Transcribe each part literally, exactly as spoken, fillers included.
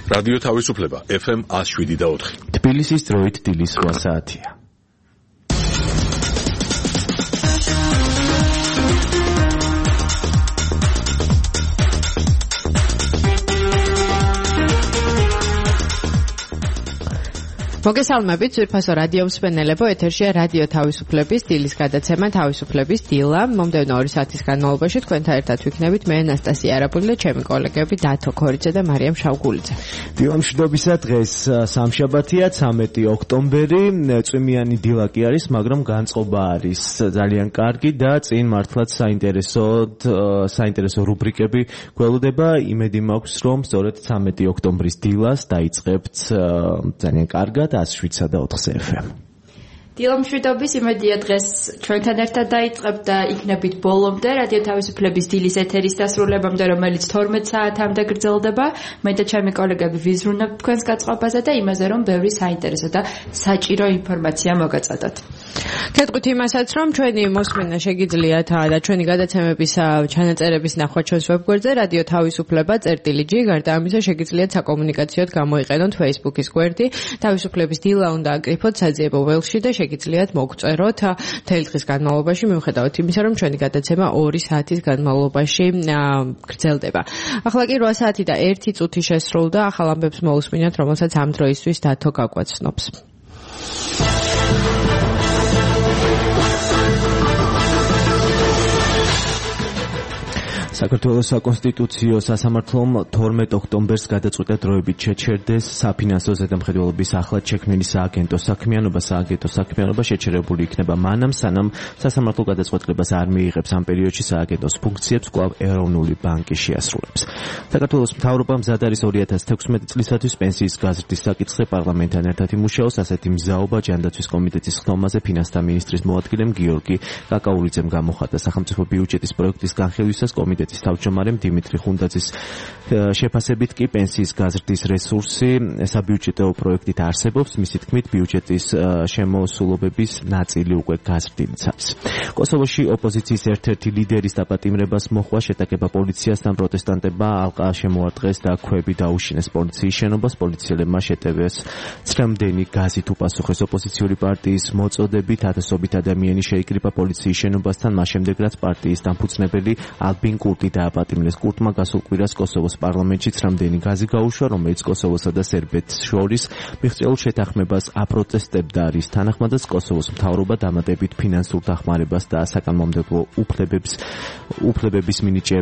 რადიო თავისუფლება ეფ ემ one oh seven და four. თბილისის დროით დილის რვა საათია. მოგესალმებით, ძვირფასო რადიო მსმენელებო, ეთერშია რადიო თავისუფლების დილის გადაცემა თავისუფლების დილა. მომდევნო ორი საათის განმავლობაში თქვენთან ერთად ვიქნებით მე ანასტასია არაბული და ჩემი კოლეგები დათო ქორიძე და მარიამ შავგულიძე. დილა მშვიდობისა, დღეს სამშაბათია, ცამეტი ოქტომბერი, წვიმიანი დილა კი არის, მაგრამ განწყობა არის ძალიან კარგი და წინ მართლაც საინტერესო საინტერესო რუბრიკები გველოდება. იმედი მაქვს, რომ სწორედ ცამეტი ოქტომბრის დილას დაიწყებთ ძალიან კარგად one oh seven და four ეფ ემ. დილამშვიდობის იმედია დღეს ჩვენთან ერთად დაიწყებთ და იქნებით ბოლომდე რადიო თავისუფლების დილის ეთერის დასრულებამდე, რომელიც თორმეტ საათამდე გრძელდება. მე და ჩემი კოლეგები ვიზრუნებთ თქვენს გაწყობაზე და იმაზე, რომ ბევრი საინტერესო და საჭირო ინფორმაცია მოგაწოდოთ. გეტყვით იმასაც, რომ ჩვენი მოსმენა შეგიძლიათ და ჩვენი გადაცემების ჩანაწერების ნახვა ჩვენს ვებგვერდზე რადიო თავისუფლება წერტილი ჯი. გარდა ამისა, შეგიძლიათ საკომუნიკაციოდ გამოიყენოთ Facebook-ის გვერდი თავისუფლების დილა უნდა აკრიფოთ საძიებო ველში და შეგიძლიათ მოგწეროთ მთელი დღის განმავლობაში, მიუხედავად იმისა, რომ ჩვენი გადაცემა ორი საათის განმავლობაში გრძელდება. ახლა კი რვა საათი და ერთი წუთი შესრულდა, ახალ ამბებს მოусმინოთ, რომელსაც ამ დროისთვის დათო გაგვაცნობს. საქართველოს საკონსტიტუციო სასამართლომ თორმეტ ოქტომბერს გადაწყვიტა დროებით შეჩერდეს საფინანსო ზედამხედველობის ახლად შექმნილი სააგენტო საქმიანობა. სააგენტო საქმიანობა შეჩერებული იქნება მანამ, სანამ სასამართლო გადაწყვეტილებას არ მიიღებს ამ პერიოდში სააგენტოს ფუნქციებს კვლავ ეროვნული ბანკი შეასრულებს. საქართველოს მთავრობამ მზად არის ორი ათას თექვსმეტი წლისათვის პენსიის გაზრდის საკითხზე პარლამენტთან ერთად იმუშაოს. ასეთი მზაობა ჯანდაცვის კომიტეტის ხდომაზე ფინანსთა მინისტრის მოადგილემ გიორგი კაკაულიძემ გამოხატა. სახელმწიფო ბიუჯეტის პროექტის განხილვისას კომიტეტი თავმჯდომარემ დიმიტრი ხუნდაძის შეფასებით კი პენსიის გაზრდის რესურსი საბიუჯეტო პროექტით არსებობს. მისი თქმით, ბიუჯეტის შემოსულობების ნაწილი უკვე გაზრდილიც არის. კოსოვოში ოპოზიციის ერთ-ერთი ლიდერის დაპატიმრებას მოხვა შეტაკება პოლიციასთან. პროტესტანტებმა ალყა შემოარტყეს და ქვები დაუშინეს პოლიციის შენობას. პოლიციელებმა შეტევას წრემდენი გაზით უპასუხეს. ოპოზიციური პარტიის მოწოდებით ათასობით ადამიანი შეიკრიბა პოლიციის შენობასთან, მას შემდეგ რაც პარტიის დამფუძნებელი ალბინ კურტი დააპატიმრეს. კურტმა გასულ კვირას კოსოვოს პარლამენტში წრამდენი გაზი გაუშვა, რომელიც კოსოვოსა და სერბეთს შორის მიღწეულ შეთანხმებას აპროტესტებდა. არის თანახმადაც კოსოვოს მთავრობა დამატებით ფინანსურ დახმარებას და საკანონმდებლო უფლებებს უფლებების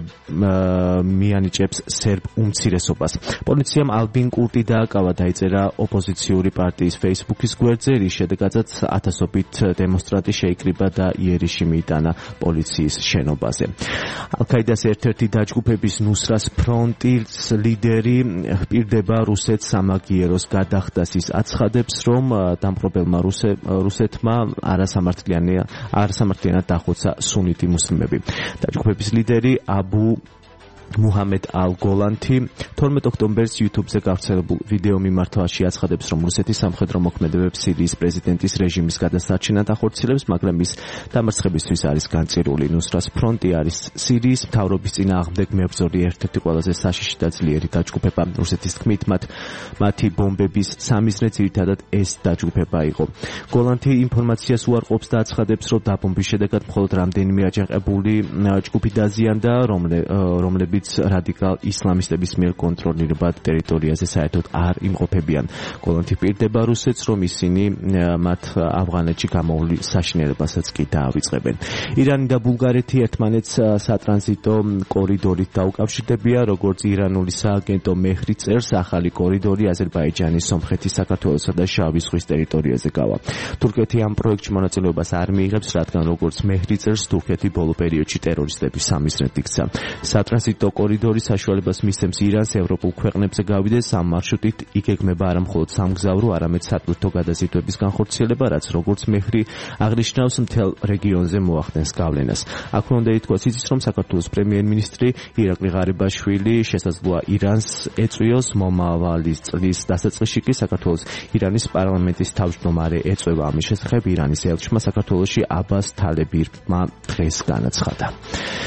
მიანიჭებს სერბ უმცირესობას. პოლიციამ ალბინ კურტი დააკავა, დაიწერა ოპოზიციური პარტიის Facebook-ის გვერდზე, რის შედეგადაც ათასობით დემონსტრანტი შეიკრიბა და იერიში მიიტანა პოლიციის შენობაზე. ალ-ყაიდას ერთ-ერთი დაჯგუფების ნუსრას ფრონტის ლიდერი პირდება რუსეთს სამაგიეროს გადახდას. ის აცხადებს, რომ დამპყრობელმა რუსეთმა არასამართლიანად დახოცა სუნიტი მუსლიმები. დაჯგუფების ლიდერი აბუ მუჰამედ ალ-გოლანთი თორმეტ ოქტომბერს YouTube-ზე გავრცელებულ ვიდეო მიმართვაში აცხადებს, რომ რუსეთის სამხედრო მოქმედებებს სირიის პრეზიდენტის რეჟიმის გადასარჩენად ახორციელებს, მაგრამ ის დამარცხებისთვის არის განწირული. ნუსრას ფრონტი არის სირიის მთავრობის წინააღმდეგ მებრძოლი ერთ-ერთი ყველაზე საშიში და ძლიერი დაჯგუფება. რუსეთის თქმით, მათ მათი ბომბების სამიზნე ძირითადად ეს დაჯგუფება იყო. გოლანთი ინფორმაციას უარყოფს და აცხადებს, რომ დაბომბვის შედეგად მხოლოდ რამდენიმე აჯანყებული ჯგუფი დაზიანდა, რომლებიც რადიკალ ისლამისტების მიერ კონტროლირებად ტერიტორიაზე საერთოდ არ იმყოფებიან. გოლანთი პირდება რუსეთს, რომ ისინი მათ ავღანეთში გამოვლი საშინელებასაც კი დაავიწყებენ. ირანი და ბულგარეთი ერთმანეთს სატრანზიტო კორიდორით დაუკავშირდებიან, როგორც ირანული სააგენტო მეჰრი წერს, ახალი კორიდორი აზერბაიჯანის, სომხეთის, საქართველოსა და შავი ზღვის ტერიტორიაზე გავა. თურქეთი ამ პროექტში მონაწილეობას არ მიიღებს, რადგან როგორც მეჰრი წერს, თურქეთი ბოლო პერიოდში ტერორისტების სამიზნედ იქცა. სატრანზიტო კორიდორი საშუალებას მისცემს ირანს ევროპულ ქვეყნებზე გავიდეს. ამ მარშრუტით იგეგმება არა მხოლოდ სამგზავრო, არამედ სატვირთო გადაზიდვების განხორციელება, რაც როგორც მეჰრი აღნიშნავს, მთელ რეგიონზე მოახდენს გავლენას. აქ უნდა ითქვას იცის, რომ საქართველოს პრემიერ-მინისტრი ირაკლი ღარიბაშვილი შესაძლოა ირანს ეწვიოს. მომავალი წლის დასაწყისში კი საქართველოს ირანის პარლამენტის თავმჯდომარე ეწვევა. ამის შესახებ ირანის ელჩმა საქართველოში აბას თალებირმა დღეს განაცხადა.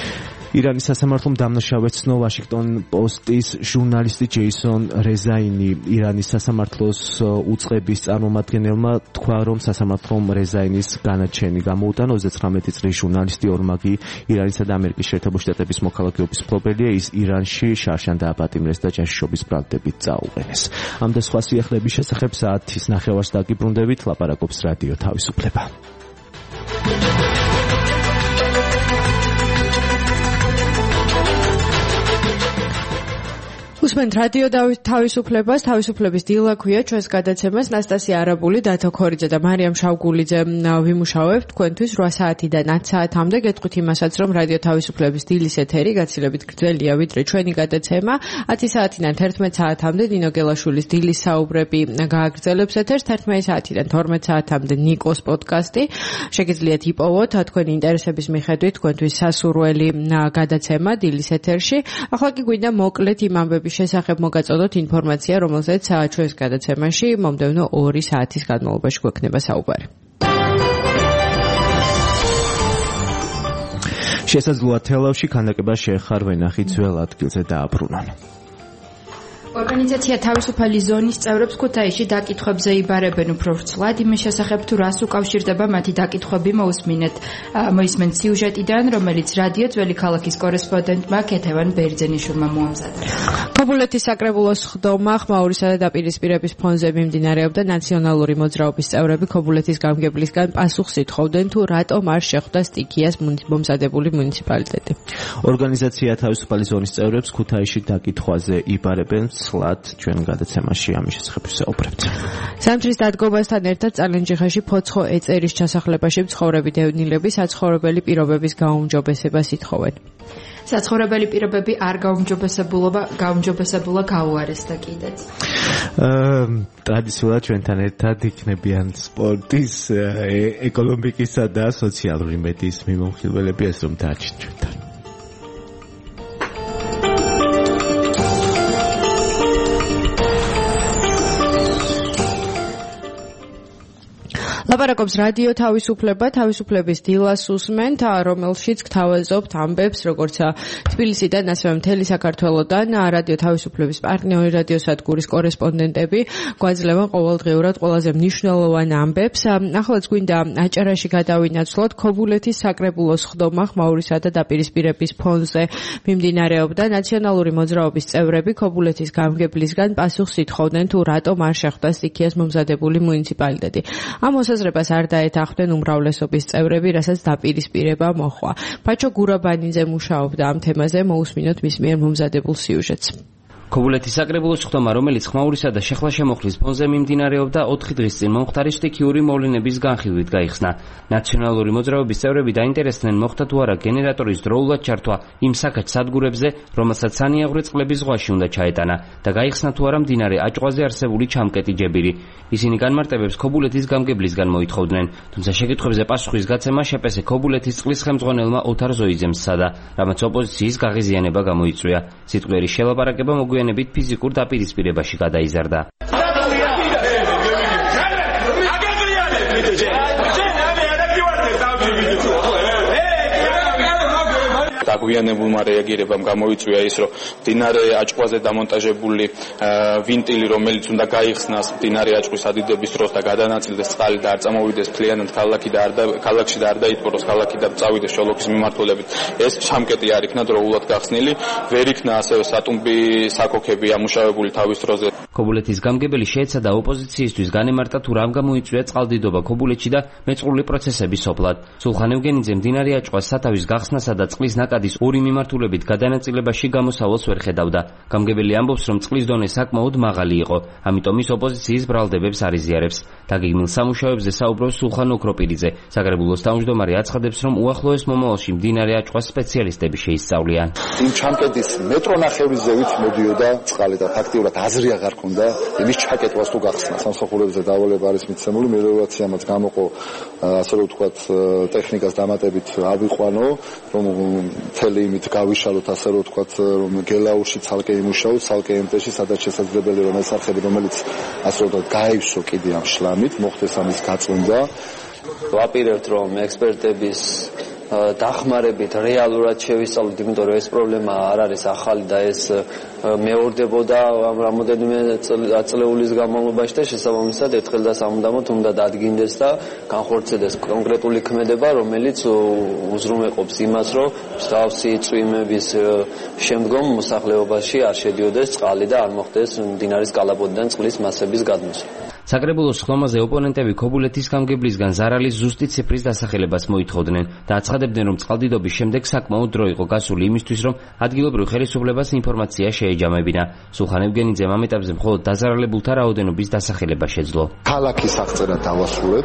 ირანის სასამართლომ დამნაშავედ ცნო ვაშინგტონ პოსტის ჟურნალისტი ჯეისონ რეზაინი. ირანის სასამართლოს უწყების წარმომადგენელმა თქვა, რომ სასამართლომ რეზაინის განაჩენი გამოუტანა. ოცდათვრამეტი წლის ჟურნალისტი ორმაგი ირანისა და ამერიკის შეერთებული შტატების მოქალაქეობის მფლობელია. ის ირანში შარშან დააპატიმრეს და ჯაშუშობის ბრალდებით წაუყენეს. ამ და სხვა სიახლეების შესახებ საათის ნახევარს დაგიბრუნდებით, ლაპარაკობს რადიო თავისუფლება. უსმენთ რადიო თავისუფლებას, თავისუფლების დილა ქვია ჩვენს გადაცემას. ნასტასია არაბული, დათო ქორიძე და მარიამ შავგულიძე ვიმუშავებთ თქვენთვის რვა საათიდან ათ საათამდე. გეტყვით იმასაც, რომ რადიო თავისუფლების დილის ეთერი გაცილებით გრძელია ვიდრე ჩვენი გადაცემა. ათი საათიდან თერთმეტ საათამდე დინო გელაშვილის დილის საუბრები გააგრძელებს ეთერს. თერთმეტ საათიდან თორმეტ საათამდე ნიკოს პოდკასტი. შეგიძლიათ იპოვოთ თქვენი ინტერესების მიხედვით თქვენთვის სასურველი გადაცემა დილის ეთერში. ახლა კი გვინდა მოკლედ იმ ამბების შესახებ მოგაწოდოთ ინფორმაცია, რომელზეც ჩვენს გადაცემაში მომდევნო ორი საათის განმავლობაში გვექნება საუბარი. შესაძლოა თელავში ქანდაკება შეეხარვენ ნახი ძველ ადგილზე დააბრუნონ. ორგანიზაცია თავისუფალი ზონის წევრებს ქუთაისში დაკითხვებზე იბარებენ უფრო ვრცლად იმის შესახებ თუ რას უკავშირდება მათი დაკითხვები. მოусმინეთ მოისმენთ სიუჟეტიდან, რომელიც რადიო ძველი ქალაქის კორესპონდენტმა ქეთევან ბერძენიშვილმა მოამზადა. ქობულეთის საკრებულოს ხდომა ხმაურისა და დაპირისპირების ფონზე მიმდინარეობდა. ნაციონალური მოძრაობის წევრები ქობულეთის გამგებლისგან პასუხს ითხოვდნენ თუ რატომ არ შეხვდა სტიქიას მომზადებული მუნიციპალიტეტი. ორგანიზაცია თავისუფალი ზონის წევრებს ქუთაისში დაკითხვაზე იბარებენ. სლად ჩვენ გადაცემაში ამის შესახებ ვსაუბრებთ. ზამთრის დადგომასთან ერთად წალენჯიხეში ფოცხო ეწერის ჩასახლებაში მცხოვრები დევნილები საცხოვრებელი პირობების გაუმჯობესებას ითხოვენ. საცხოვრებელი პირობები არ გაუმჯობესებულობა გაუმჯობესებულა გაუარესდა კიდეც. ტრადიციულად ჩვენთან ერთად იქნებიან სპორტის, ეკონომიკისა და სოციალური მედიის მიმოხილველები, ეს რომ დააჩით ჩვენთან. ლაპარაკობს რადიო თავისუფლება, თავისუფლების დილას უსმენთ, რომელშიც გთავაზობთ ამბებს, როგორც თბილისიდან, ასევე მთელი საქართველოდან რადიო თავისუფლების პარტნიორი რადიოსადგურის კორესპონდენტები გვაძლევენ ყოველდღიურად ყველაზე მნიშვნელოვან ამბებს. ახლაც გვინდა აჭარაში გადავინაცვლოთ. ქობულეთის საკრებულოს ხდომა ხმაურისა და დაპირისპირების ფონზე მიმდინარეობდა. ნაციონალური მოძრაობის წევრები ქობულეთის გამგებლისგან პასუხს ითხოვდნენ თუ რატომ არ შეხვდა სტიქიას მომზადებული მუნიციპალიტეტი. ამ მოსაზრებას არ დაეთანხმდნენ უმრავლესობის წევრები, რასაც დაპირისპირება მოჰყვა. ფაჩო გურაბანიძე მუშაობდა ამ თემაზე, მოусმინოთ მის მიერ მომზადებულ სიუჟეტს. ქობულეთის საკრებულოს ხდომა, რომელიც ხმაურისა და შეხლა-შემოხლის ფონზე მიმდინარეობდა, ოთხი დღის წინ მომხდარი სტიქიური მოვლენების განხილვით გაიხსნა. ნაციონალური მოძრაობის წევრები დაინტერესდნენ, მოხდა თუ არა გენერატორის დროულად ჩართვა იმ საქაჩ სადგურებზე, რომელსაც სანიაღვრე წყლების ზღვაში უნდა ჩაეტანა და გაიხსნა თუ არა მდინარე აჭყვაზე არსებული ჩამკეტი ჯებირი. ისინი განმარტებებს ქობულეთის გამგებლისგან მოითხოვდნენ, თუმცა შეკითხვებზე პასუხის გაცემა შეპესე ქობულეთის წყლის ხელმძღვანელმა ოთარ ზოიძემ სცადა, რამაც ოპოზიციის გაღიზიანება გამოიწვია. სიტყვიერი შელაპარაკება მოგვიანებით ფიზიკურ დაპირისპირებაში გადაიზარდა. დაგვიანებულმა რეაგირებამ გამოიწვია ის, რომ მდინარე აჭყვაზე დამონტაჟებული ვინტილი, რომელიც უნდა გაიხსნას მდინარე აჭყვის ადიდების დროს და გადანაწილდეს წყალი და არ წამოვიდეს მთლიანად ქალაქი და არ ქალაქში და არ დაიტბოროს ქალაქი და წავიდეს შოლოქის მიმართულებით, ეს ჩამკეტი არ იქნა დროულად გახსნილი, ვერ იქნა ასევე სატუმბი საქოქები ამუშავებული თავის დროზე. ქობულეთის გამგებელი შეეცადა ოპოზიციისთვის განემარტა თუ რამ გამოიწვია წყალდიდობა ქობულეთში და მეწყრული პროცესები სოფლად. სულხან ევგენიძე მდინარე აჭყვას სათავის გახსნასა და წყლის ნაკადის ორი მიმართულებით გადანაწილებაში გამოსავალს ვერ ხედავდა. გამგებელი ამბობს, რომ წყლის დონე საკმაოდ მაღალი იყო, ამიტომ ის ოპოზიციის ბრალდებებს არ იზიარებს. დაგეგმილ სამუშაოებზე საუბრობს სულხან ოქროპირიძე. საკრებულოს თავმჯდომარე აცხადებს, რომ უახლოეს მომავალში მდინარე აჭყვას სპეციალისტები შეისწავლიან. იმ ჩამკეტის მეტრონახევრის ზევით მოდიოდა წყალი და ფაქტიურად აზრი აღარ ქონდა იმის ჩაკეტვას თუ გახსნას. სამსახურებზე დავალება არის მიცემული, მელიორაციამაც გამოყო, ასე რომ ვთქვათ, ტექნიკას დამატებით ავიყვანო, რომ მთელი იმით გავიშალოთ, ასე რომ ვთქვათ, რომ გელაურში ცალკე იმუშაოთ, ცალკე ემპეში, სადაც შესაძლებელი რომ ეს არხები, რომელიც ასე რომ ვთქვათ, გაივსო კიდე ამ შლამით, მოხდეს ამის გაწმენდა. ვაპირებთ, რომ ექსპერტების დახმარებით რეალურად შევისწავლოთ, იმიტომ რომ ეს პრობლემა არ არის ახალი და ეს მეორდებოდა ამ რამოდენიმე აწლეულის განმავლობაში და შესაბამისად ერთხელ და სამუდამოდ უნდა დადგინდეს და განხორციელდეს კონკრეტული ქმედება, რომელიც უზრუნველყოფს იმას, რომ მსგავსი წვიმების შემდგომ მოსახლეობაში არ შედიოდეს წყალი და არ მოხდეს მდინარის კალაპოტიდან წყლის მასების გადმოსვლა. საკრებულოს ხლომაზე ოპონენტები ქობულეთის გამგებლისგან ზარალის ზუსტი ციფრის დასახელებას მოითხოვდნენ და აცხადებდნენ, რომ წყალდიდობის შემდეგ საკმაოდ დრო იყო გასული იმისთვის, რომ ადგილობრივ ხელისუფლებას ინფორმაცია შეეჯამებინა. სულხან ევგენიძე ამ ეტაპზე მხოლოდ დაზარალებულთა რაოდენობის დასახელება შეძლო. ქალაქის აღწერა დავასრულეთ.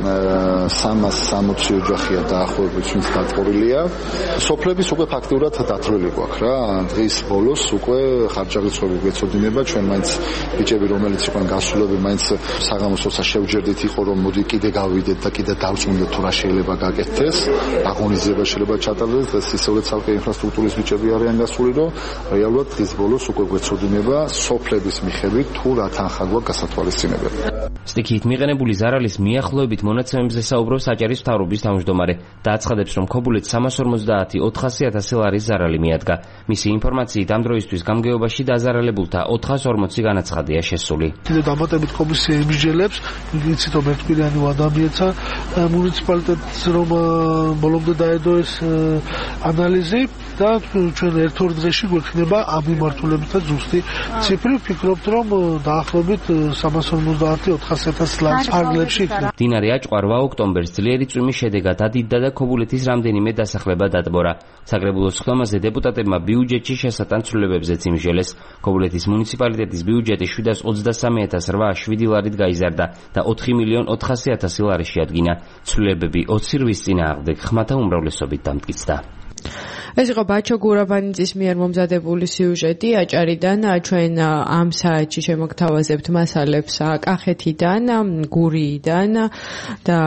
სამას სამოცი ოჯახია დაახლოებით, ვინც დატყორილია. სოფლების უკვე ფაქტიურად დათვლილი გვაქვს რა. დღის ბოლოს უკვე ხარჯაღრიცხვები გვეცოდინება, ჩვენ მაინც ბიჭები, რომელიც იყვნენ გასულები, მაინც საღამოსოცა შევჯერდით იყო, რომ მოდი კიდე გავიდეთ და კიდე დავწუნდეთ თუ რა შეიძლება გაკეთდეს. აგონიზება შეიძლება ჩატარდეს, დღეს ისევ ცალკე ინფრასტრუქტურის ბიჭები არიან გასული, რომ რეალურად დღის ბოლოს უკვე გვეცოდინება სოფლების მიხედვით თუ რა თანხა გვაქვს გასათვალისწინებელი. სტიქიით მიყენებული ზარალის მიახლოებით მონაცემებზე საუბრობს აჭარის მთავრობის თავმჯდომარე და აცხადებს, რომ ქობულეთს სამას ორმოცდაათი ოთხასი ათასი ლარის ზარალი მიადგა. მისი ინფორმაციით ამ დროისთვის გამგეობაში დაზარალებულთა ოთხას ორმოცი განაცხადია შესული. კიდევ დამატებით კომისია იმსჯელებს, იცით რომ ერთკვირიანი ადამიანცა მუნიციპალიტეტს რომ ბოლომდე დაედო ეს ანალიზი და ჩვენ ერთ-ორ დღეში გვექნება ამ მიმართულებითაც ზუსტი ციფრი. ვფიქრობთ, რომ დაახლოებით სამას ორმოცდაათი ოთხასი ათასი ლარის ფარგლებში იქნება. მდინარე აჭყვა ოქტომბერს ძლიერი წვიმის შედეგად ადიდდა და ქობულეთის რამდენიმე დასახლება დატბორა. საკრებულოს ხლომაზე დეპუტატებმა ბიუჯეტში შესატან ცვლილებებზეც იმსჯელეს. ქობულეთის მუნიციპალიტეტის ბიუჯეტი შვიდას ოცდასამი ათას რვაას შვიდი ლარით გაიზარდა და ოთხი მილიონ ოთხასი ათასი ლარი შეადგინა. ცვლილებები ოცი რვის წინააღმდეგ ხმათა უმრავლესობით დამტკიცდა. ეს იყო ბაჩო გურაბანიძის მიერ მომზადებული სიუჟეტი აჭარიდან. ჩვენ ამ საათში შემოგთავაზებთ მასალებს კახეთიდან, გურიიდან და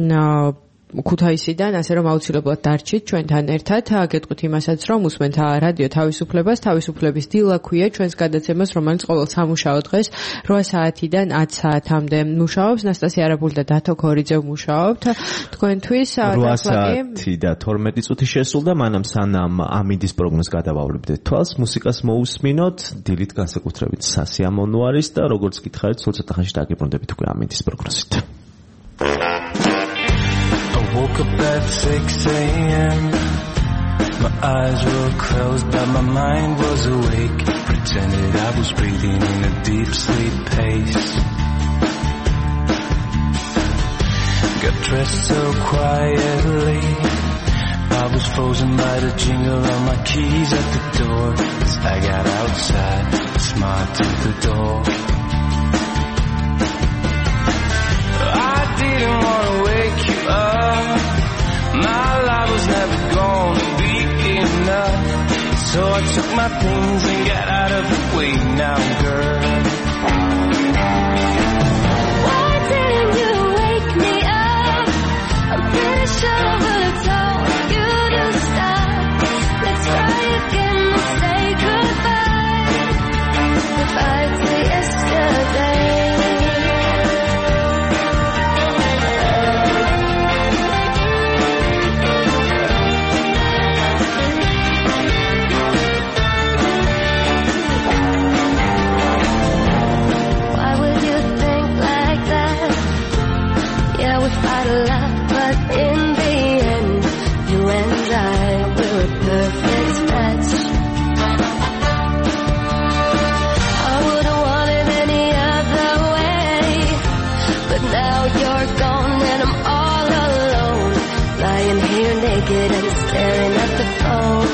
ქუთაისიდან, ასე რომ აუცილებლად დარჩით ჩვენთან ერთად. გეტყვით იმასაც, რომ უსმენთ რადიო თავისუფლებას. თავისუფლების დილა ქვია ჩვენს გადაცემას, რომელიც ყოველ სამუშაო დღეს რვა საათიდან ათ საათამდე მუშაობს. ნასტასია არაბული და დათო ქორიძე მუშაობთ თქვენთვის. რვა საათი და თორმეტი წუთი შესულდა, მანამ სანამ ამინდის პროგნოზს გადავავლებდეთ თვალს, მუსიკას მოусმინოთ. დილით განსაკუთრებით სასიამოვნო არის და როგორც გითხარით, სულ ცოტა ხანში დაგიბრუნდებით უკვე ამინდის პროგნოზით. Woke up at six a.m. My eyes were closed but my mind was awake. Pretended I was breathing in a deep sleep pace. Got dressed so quietly, I was frozen by the jingle of my keys at the door. As I got outside, smiled to the door. I didn't want to wake you up. My life was never gonna be enough. So I took my things and got out of the way now, girl. Why didn't you wake me up? I'm pretty sure I would have told you to stop. Let's try again and say goodbye. Goodbye to yesterday. Fight a lot, but in the end, you and I were a perfect match. I wouldn't want it any other way, but now you're gone and I'm all alone, lying here naked and staring at the phone.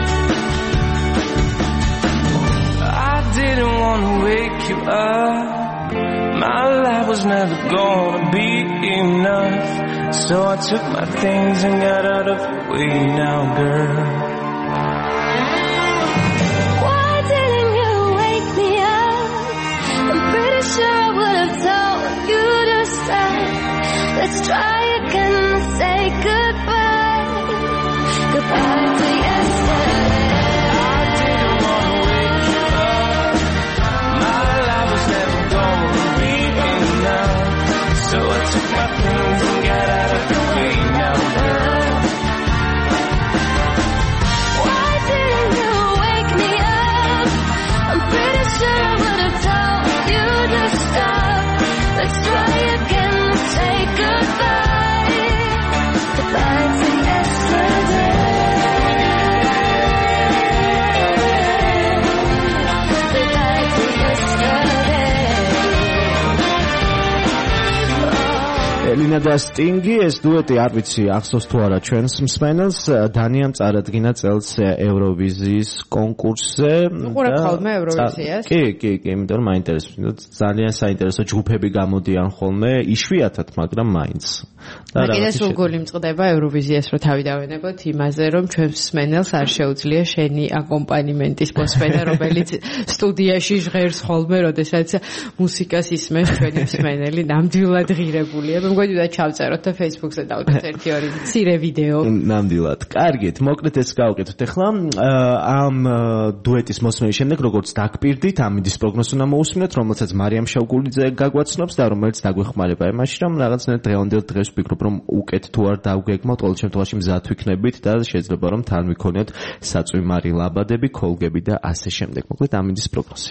I didn't want to wake you up. My life was never gonna be enough. So I took my things and got out of the way now, girl. Why didn't you wake me up? I'm pretty sure I would have told you to stop. Let's try again and say goodbye. Goodbye to yesterday. I didn't want to wake you up. My life was never gonna be enough. So I took my things and got out of the way now, girl. დანია და სტინგი, ეს დუეტი არ ვიცი ახსოვს თუ არა ჩვენს მსმენელს, დანიამ წარადგინა წელს ევროვიზიის კონკურსზე. უყურებ ხოლმე ევროვიზიას? კი, კი, კი, იმიტომ რომ მაინტერესებს, ძალიან საინტერესო ჯგუფები გამოდიან ხოლმე, იშვიათად, მაგრამ მაინც. და კიდე სულ გული მწყდება ევროვიზიას, რომ თავი დავენებოთ იმაზე, რომ ჩვენს მსმენელს არ შეუძლია შენი აკომპანიმენტის მოსმენა, რომელიც სტუდიაში ჟღერს ხოლმე, როდესაც მუსიკას ისმენს ჩვენი მსმენელი, ნამდვილად ღირებულია. მე მგონი და ჩავწეროთ და Facebook-ზე დავდოთ ერთი ორი მცირე ვიდეო. ნამდვილად. კარგით, მოკლედ ეს გავუკეთოთ. ახლა ამ დუეტის მოსმენის შემდეგ, როგორც დაგპირდით, ამინდის პროგნოზს უნდა მოусმინოთ, რომელსაც მარიამ შავგულიძე გაგვაცნობს და რომელიც დაგვეხმარება იმაში, რომ რაღაცნაირად დღევანდელ დღეს ვფიქრობ, რომ უკეთ თუ არ დავგეგმოთ, ყოველ შემთხვევაში მზად ვიქნებით და შეიძლება რომ თან ვიქონიოთ საწვიმარი ლაბადები, ქოლგები და ასე შემდეგ. მოკლედ ამინდის პროგნოზი.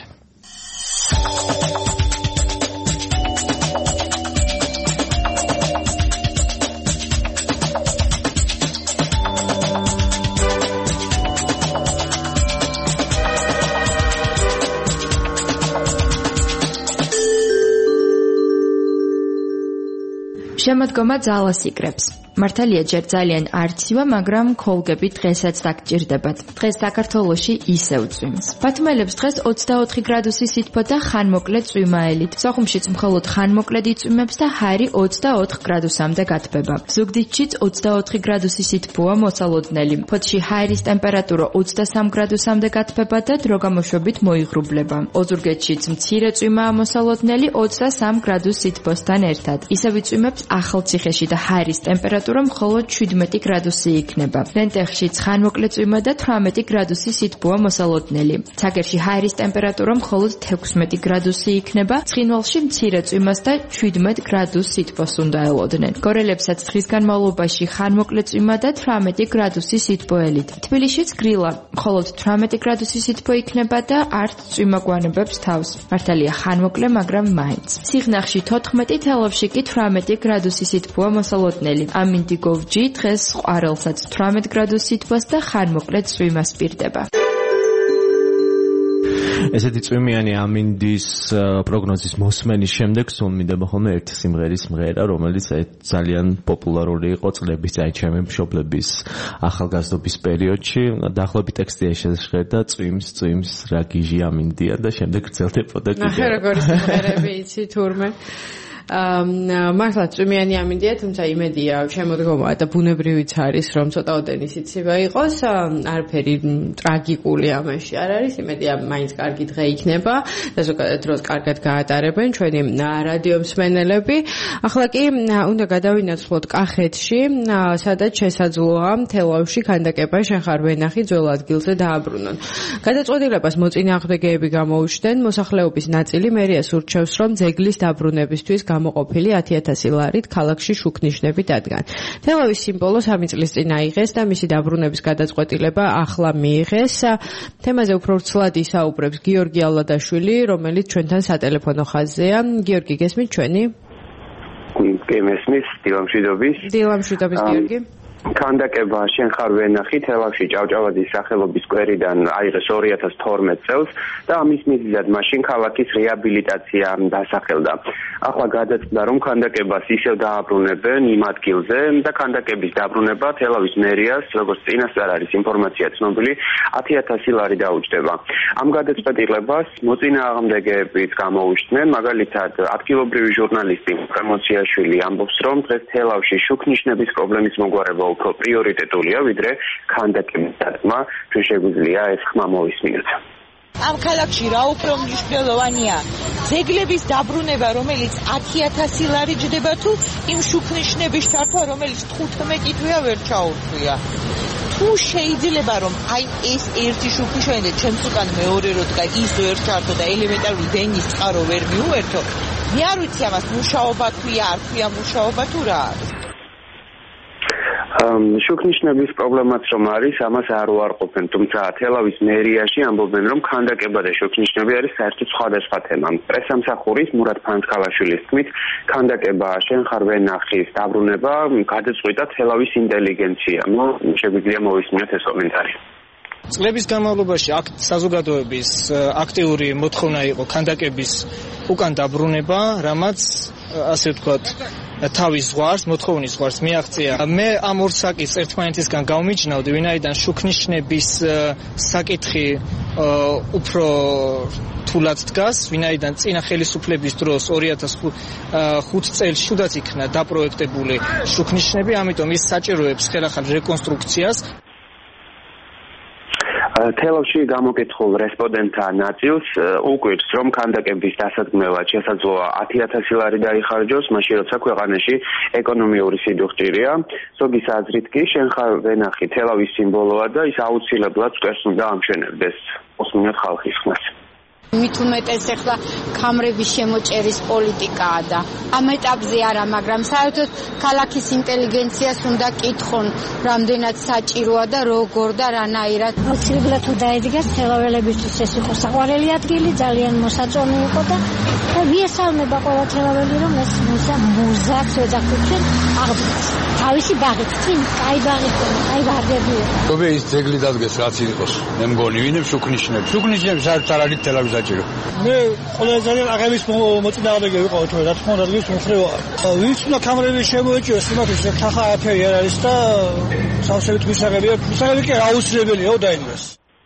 შემოდგომა ძალას იკრებს. მართალია ჯერ ძალიან არცივა, მაგრამ ქოლგები დღესაც დაგჭირდებათ. დღეს საქართველოში ისევ წვიმს. ბათუმელებს დღეს ოცდაოთხი გრადუსი სითბო და ხანმოკლე წვიმაელით. სოხუმშიც მხოლოდ ხანმოკლედ იწვიმებს და ჰარი ოცდაოთხ გრადუსამდე გათბება. ზუგდიდშიც ოცდაოთხი გრადუსი სითბოა მოსალოდნელი. ფოთში ჰაერის ტემპერატურა ოცდასამ გრადუსამდე გათბება და დროგამოშვებით მოიღრუბლება. ოზურგეთშიც მცირე წვიმაა მოსალოდნელი ოცდასამ გრადუს სითბოსთან ერთად. ისევ იწვიმებს ახალციხეში და ჰაერის ტემპერატურა მხოლოდ შვიდმეტი გრადუსი იქნება. ლენტეხში ხანმოკლე წვიმა და თვრამეტი გრადუსი სითბოა მოსალოდნელი. ცაგერში ჰაერის ტემპერატურა მხოლოდ თექვსმეტი გრადუსი იქნება. ცხინვალში მცირე წვიმას და შვიდმეტ გრადუს სითბოს უნდა ელოდნენ. გორელებსაც დღის განმავლობაში ხანმოკლე წვიმა და თვრამეტი გრადუსი სითბოელით. თბილისშიც გრილა, მხოლოდ თვრამეტი გრადუსი სითბო იქნება და არც წვიმა გვანებებს თავს. მართალია ხანმოკლე, მაგრამ მაინც. სიღნაღში თოთხმეტი, თელავში კი თვრამეტი გრადუსი სითბოა მოსალოდნელი. ამინდიგოვჯი დღეს ყვარელსაც თვრამეტ გრადუს სითბოს და ხანმოკლე წვიმას პირდება. ესეთი წვიმიანი ამინდის პროგნოზის მოსმენის შემდეგ სულ მინდება ხოლმე ერთი სიმღერის მღერა, რომელიც ძალიან პოპულარული იყო წლების წინ ჩემი მშობლების ახალგაზრდობის პერიოდში. დაახლოებით ტექსტია შეჟღერდა წვიმს, წვიმს რა გიჟი ამინდია და შემდეგ გრძელდებოდა კიდევ. ნახე როგორი სიმღერები იცი თურმე. მართლა წვიმიანი ამინდია, თუმცა იმედია შემოდგომა და ბუნებრივიც არის, რომ ცოტა ოდენის იცება იყოს, არაფერი ტრაგიკული ამაში არ არის, იმედია მაინც კარგი დღე იქნება და ზოგადად დროს კარგად გაატარებენ ჩვენი რადიო მსმენელები. ახლა კი უნდა გადავინაცვლოთ კახეთში, სადაც შესაძლოა თელავში ქანდაკება შეხარ ვენახი ძველ ადგილზე დააბრუნონ. გადაწყვეტილებას მოწინააღმდეგეები გამოუჩნდნენ, მოსახლეობის ნაწილი მერიას ურჩევს, რომ ძეგლის დაბრუნებისთვის გამოყოფილი ათი ათასი ლარით ქალაქში შუქნიშნები დადგან. თელავის სიმბოლო სამი წლის წინ აიღეს და მისი დაბრუნების გადაწყვეტილება ახლა მიიღეს. თემაზე უფრო ვრცლად ისაუბრებს გიორგი ალადაშვილი, რომელიც ჩვენთან სატელეფონო ხაზზეა. გიორგი, გესმით ჩვენი? კი, მესმის, დილამშვიდობის. დილამშვიდობის, გიორგი. ქანდაკება შენ ხარ ვენახი თელავში ჭავჭავაძის სახელობის სკვერიდან აიღეს ორი ათას თორმეტ წელს და ამის მიზეზად მაშინ ქალაქის რეაბილიტაცია დასახელდა. ახლა გადაწყდა, რომ ქანდაკებას ისევ დააბრუნებენ იმ ადგილზე და ქანდაკების დაბრუნება თელავის მერიას, როგორც წინასწარ არის ინფორმაცია ცნობილი, ათი ათასი ლარი დაუჯდება. ამ გადაწყვეტილებას მოწინააღმდეგეებიც გამოუჩნდნენ, მაგალითად ადგილობრივი ჟურნალისტი პრომოციაშვილი ამბობს, რომ დღეს თელავში შუქნიშნების პრობლემის მოგვარება უფრო პრიორიტეტულია, ვიდრე ქანდაკების დადგმა. ჩვენ შეგვიძლია ეს ხმა მოვისმინოთ. ამ ქალაქში რა უფრო მნიშვნელოვანია? ძეგლების დაბრუნება, რომელიც ათი ათასი ლარი ჯდება, თუ იმ შუქნიშნების ჩართვა, რომელიც თხუთმეტი თვეა ვერ ჩაურთვია. თუ შეიძლება რომ აი ეს ერთი შუქნიშანი და ჩემს უკან მეორე რო დგა ის ვერ ჩართო და ელემენტარული დენის წყარო ვერ მიუერთო, მე არ ვიცი ამას მუშაობა თვია, არ თვია მუშაობა თუ რა არის. შუქნიშნების პრობლემაც რომ არის, ამას არ უარყოფენ, თუმცა თელავის მერიაში ამბობენ, რომ ქანდაკება და შუქნიშნები არის საერთოდ სხვადასხვა თემა. პრესამსახურის მურად ფანთქალაშვილის თქმით, ქანდაკება შენ ხარ ვენახის დაბრუნება გადაწყვიტა თელავის ინტელიგენცია. ნუ შეგვიძლია მოვისმინოთ ეს კომენტარი. წლების განმავლობაში საზოგადოების აქტიური მოთხოვნა იყო ქანდაკების უკან დაბრუნება, რამაც ასე ვთქვათ, თავის ზღვარს, მოთხოვნის ზღვარს მიაღწია. მე ამ ორ საკითხს ერთმანეთისგან გავმიჯნავდი, ვინაიდან შუქნიშნების საკითხი უფრო თულად დგას, ვინაიდან წინა ხელისუფლების დროს ორი ათას ხუთი წელს შუდაც იქნა დაპროექტებული შუქნიშნები, ამიტომ ის საჭიროებს ხელახალ რეკონსტრუქციას. თელავში გამოკითხულ რესპონდენტთა ნაწილს უკვირს, რომ ქანდაკების დასადგმელად შესაძლოა ათი ათასი ლარი დაიხარჯოს, მაშინ როცა ქვეყანაში ეკონომიური სიდუხჭირია. ზოგის აზრით კი შენ ხარ ვენახი თელავის სიმბოლოა და ის აუცილებლად მტვერს უნდა ამშვენებდეს. უსმინოთ ხალხის ხმას. მით უმეტეს ახლა კამრების შემოჭერის პოლიტიკაა და ამ ეტაპზე არა, მაგრამ საერთოდ ქალაქის ინტელიგენციას უნდა კითხონ, რამდენად საჭიროა და როგორ და რანაირად. აუცილებლად თუ დაედგეს თელაველებისთვის ეს იყო საყვარელი ადგილი, ძალიან მოსაწონი იყო და მიესალმება ყველა თელაველი, რომ ეს მუზაც ეძახდნენ აღდგეს. თავისი ბაღით, წინ კაი ბაღი ქონდა, კაი ვარდები იყო. თობე ის ძეგლი დადგეს, რაც იყოს. მე მგონი, ვინმე შუქნიშნებს. შუქნიშნებს საერთოდ არ არის თელავის საჭირო. მე ყველაზე ძალიან აღების მოწინააღმდეგე ვიყავ თორე რა თქმა უნდა დღეს მომხრე ვარ. ვინც უნდა კამრები შემოეჭიოს იმათთვის ხახა აფერი არ არის და სავსებით მისაღებია. მისაღები კი აუცილებელია დაინგრეს.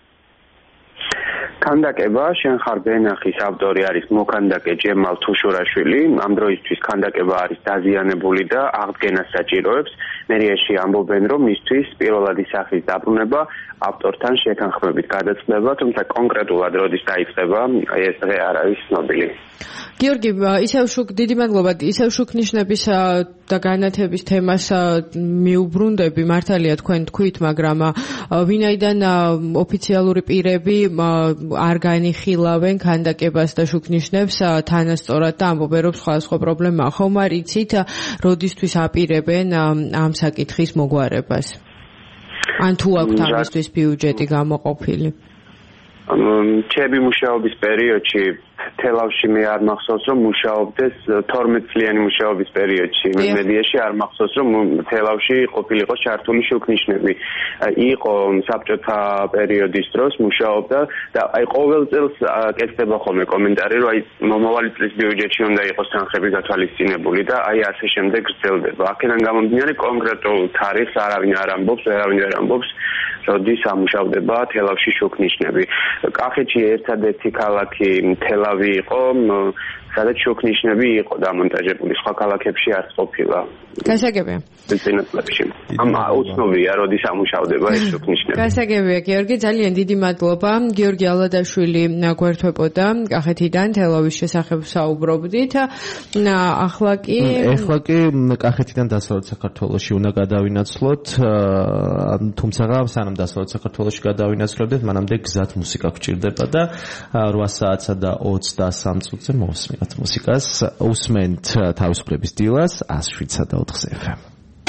ქანდაკება შენ ხარ ბენახის ავტორი არის მოქანდაკე ჯემალ თუშურაშვილი. ამ დროისთვის ქანდაკება არის დაზიანებული და აღდგენას საჭიროებს. მერიაში ამბობენ, რომ მისთვის პირველადი სახის დაბრუნება ავტორთან შეთანხმებით გადაწყდება, თუმცა კონკრეტულად როდის დაიწყება, ეს დღე არ არის ცნობილი. გიორგი, ისევ შუქ დიდი მადლობა. ისევ შუქნიშნების და განათების თემას მიუბრუნდები, მართალია თქვენ თქვით, მაგრამ ვინაიდან ოფიციალური პირები არ განიხილავენ ქანდაკებას და შუქნიშნებს თანასწორად და ამბობენ, რომ სხვა სხვა პრობლემაა. ხომ არ იცით, როდისთვის აპირებენ ამ საკითხის მოგვარებას? ან თუ აქვთ ამისთვის ბიუჯეტი გამოყოფილი? ჩემი მუშაობის პერიოდში თელავში მე არ მახსოვს რომ მუშაობდეს თორმეტ წლიანი მუშაობის პერიოდში მედიაში არ მახსოვს რომ თელავში ყოფილიყო ჩართული შუქნიშნები. იყო საბჭოთა პერიოდის დროს მუშაობდა და აი ყოველ წელს კეთდება ხოლმე კომენტარი რომ აი მომავალი წლის ბიუჯეტში უნდა იყოს თანხები გათვალისწინებული და აი ასე შემდეგ გრძელდება. აქედან გამომდინარე კონკრეტულ თარიღს არავინ არ ამბობს, არავინ არ ამბობს როდის ამუშავდება თელავში შუქნიშნები. კახეთში ერთადერთი ქალაქი თელავი იყო, სადაც შუქნიშნები იყო დამონტაჟებული, სხვა ქალაქებში არ ყოფილა. გასაგებია. წინასწლებში. ამ უცნობია როდის ამუშავდება ეს შუქნიშნები. გასაგებია, გიორგი, ძალიან დიდი მადლობა. გიორგი ალადაშვილი გვერდთვებოდა კახეთიდან თელავის შესახებ საუბრობდით. ახლა კი ახლა კი კახეთიდან დასავლეთ საქართველოში უნდა გადავინაცვლოთ, თუმცა სანამ დასავლეთ საქართველოში გადავინაცვლებდეთ, მანამდე გზად მუსიკა გვჭირდება და რვა საათსა და ოცდასამ წუთზე მოვსმინოთ მუსიკას. უსმენთ თავისუფლების დილას ას შვიდსა და ოთხზე ეფ ემ.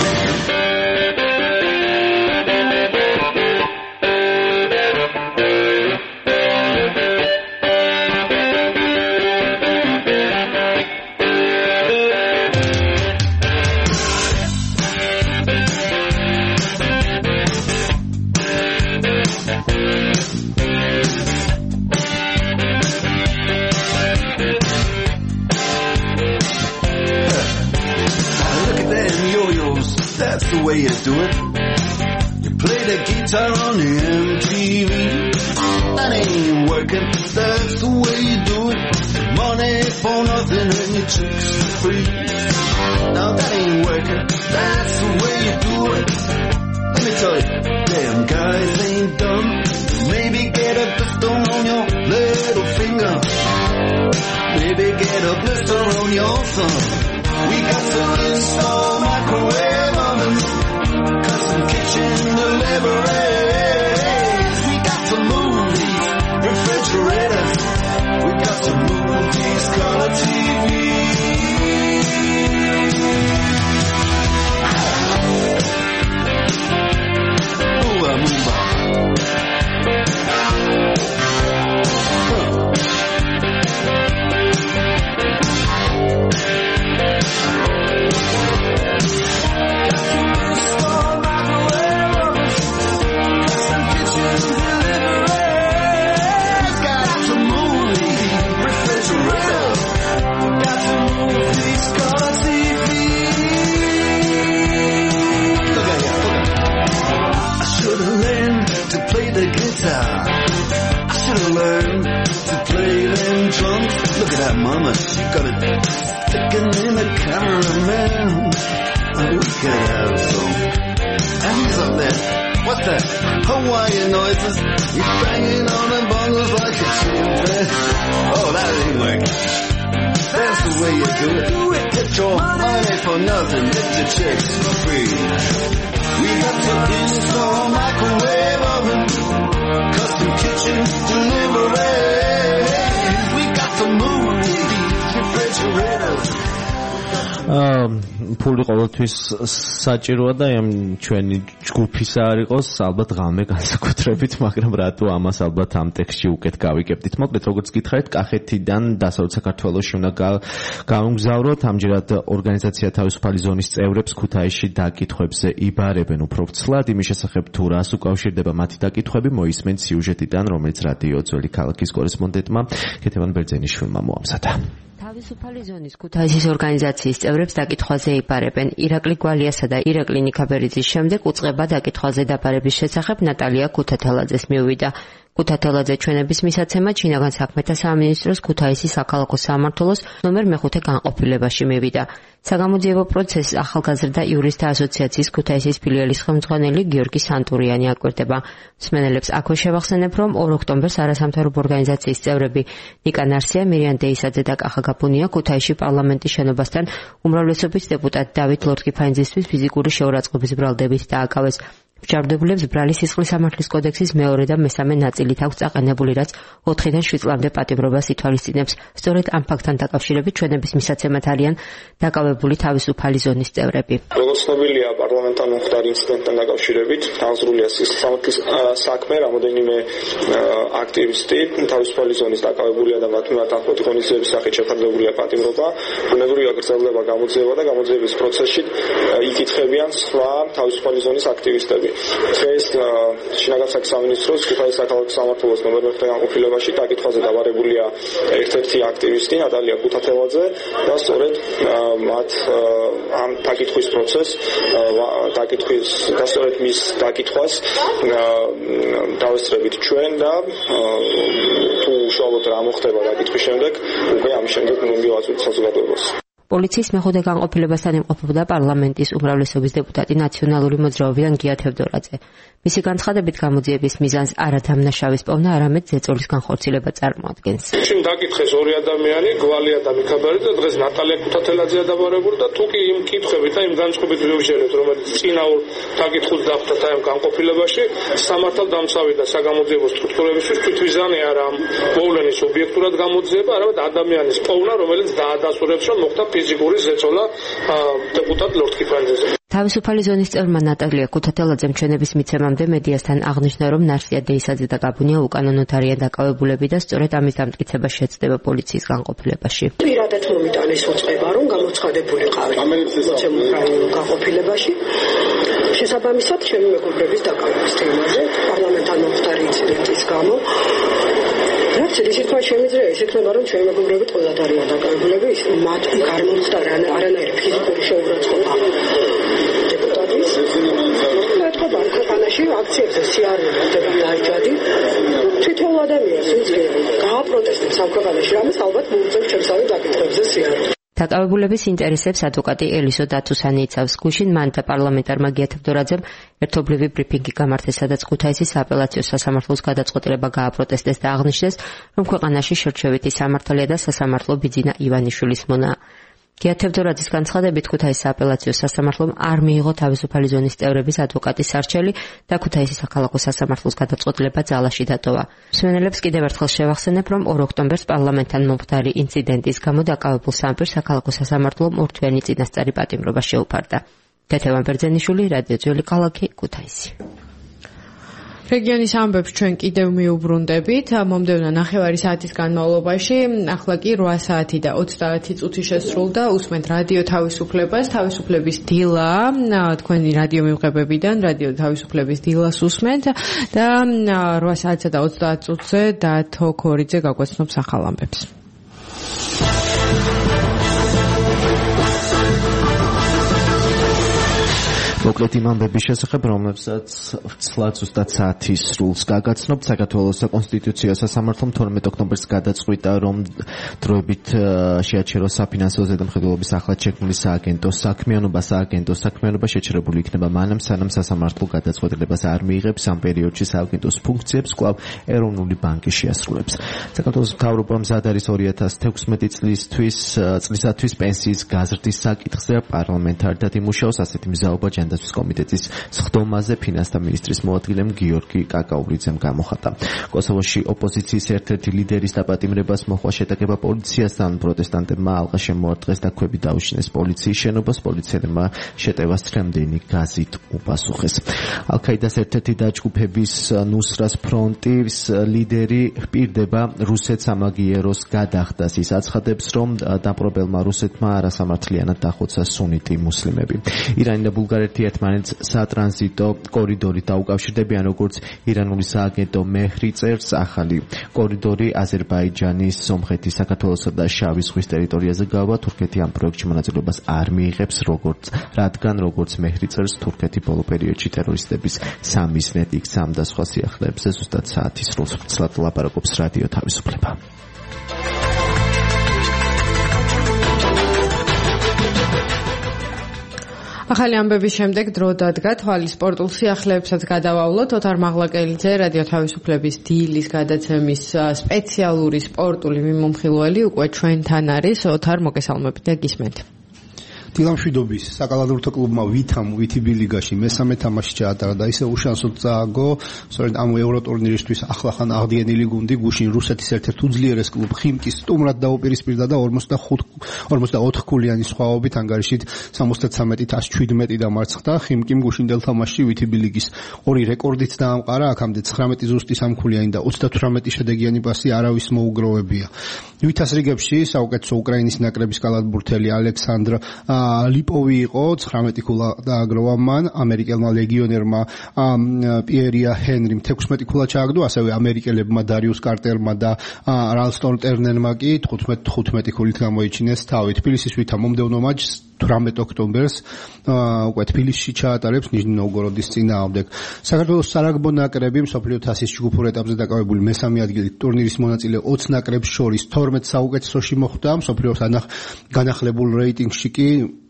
You do it. You play the guitar on the M T V. That ain't working. That's the way you do it. Money for nothing and your chicks for free. Now that ain't working. That's the way you do it. Let me tell you, damn guys ain't dumb. Maybe get a blister on your little finger. Maybe get a blister on your thumb. We got to install microwave ovens. Custom kitchen deliveries. We got to move these refrigerators. We got to move these color T Vs. Move on, move on. Huh. the guitar. I should have learned to play them drums. Look at that mama, she got it sticking in the cameraman. And we could have some. And he's up there. What's that? Hawaiian noises. He's banging on the bongos like a chimpanzee. Oh, that ain't working. That's the way you do it. Do it. Get your money for nothing. Get your checks for free. We got to install microwave oven, custom kitchen delivery. We got to move these refrigerators. ფული ყოველთვის საჭიროა და ამ ჩვენი ჯგუფისა არ იყოს ალბათ ღამე განსაკუთრებით, მაგრამ რატო ამას ალბათ ამ ტექსტში უკეთ გავიკებდით. მოკლედ როგორც გითხარით, კახეთიდან დასავლეთ საქართველოში უნდა გავუმგზავროთ. ამჯერად ორგანიზაცია თავისუფალი ზონის წევრებს ქუთაისში დაკითხვებზე იბარებენ უფრო ვრცლად. იმის შესახებ თუ რას უკავშირდება მათი დაკითხვები, მოისმენთ სიუჟეტიდან, რომელიც რადიო ძველი ქალაქის კორესპონდენტმა ქეთევან ბერძენიშვილმა მოამზადა. თავისუფალი ზონის ქუთაისის ორგანიზაციის წევრებს დაკითხვაზე იბარებენ. ირაკლი გვალიასა და ირაკლი ნიქაბერიძის შემდეგ უწყება დაკითხვაზე დაბარების შესახებ ნატალია ქუთათელაძეს მიუვიდა. ქუთათელაძე ჩვენების მისაცემად შინაგან საქმეთა სამინისტროს ქუთაისის საქალაქო სამმართველოს ნომერ მეხუთე განყოფილებაში მივიდა. საგამოძიებო პროცესს ახალგაზრდა იურისტთა ასოციაციის ქუთაისის ფილიალის ხელმძღვანელი გიორგი სანტურიანი აკვირდება. მსმენელებს აქვე შევახსენებ, რომ ორ ოქტომბერს არასამთავრობო ორგანიზაციის წევრები ნიკა ნარსია, მირიან დეისაძე და კახა გაფუნია ქუთაისში პარლამენტის შენობასთან უმრავლესობის დეპუტატ დავით ლორთქიფანიძისთვის ფიზიკური შეურაცხყოფის ბრალდებით დააკავეს. მჯარდებულებს ბრალი სისხლის სამართლის კოდექსის მეორე და მესამე ნაწილით აქვს წაყენებული, რაც ოთხიდან შვიდ წლამდე პატიმრობას ითვალისწინებს. სწორედ ამ ფაქტთან დაკავშირებით ჩვენების მისაცემად არიან დაკავებული თავისუფალი ზონის წევრები. როგორც ცნობილია, პარლამენტთან მომხდარ ინციდენტთან დაკავშირებით აღზრულია სისხლის სამართლის საქმე, რამოდენიმე აქტივისტი თავისუფალი ზონის დაკავებულია და მათ მიმართ ახლო ღონისძიების სახით შეფარდებულია პატიმრობა. ბუნებრივია გრძელდება გამოძიება და გამოძიების პროცესში იკითხებიან სხვა თავისუფალი ზონის აქტივისტები. დღეს შინაგან საქმეთა სამინისტროს ქუთაისის საქალაქო სამმართველოს ნომერ მეხუთე განყოფილებაში დაკითხვაზე დაბარებულია ერთ-ერთი აქტივისტი ნატალია ქუთათელაძე და სწორედ მათ ამ დაკითხვის პროცესს დაკითხვის და სწორედ მის დაკითხვას დავესწრებით ჩვენ და თუ უშუალოდ რა მოხდება დაკითხვის შემდეგ უკვე ამის შემდეგ მივაწვით საზოგადოებას. პოლიციის მეხუთე განყოფილებასთან იმყოფებოდა პარლამენტის უმრავლესობის დეპუტატი ნაციონალური მოძრაობიდან გია თევდორაძე. მისი განცხადებით გამოძიების მიზანს არა დამნაშავის პოვნა, არამედ ზეწოლის განხორციელება წარმოადგენს. შენ დაკითხეს ორი ადამიანი, გვალია და მიქაბერიძე, დღეს ნატალია ქუთათელაძეა დაბარებული და თუ კი იმ კითხვებით და იმ განწყობით ვიუჟელეთ, რომელიც წინაურ დაკითხვას დახვდათ ამ განყოფილებაში, სამართალდამცავი და საგამოძიებო სტრუქტურებისთვის თვითვიზანი არა ამ მოვლენის ობიექტურად გამოძიება, არამედ ადამიანის პოვნა, რომელიც დაადასტურებს, რომ მოხდა ფიზიკური ზეწოლა დეპუტატ ლორთქიფანიძეზე. თავისუფალი ზონის წევრმა ნატალია ქუთათელაძემ ჩვენების მიცემამდე მედიასთან აღნიშნა, რომ ნარსია დეისაძე და გაბუნია უკანონოდ არიან დაკავებულები და სწორედ ამის დამტკიცება შეცდება პოლიციის განყოფილებაში. პირადად მომიტანეს უწყება, რომ გამოცხადებულიყავი მოცემულ განყოფილებაში. შესაბამისად, ჩემი მეგობრების დაკავების თემაზე პარლამენტთან მომხდარი ინციდენტის გამო რაც ისე თქვა შემიძლია ის იქნება, რომ ჩემი მეგობრები ყველად არიან დაკავებულები, მათ გარემომხდა არანაირი ფიზიკური შეურაცხყოფა დეპუტატის. ეთქობა ქვეყანაში აქციებზე სიარული ხდება დაიჯადი. თითოეულ ადამიანს ვინც გააპროტესტებს ამ ქვეყანაში, რამეს ალბათ მოუწევს ჩემსავე დაკითხვებზე სიარული. დაკავებულების ინტერესებს ადვოკატი ელისო დათუსანი იცავს. გუშინ მან და პარლამენტარმა გია თევდორაძემ ერთობლივი ბრიფინგი გამართეს, სადაც ქუთაისის სააპელაციო სასამართლოს გადაწყვეტილება გააპროტესტეს და აღნიშნეს, რომ ქვეყანაში შერჩევითი სამართალია და სასამართლო ბიძინა ივანიშვილის მონაა. გია თევდორაძის განცხადებით ქუთაისის სააპელაციო სასამართლომ არ მიიღო თავისუფალი ზონის წევრების ადვოკატის არჩევი და ქუთაისის საქალაქო სასამართლოს გადაწყვეტილება ძალაში დატოვა. მსმენელებს კიდევ ერთხელ შევახსენებ, რომ ორ ოქტომბერს პარლამენტთან მომხდარი ინციდენტის გამო დაკავებულ სამფერს საქალაქო სასამართლომ ორთვიანი წინასწარი პატიმრობა შეუფარდა. ქეთევან ბერძენიშვილი, რადიო ძველი ქალაქი, ქუთაისი. რეგიონის ამბებს ჩვენ კიდევ მიუბრუნდებით. მომდევნო ნახევარი საათის განმავლობაში, ახლა კი რვა საათი და ოცდაათი წუთი შესრულდა. უსმენთ რადიო თავისუფლებას, თავისუფლების დილა, თქვენი რადიო მიღებებიდან, რადიო თავისუფლების დილას უსმენთ და რვა საათსა და ოცდაათ წუთზე დათო ქორიძე გაგვაცნობს ახალ ამბებს. მოკლედ იმ ამბების შესახებ, რომლებსაც ცლად ზუსტად საათის სრულს გაგაცნობთ, საქართველოს საკონსტიტუციო სასამართლომ თორმეტ ოქტომბერს გადაწყვიტა, რომ დროებით შეაჩეროს საფინანსო ზედამხედველობის ახლად შექმნილი სააგენტო საქმიანობა, სააგენტო საქმიანობა შეჩერებული იქნება მანამ, სანამ სასამართლო გადაწყვეტილებას არ მიიღებს ამ პერიოდში სააგენტოს ფუნქციებს კვლავ ეროვნული ბანკი შეასრულებს. საქართველოს მთავრობამ მზად არის ორი ათას თექვსმეტი წლისთვის წლისათვის პენსიის გაზრდის საკითხზე პარლამენტარად იმუშაოს, ასეთი მზაობა ჯანდაცვის კომიტეტის სხდომაზე ფინანსთა მინისტრის მოადგილემ გიორგი კაკაურიძემ გამოხატა. კოსოვოში ოპოზიციის ერთ-ერთი ლიდერის დაპატიმრებას მოხდა შეტაკება პოლიციასთან, პროტესტანტებმა ალყა შემოარტყეს და ქვები დაუშინეს პოლიციის შენობას, პოლიციელებმა შეტევას რამდენი გაზით უპასუხეს. ალ-ქაიდას ერთ-ერთი დაჯგუფების ნუსრას ფრონტის ლიდერი პირდება რუსეთს ამაგიეროს გადახდას. ის აცხადებს, რომ დაპყრობელმა რუსეთმა არასამართლიანად დახოცა სუნიტი მუსლიმები. ირანი და ბულგარეთი ერთმანეთს სატრანზიტო კორიდორით დაუკავშირდებიან, როგორც ირანული სააგენტო მეჰრი წერს. ახალი კორიდორი აზერბაიჯანის, სომხეთის, საქართველოსა და შავი ზღვის ტერიტორიაზე გავა. თურქეთი ამ პროექტში მონაწილეობას არ მიიღებს, როგორც რადგან როგორც მეჰრი წერს, თურქეთი ბოლო პერიოდში ტერორისტების სამიზნედ იქცა და სხვა სიახლეებზე ზუსტად საათის სრულს ცლად ლაპარაკობს რადიო თავისუფლება. ახალი ამბების შემდეგ დრო დადგა თვალის სპორტულ სიახლეებსაც გადავავლოთ. ოთარ მაღლაკელიძე, რადიო თავისუფლების დილის გადაცემის სპეციალური სპორტული მიმომხილველი უკვე ჩვენთან არის. ოთარ, მოგესალმებით და გისმენთ. დილამშვიდობის საკალათბურთო კლუბმა ვითამ ვითიბი ლიგაში მესამე თამაში ჩაატარა და ისე უშანსოდ წააგო, სწორედ ამ ევროტურნირისთვის ახლახან აღდგენილი გუნდი გუშინ რუსეთის ერთ-ერთ უძლიერეს კლუბ ხიმკის სტუმრად დაუპირისპირდა და ორმოცდაოთხ ქულიანი სხვაობით ანგარიშით სამოცდათრამეტით ას შვიდმეტი დამარცხდა. ხიმკიმ გუშინდელ თამაშში ვითიბი ლიგის ორი რეკორდით დაამყარა, აქამდე ცხრამეტი ზუსტი სამქულიანი და ოცდათვრამეტი შედეგიანი პასი არავის მოუგროვებია. ვითას რიგებში საუკეთესო უკრაინის ნაკრების კალათბურთელი ალექსანდრ ლიპოვი იყო, ცხრამეტი ქულა დააგროვა მან, ამერიკელმა ლეგიონერმა პიერია ჰენრიმ თექვსმეტი ქულა ჩააგდო, ასევე ამერიკელებმა დარიუს კარტერმა და რალსტონ ტერნერმა კი თხუთმეტი ქულით გამოიჩინეს თავი. თბილისის ვითა მომდევნო მატჩს თვრამეტ ოქტომბერს უკვე თბილისში ჩაატარებს ნიჟნი-ნოვგოროდის წინააღმდეგ. საქართველოს სარაგბო ნაკრები მსოფლიო თასის ჯგუფურ ეტაპზე დაკავებული მესამე ადგილით ტურნირის მონაწილე ოცი ნაკრებს შორის თორმეტ საუკეთესოში მოხვდა. მსოფლიოს განახლებულ რეიტინგში კი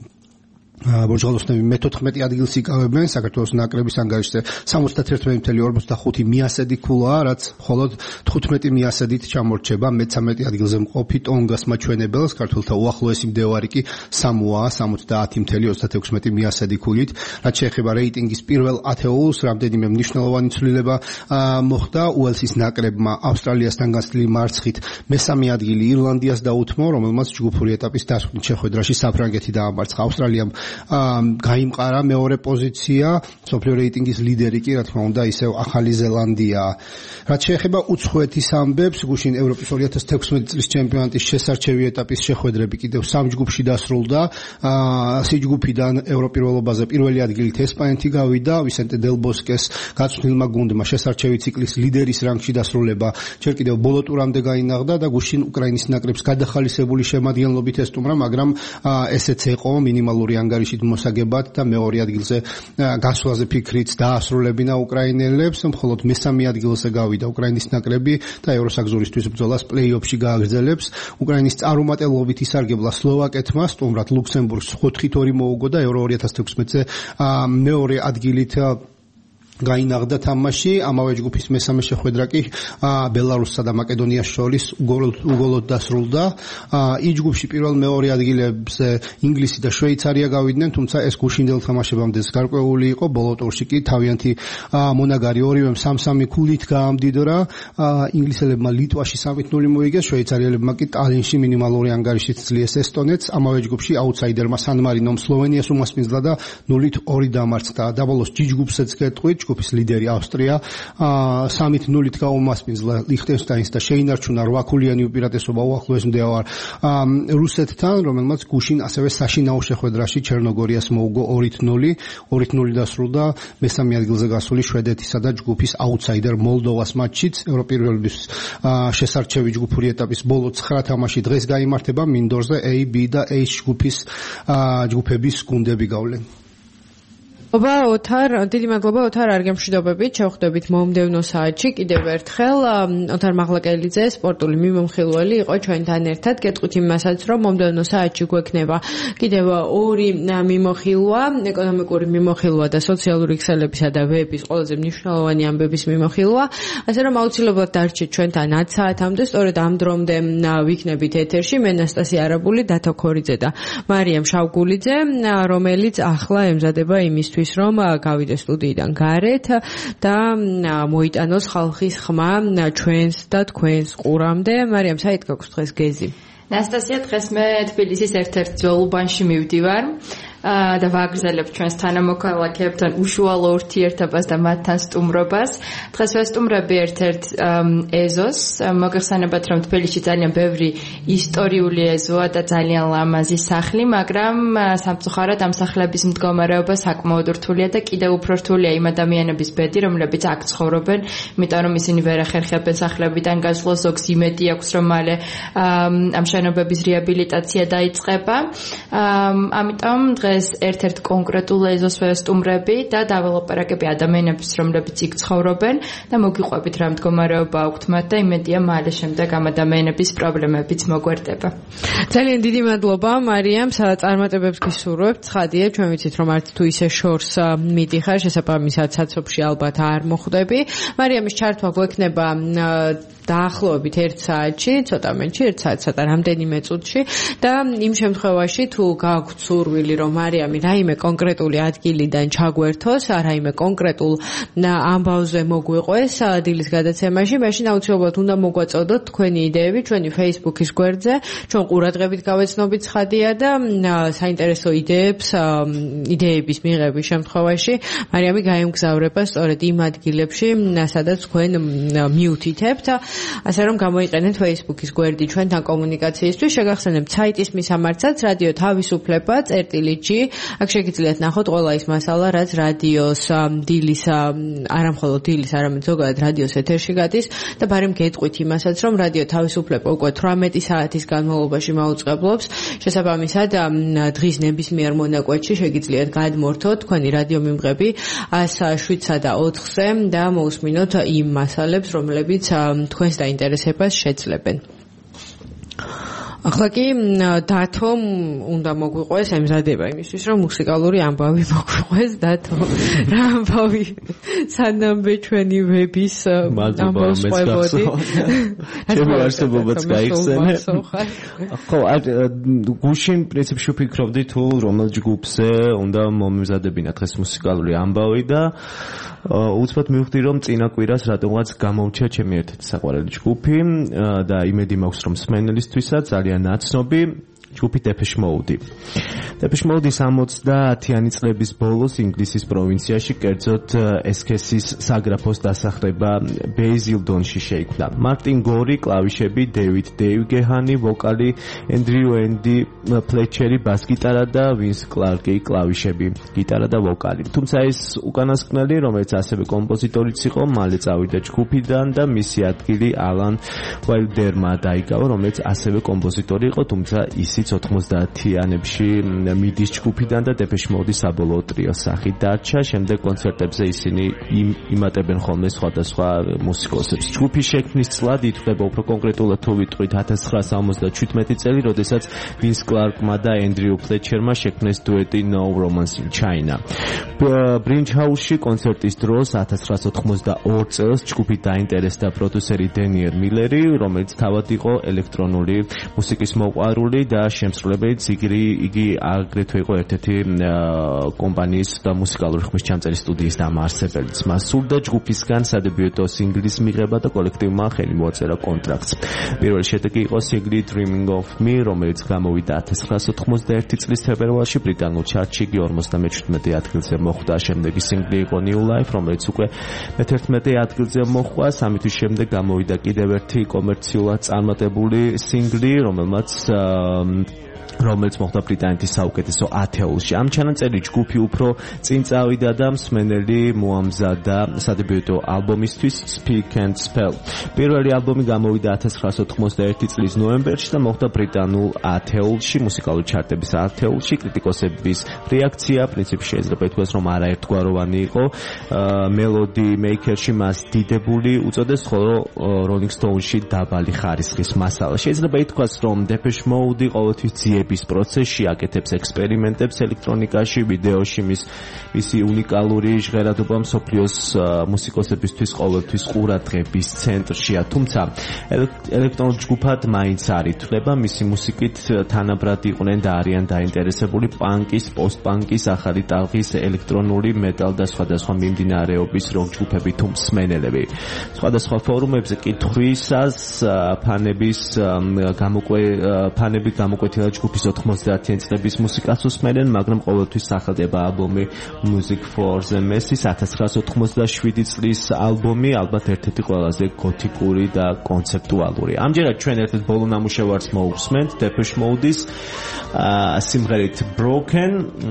ბორჯღალოსნები მეთოთხმეტი ადგილს იკავებენ. საქართველოს ნაკრების ანგარიშზე სამოცდაერთი წუთი ორმოცდახუთი მიასედი ქულაა, რაც მხოლოდ თხუთმეტი მიასედით ჩამორჩება მეთერთმეტე ადგილზე მყოფი ტონგას მაჩვენებელს. ქართველთა უახლოესი მდევარი კი სამოაა სამოცდაათი წუთი ოცდათექვსმეტი მიასედი ქულით. რაც შეეხება რეიტინგის პირველ ათეულს, რამდენიმე მნიშვნელოვანი ცვლილება მოხდა. უელსის ნაკრებმა ავსტრალიასთან გასვლილი მარცხით მესამე ადგილი ირლანდიას დაუთმო, რომელმაც ჯგუფური ეტაპის დასკვნით შეხვედრაში საფრანგეთი დაამარცხა. ავსტრალიამ გაიმყარა მეორე პოზიცია, მსოფლიო რეიტინგის ლიდერი კი რა თქმა უნდა ისევ ახალი ზელანდია. რაც შეეხება უცხოეთის ამბებს, გუშინ ევროპის ორი ათას თექვსმეტი წლის ჩემპიონატის შესარჩევი ეტაპის შეხვედრები კიდევ სამ ჯგუფში დასრულდა. სი ჯგუფიდან ევროპირველობაზე პირველი ადგილით ესპანეთი გავიდა, ვისენტე დელ ბოსკეს გაცვლილმა გუნდმა შესარჩევი ციკლის ლიდერის რანგში დასრულება ჯერ კიდევ ბოლო ტურამდე გაინაღდა და გუშინ უკრაინის ნაკრებს გადახალისებული შემადგენლობით ესტუმრა, მაგრამ ესეც იყო მინიმალური ანგარიშით მოსაგებად და მეორე ადგილზე გასვლაზე ფიქრით დაასრულებინა უკრაინელებს. მხოლოდ მესამე ადგილზე გავიდა უკრაინის ნაკრები და ევროსაგზურისთვის ბრძოლას პლეი-ოფში გააგრძელებს. უკრაინის წარუმატებლობით ისარგებლა სლოვაკეთმა, სტუმრად ლუქსემბურგს ოთხით ორი მოუგო და ევრო ორი ათას თექვსმეტზე მეორე ადგილით გაინაღდა თამაში. ამავე ჯგუფის მესამე შეხვედრა კი ბელარუსსა და მაკედონიას შორის უგოლოდ დასრულდა. ი ჯგუფში პირველ მეორე ადგილებზე ინგლისი და შვეიცარია გავიდნენ, თუმცა ეს გუშინდელ თამაშებამდე გარკვეული იყო. ბოლო ტურში კი თავიანთი მონაგარი ორივემ სამ-სამი ქულით გაამდიდრა. ინგლისელებმა ლიტვაში სამით ნული მოიგეს, შვეიცარიელებმა კი ტალინში მინიმალური ანგარიშით ძლიეს ესტონეთს. ამავე ჯგუფში აუთსაიდერმა სან მარინომ სლოვენიას უმასპინძლა და ნულით ორი დამარცხდა. დაბოლოს ჯი ჯგუფსაც გეტყვით, ჯგუფის ლიდერი ავსტრია სამით ნულით გაუმასპინძლა ლიხტენშტაინს და შეინარჩუნა რვა ქულიანი უპირატესობა უახლოეს მდევარ რუსეთთან, რომელმაც გუშინ ასევე საშინაო შეხვედრაში ჩერნოგორიას მოუგო ორით ნული. ორით ნული დასრულდა მესამე ადგილზე გასული შვედეთისა და ჯგუფის აუთსაიდერ მოლდოვას მატჩიც. ევროპირველობის შესარჩევი ჯგუფური ეტაპის ბოლო ცხრა თამაში დღეს გაიმართება მინდორზე A, B და H ჯგუფის ჯგუფების გუნდები გავლენ. ობა ოთარ, დიდი მადლობა ოთარ არ გემშვიდობებით, შევხვდებით მომდევნო საათში კიდევ ერთხელ. ოთარ მაღლაკელიძე, სპორტული მიმოხილველი იყო ჩვენთან ერთად. გეტყვით იმასაც, რომ მომდევნო საათში გვექნება კიდევ ორი მიმოხილვა, ეკონომიკური მიმოხილვა და სოციალური ქსელებისა და ვების ყველაზე მნიშვნელოვანი ამბების მიმოხილვა. ასე რომ აუცილებლად დარჩეთ ჩვენთან ათ საათამდე, სწორედ ამ დრომდე ვიქნებით ეთერში. მე ნასტასია არაბული, დათო ქორიძე და მარიამ შავგულიძე, რომელიც ახლა ემზადება იმისთვის რომ გავიდე სტუდიიდან გარეთ და მოიტანოს ხალხის ხმა ჩვენს და თქვენს ყურამდე. მარიამ, საით გაქვს დღეს გეზი? ნასტასია, დღეს მე თბილისის ერთ-ერთ ძველ უბანში მივდივარ და ვაგრძელებ ჩვენს თანამოქალაქეებთან უშუალო ურთიერთობას და მათთან სტუმრობას. დღეს ვესტუმრები ერთ-ერთ ეზოს. მოგეხსენებათ, რომ თბილისში ძალიან ბევრი ისტორიული ეზოა და ძალიან ლამაზი სახლი, მაგრამ სამწუხაროდ ამ სახლების მდგომარეობა საკმაოდ რთულია და კიდევ უფრო რთულია იმ ადამიანების ბედი, რომლებიც აქ ცხოვრობენ, იმიტომ რომ ისინი ვერ ახერხებენ სახლებიდან გასვლას, ზოგს იმედი აქვს, რომ მალე ამ შენობების რეაბილიტაცია დაიწყება. ამიტომ დღეს ერთ-ერთ კონკრეტულ ეზოს ვესტუმრები და დაველაპარაკები ადამიანებს, რომლებიც იქ ცხოვრობენ და მოგიყვებით რა მდგომარეობა აქვთ მათ და იმედია მალე შემდეგ ამ ადამიანების პრობლემებიც მოგვერდება. ძალიან დიდი მადლობა მარიამ, წარმატებებს გისურვებთ. ცხადია, ჩვენ ვიცით რომ არც თუ ისე შორს მიდიხარ, შესაბამისად საცობში ალბათ არ მოხვდები. მარიამის ჩართვა გვექნება დაახლოებით ერთ საათში, ცოტა მეტში, ერთ საათსა და რამდენიმე წუთში და იმ შემთხვევაში თუ გააქვთ სურვილი რომ მარიამი რაიმე კონკრეტული ადგილიდან ჩაგვერთოს, რაიმე კონკრეტულ ამბავზე მოგვიყვეს დილის გადაცემაში, მაშინ აუცილებლად უნდა მოგვაწოდოთ თქვენი იდეები ჩვენი Facebook-ის გვერდზე. ჩვენ ყურადღებით გავეცნობით ცხადია და საინტერესო იდეებს, იდეების მიღების შემთხვევაში მარიამი გაემგზავრება სწორედ იმ ადგილებში, სადაც თქვენ მიუთითებთ. ასე რომ გამოიყენეთ Facebook-ის გვერდი ჩვენთან კომუნიკაციისთვის. შეგახსენებთ საიტის მისამართსაც რადიო თავისუფლება წერტილი ჯი. აქ შეგიძლიათ ნახოთ ყველა ის მასალა, რაც რადიოს დილის, არამხოლოდ დილის, არამედ ზოგადად რადიოს ეთერში გადის და ბარემ გეტყვით იმასაც, რომ რადიო თავისუფლება უკვე თვრამეტი საათის განმავლობაში მაუწყებლობს. შესაბამისად, დღის ნებისმიერ მონაკვეთში შეგიძლიათ გადმორთოთ თქვენი რადიო მიმღები ას შვიდსა და ოთხზე და მოусმინოთ იმ მასალებს, რომლებიც თქვენს დაინტერესებას შეძლებენ. ახლა კი დათომ უნდა მოგვიყვეს ემზადება იმისთვის, რომ მუსიკალური ამბავი მოგვიყვეს. დათო, რა ამბავი სანამ ჩვენი ვების ამბავს ყვებოდი. ჩემი არსებობაც გაიხსენე. ხო, გუშინ პრინციპში ვფიქრობდი თუ რომელ ჯგუფზე უნდა მომემზადებინა დღეს მუსიკალური ამბავი და უცბად მივხვდი რომ წინა კვირას რატომღაც გამოუჩა ჩემი ერთ-ერთი საყვარელი ჯგუფი და იმედი მაქვს რომ მსმენელისთვისაც ძალიან ნაცნობი ჯგუფი Depeche Mode. Depeche Mode სამოცდაათიანი წლების ბოლოს ინგლისის პროვინციაში, კერძოდ ესქესის საგრაფოს დასახლება ბეიზილდონში შეიქმნა. მარტინ გორი კლავიშები, დევიდ დეივგეჰანი ვოკალი, ენდრიუ ენდი ფლეჩერი ბას-გიტარა და ვინს კლარკი კლავიშები, გიტარა და ვოკალი. თუმცა ეს უკანასკნელი, რომელიც ასევე კომპოზიტორიც იყო, მალე წავიდა ჯგუფიდან და მისი ადგილი ალან უაილდერმა დაიკავა, რომელიც ასევე კომპოზიტორი იყო, თუმცა ისი ოთხმოცდაათიანებში მიდის ჯგუფიდან და Depeche Mode საბოლოო ტრიოს სახით დარჩა. შემდეგ კონცერტებზე ისინი იმატებენ ხოლმე სხვადასხვა მუსიკოსებს. ჯგუფის შექმნის წლად ითვლება უფრო კონკრეტულად თუ ვიტყვით ათას ცხრაასა ორმოცდაჩვიდმეტი წელი, როდესაც ვინს კლარკმა და ენდრიუ ფლეჩერმა შექმნეს დუეტი No Romance in China. ბრინჯჰაუსში კონცერტის დროს ათას ცხრაასა ოთხმოცდაორ წელს ჯგუფით დაინტერესდა პროდიუსერი დენიელ მილერი, რომელიც თავად იყო ელექტრონული მუსიკის მოყვარული და შემსრულებელი. იგი იგი აგრეთვე იყო ერთ-ერთი კომპანიის და მუსიკალური ხმის ჩამწერი სტუდიის დამაარსებელიც. მას სურდა ჯგუფისგან სადებიუტო სინგლის მიღება და კოლექტივმა ხელი მოაწერა კონტრაქტს. პირველი შედეგი იყო სინგლი Dreaming of Me, რომელიც გამოვიდა ათას ცხრაასა ოთხმოცდაერთი წლის თებერვალში ბრიტანულ ჩარტში, იგი ორმოცდამეჩვიდმეტე ადგილზე მოხვდა. შემდეგი სინგლი იყო New Life, რომელიც უკვე მეთერთმეტე ადგილზე მოხვდა. სამი თვის შემდეგ გამოვიდა კიდევ ერთი კომერციულად წარმატებული სინგლი, რომელმაც რომელიც მოხდა ბრიტანეთის საუკეთესო ათეულში. ამ ჩანაწერი ჯგუფი უფრო წინ წავიდა და მსმენელი მოამზადა სადებიუტო ალბომისთვის Speak and Spell. პირველი ალბომი გამოვიდა ათას ცხრაასი ოთხმოცდაერთი წლის ნოემბერში და მოხდა ბრიტანულ ათეულში, მუსიკალური ჩარტების ათეულში. კრიტიკოსების რეაქცია პრინციპში შეიძლება ითქვას, რომ არაერთგვაროვანი იყო. Melody Maker-ში მას დიდებული უწოდეს, ხოლო Rolling Stone-ში დაბალი ხარისხის მასალა. შეიძლება ითქვას, რომ Depeche Mode ყოველთვის ძიების პროცესში აკეთებს ექსპერიმენტებს ელექტრონიკაში, ვიდეოში, მის მისი უნიკალური ჟღერადობა მსოფლიოს მუსიკოსებისთვის ყოველთვის ყურადღების ცენტრშია. თუმცა ელექტრონულ ჯგუფად მაინც არ ითვლება, მისი მუსიკით თანაბრად იყვნენ და არიან დაინტერესებული პანკის, პოსტ-პანკის, ახალი ტალღის, ელექტრონული მეტალ და სხვადასხვა მიმდინარეობის როკ ჯგუფები თუ მსმენელები. სხვადასხვა ფორუმებზე კითხვისას ფანების გამოკვე ფანები გამოკვეთილად ჯგუფის ოთხმოცდაათიან წლების მუსიკას უსმენენ, მაგრამ ყოველთვის სახელდება ალბომი Music for the Masses ათას ცხრაასი ოთხმოცდაშვიდი წლის ალბომი, ალბათ ერთ-ერთი ყველაზე გოთიკური და კონცეპტუალური. ამჯერად ჩვენ ერთ-ერთ ბოლო ნამუშევარს მოვუსმენთ Depeche Mode-ის სიმღერით Broken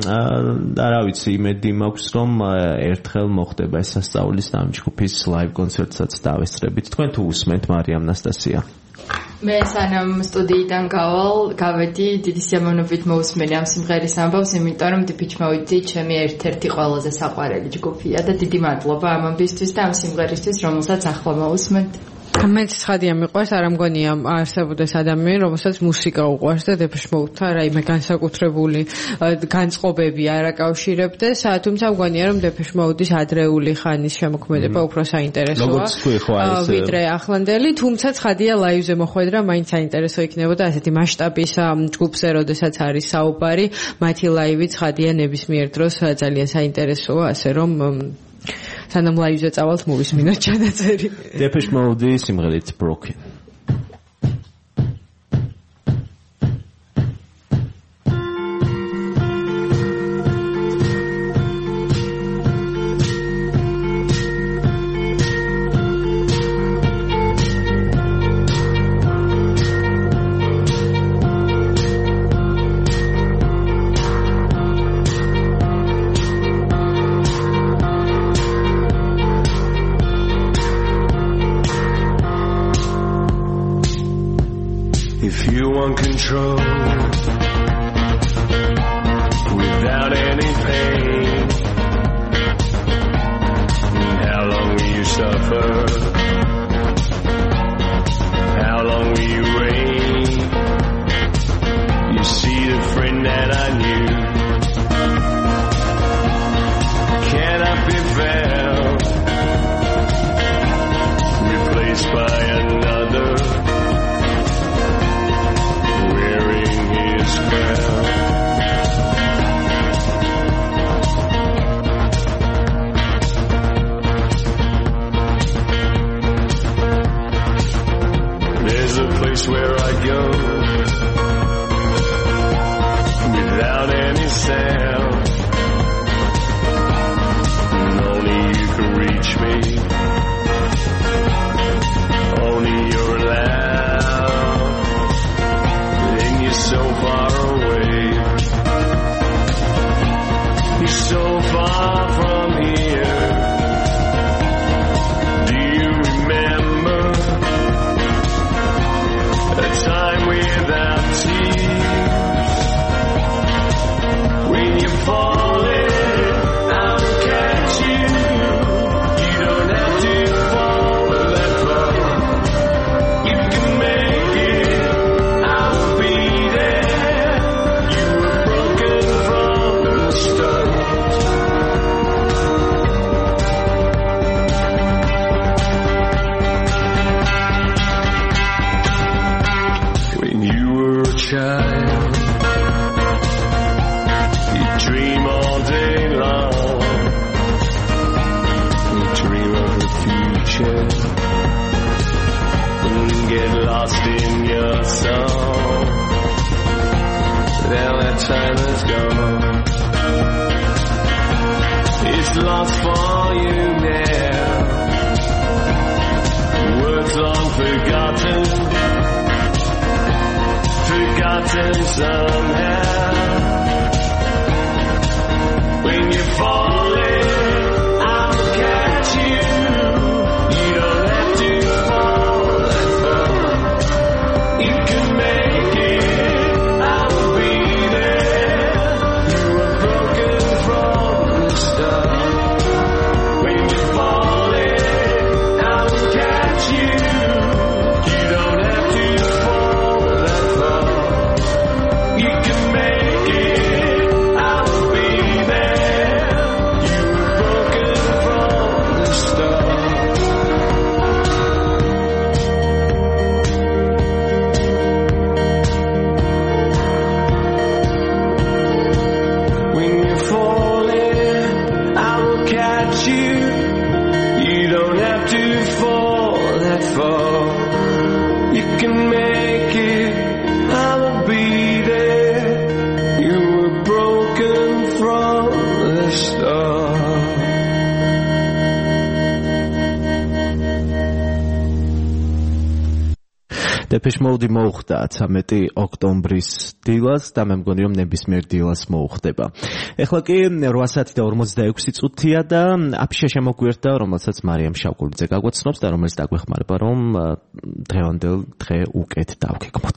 და რა ვიცი, იმედი მაქვს, რომ ერთხელ მოხდება ეს სასწაულის და ამ ჯგუფის live კონცერტსაც დავესწრებით. თქვენ თუ უსმენთ მარიამ ნასტასია? მე სანამ სტუდიიდან გავალ, გავედი დიდი სიამოვნებით მოусმენი ამ სიმღერის ამბავს, იმიტომ რომ Depeche Mode ჩემი ერთ-ერთი ყველაზე საყვარელი ჯგუფია და დიდი მადლობა ამ ამბისთვის და ამ სიმღერისთვის, რომელსაც ახლა მოვусმენთ. მეც ცხადია მიყვარს, არ ამგონია არსებობდეს ადამიანი, რომელსაც მუსიკა უყვარს და Depeche Mode-თან რაიმე განსაკუთრებული განწყობები არ აკავშირებდეს, თუმცა მგონია რომ Depeche Mode-ის ადრეული ხანის შემოქმედება უფრო საინტერესოა ვიდრე ახლანდელი, თუმცა ცხადია ლაივზე მოხვედრა მაინც საინტერესო იქნებოდა ასეთი მასშტაბის ჯგუფზე, როდესაც არის საუბარი, მათი ლაივი ცხადია ნებისმიერ დროს ძალიან საინტერესოა, ასე რომ სანამ ლაივზე წავალთ მოვისმინოთ ჩანაწერი. Depeche Mode სიმღერით Broken. Control without any pain. How long will you suffer? How long will you reign? You see the friend that I knew cannot be found, replaced by another. There's a place where I go without any sound, and only you can reach me, only you're allowed, and you're so far away, you're so far from here. Do you remember a time without tears, when you fall in, I'll catch you. You don't have to fall that far. You can make it, I'll be there. You were broken from the start. Child, you dream all day long, you dream of the future, and get lost in your song. Now that time is gone, it's lost for you now. Words long forgotten, forgotten somehow. When you're falling, I'll catch you. You don't have to fall that far. You can make it, I'll be there. You were broken from the start. When you're falling, I'll catch you. You don't have to fall that far. You can make it, I'll be there. You were broken from the start. When you're falling, I will catch you. You don't have to fall that far. You can make it, I will be there. You were broken from the start. Depeche Mode მოუხდა ცამეტი ოქტომბრის დილას და მე მგონი რომ ნებისმიერ დილას მოუხდება. ეხლა კი რვა საათი და ორმოცდაექვსი წუთია და აფიშა შემოგვიერთდა, რომელსაც მარიამ შავკულიძე გაგვაცნობს და რომელიც დაგვეხმარება რომ დღევანდელ დღე უკეთ დავგეგმოთ.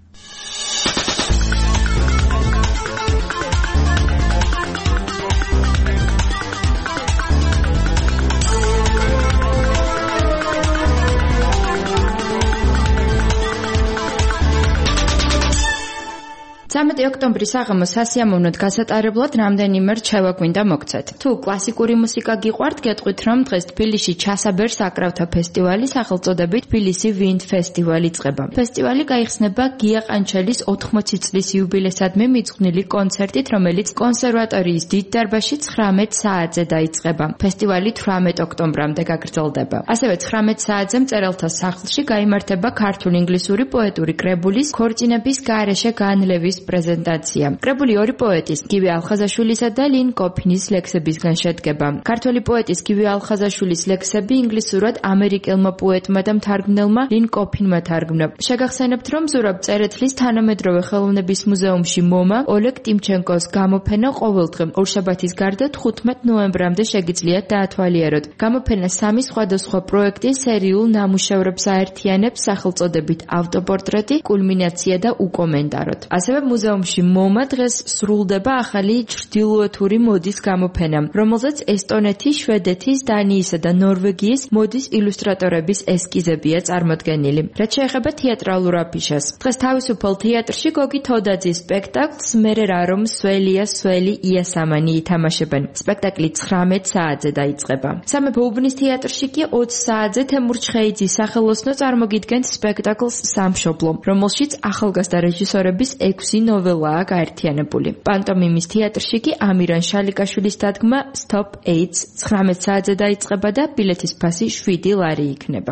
ცამეტი ოქტომბრის საღამოს სასიამოვნოდ გასატარებლად რამდენიმე რჩევა გვინდა მოგცეთ. თუ კლასიკური მუსიკა გიყვართ, გეტყვით რომ დღეს თბილისში ჩასაბერ საკრავთა ფესტივალი სახელწოდებით თბილისი Wind Festival იწყება. ფესტივალი გაიხსნება გია ყანჩელის ოთხმოცი წლის იუბილესადმი მიძღვნილი კონცერტით, რომელიც კონსერვატორიის დიდ დარბაზში ცხრამეტ საათზე დაიწყება. ფესტივალი თვრამეტ ოქტომბრამდე გაგრძელდება. ასევე ცხრამეტ საათზე მწერალთა სახლში გაიმართება ქართულ-ინგლისური პოეტური კრებულის ქორწინების გარეშე განლევის პრეზენტაცია. კრებული ორი პოეტის, გივი ალხაზაშვილისა და ლინ კოფინის ლექსებისგან შედგება. ქართველი პოეტის გივი ალხაზაშვილის ლექსები ინგლისურად ამერიკელმა პოეტმა და მთარგმნელმა ლინ კოფინმა თარგმნა. შეგახსენებთ, რომ ზურაბ წერეთლის თანამედროვე ხელოვნების მუზეუმში მომა ოლეგ ტიმჩენკოს გამოფენა ყოველდღე ორშაბათის გარდა თხუთმეტ ნოემბრამდე შეგიძლიათ დაათვალიეროთ. გამოფენა სამი სხვადასხვა პროექტის სერიულ ნამუშევრებს აერთიანებს სახელწოდებით ავტოპორტრეტი, კულმინაცია და უკომენტაროთ. ასევე მუზეუმში მომა დღეს სრულდება ახალი ჩრდილოეთური მოდის გამოფენა, რომელზეც ესტონეთის, შვედეთის, დანიისა და ნორვეგიის მოდის ილუსტრატორების ესკიზებია წარმოდგენილი. რაც შეეხება თეატრალურ აფიშას, დღეს თავისუფალ თეატრში გოგი თოდაძის სპექტაკლს მერე რა რომ სველია სველი იასამანი ითამაშებენ. სპექტაკლი ცხრამეტ საათზე დაიწყება. სამეფო უბნის თეატრში კი ოცი საათზე თემურ ჩხეიძის სახელოსნო წარმოგიდგენთ სპექტაკლს სამშობლო, რომელშიც ახალგაზრდა რეჟისორების ექვსი ნოველაა გაერთიანებული. პანტომიმის თეატრში კი ამირან შალიკაშვილის დადგმა Stop AIDS ცხრამეტ საათზე დაიწყება და ბილეთის ფასი შვიდი ლარი იქნება.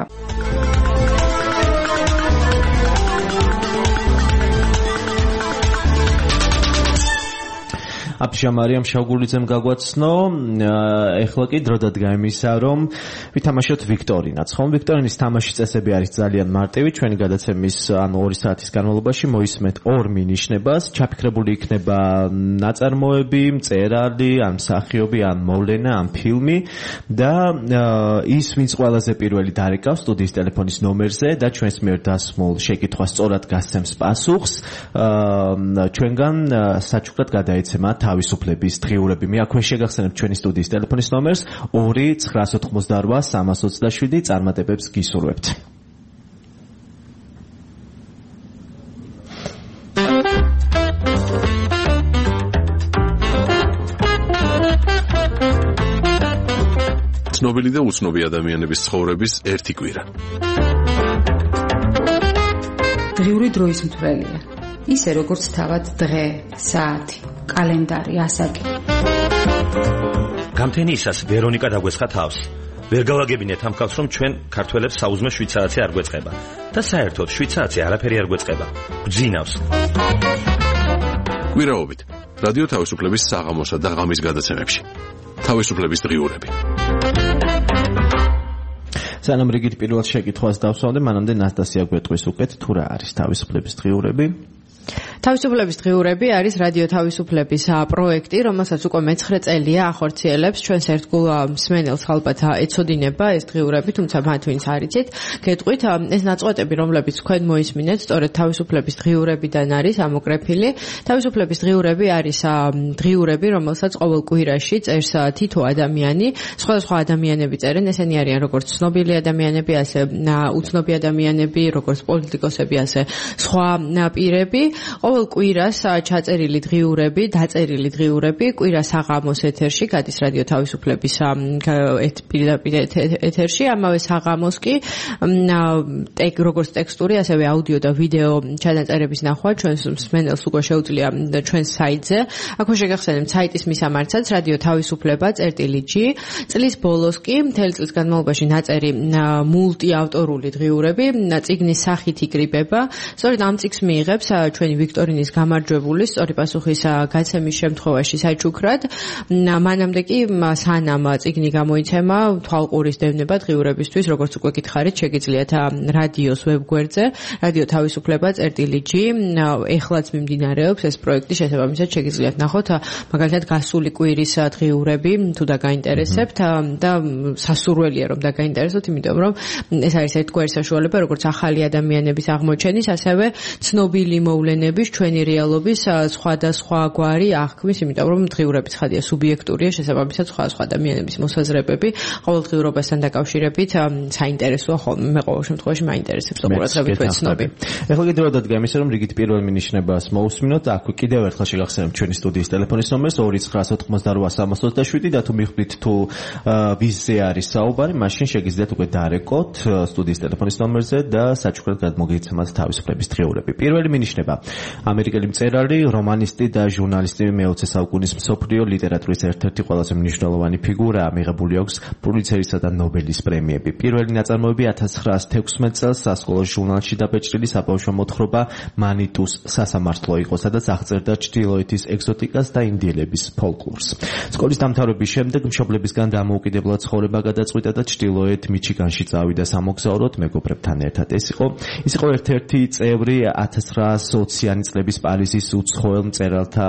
აფიშა მარიამ შავგულიძემ გაგვაცნო. ეხლა კი დრო დადგა იმისა, რომ ვითამაშოთ ვიქტორინაც. ხომ ვიქტორინის თამაშის წესები არის ძალიან მარტივი. ჩვენი გადაცემის ანუ ორი საათის განმავლობაში მოისმენთ ორ მინიშნებას. ჩაფიქრებული იქნება ნაწარმოები, მწერალი, ან მსახიობი, ან მოვლენა, ან ფილმი და ის, ვინც ყველაზე პირველი დარეკავს სტუდიის ტელეფონის ნომერზე და ჩვენს მიერ დასმულ შეკითხვას სწორად გასცემს პასუხს, ჩვენგან საჩუქრად გადაეცემა თავისუფლების დღიურები. მე აქვე შეგახსენებთ ჩვენი სტუდიის ტელეფონის ნომერს ორი ცხრაას ოთხმოცდარვა სამას ოცდაშვიდი წარმატებებს გისურვებთ. ცნობილი და უცნობი ადამიანების ცხოვრების ერთი კვირა. დღიური დროის მთვრელია. ისე როგორც თავად დღე, საათი, კალენდარი, ასაკი. გამთენიისას ვერონიკა დაგვესხა თავს. ვერ გავაგებინეთ ამ ხალხს, რომ ჩვენ ქართველებს საუზმე შვიდ საათი არ გვეწყება და საერთოდ შვიდ საათი არაფერი არ გვეწყება. გძინავს. კვირაობით რადიო თავისუფლების საღამოსა და ღამის გადაცემებში. თავისუფლების დღიურები. სანამ რიგით პირველ შეკითხვას დავსვამდე, მანამდე ნასტასია გვეტყვის უკეთ თუ რა არის თავისუფლების დღიურები. თავისუფლების დღიურები არის რადიო თავისუფლების პროექტი, რომელსაც უკვე მეცხრე წელია ახორციელებს ჩვენს ერთგულ მსმენელს ალბათ ეცოდინება ეს დღიურები, თუმცა მათ ვინც არიცით, გეტყვით ეს ნაწყვეტები, რომლებიც თქვენ მოისმინეთ, სწორედ თავისუფლების დღიურებიდან არის ამოკრეფილი. თავისუფლების დღიურები არის დღიურები, რომელსაც ყოველ კვირაში წერს თითო ადამიანი, სხვადასხვა ადამიანები წერენ, ესენი არიან როგორც ცნობილი ადამიანები, ასე უცნობი ადამიანები, როგორც პოლიტიკოსები, ასე სხვა პირები. ყოველ კვირას ჩაწერილი დღიურები, დაწერილი დღიურები კვირას საღამოს ეთერში გადის რადიო თავისუფლების პირდაპირ ეთერში, ამავე საღამოს კი ტექ როგორც ტექსტური, ასევე აუდიო და ვიდეო ჩანაწერების ნახვა ჩვენს მსმენელს უკვე შეუძლია ჩვენს საიტზე. აქვე შეგახსენებთ საიტის მისამართსაც რადიო თავისუფლება წერტილი ჯი. წლის ბოლოს კი მთელი წლის განმავლობაში ნაწერი მულტიავტორული დღიურები, წიგნის სახით იკრიბება. სწორედ ამ წიგნს მიიღებს ჩვენი ვიქტორინის გამარჯვებული სწორი პასუხის გაცემის შემთხვევაში საჩუქრად. მანამდე კი სანამ წიგნი გამოიცემა, თვალყურის დევნება დღიურებისთვის, როგორც უკვე გითხარით, შეგიძლიათ რადიოს ვებგვერდზე, რადიო თავისუფლება წერტილი ჯი. ეხლაც მიმდინარეობს ეს პროექტი, შესაბამისად შეგიძლიათ ნახოთ მაგალითად გასული კვირის დღიურები, თუ დაგაინტერესებთ და სასურველია რომ დაგაინტერესოთ, იმიტომ რომ ეს არის ერთგვარი საშუალება, როგორც ახალი ადამიანების აღმოჩენის, ასევე ცნობილი მოვლენების, ჩვენი რეალობის სხვადასხვა გვარი აღქმის, იმიტომ რომ დღიურების ხადია სუბიექტურია, შესაბამისად სხვადასხვა ადამიანების მოსაზრებები ყოველ დღიურობასთან დაკავშირებით საინტერესოა ხოლმე. მე ყოველ შემთხვევაში მაინტერესებს ყურადღებით ვეცნობი. ეხლა კიდევ დადგა იმისა, რომ რიგით პირველ მინიშნებას მოусმინოთ, აქ კიდევ ერთხელ შეგახსენებთ ჩვენი სტუდიის ტელეფონის ნომერს ორი ცხრა ოთხმოცდაოთხ სამას ოცდაშვიდი და თუ მიხვდით თუ ვიზზე არის საუბარი, მაშინ შეგიძლიათ უკვე დარეკოთ სტუდიის ტელეფონის ნომერზე და საჩუქრად გადმოგიცემათ თავისუფლების დღიურები. პირველი მინიშნება ამერიკელი მწერალი, რომანისტი და ჟურნალისტი მეოცე საუკუნის მსოფლიო ლიტერატურის ერთ-ერთი ყველაზე მნიშვნელოვანი ფიგურა, მიღებული აქვს პულიცერისა და ნობელის პრემიები. პირველი ნაწარმოები ათას ცხრაასი თექვსმეტ წელს სასკოლო ჟურნალში დაბეჭდილი საბავშვო მოთხრობა მანიტუს სასამართლო იყო, სადაც აღწერდა ჩრდილოეთის ეგზოტიკას და ინდიელების ფოლკლორს. სკოლის დამთავრების შემდეგ მშობლებისგან დამოუკიდებლად ცხოვრება გადაწყვიტა და ჩრდილოეთ მიჩიგანში წავიდა სამოგზაუროდ მეგობრებთან ერთად. ეს იყო ის იყო ერთ-ერთი წევრი ათას ცხრაასი ოციანი წლების პარიზის უცხოელ მწერალთა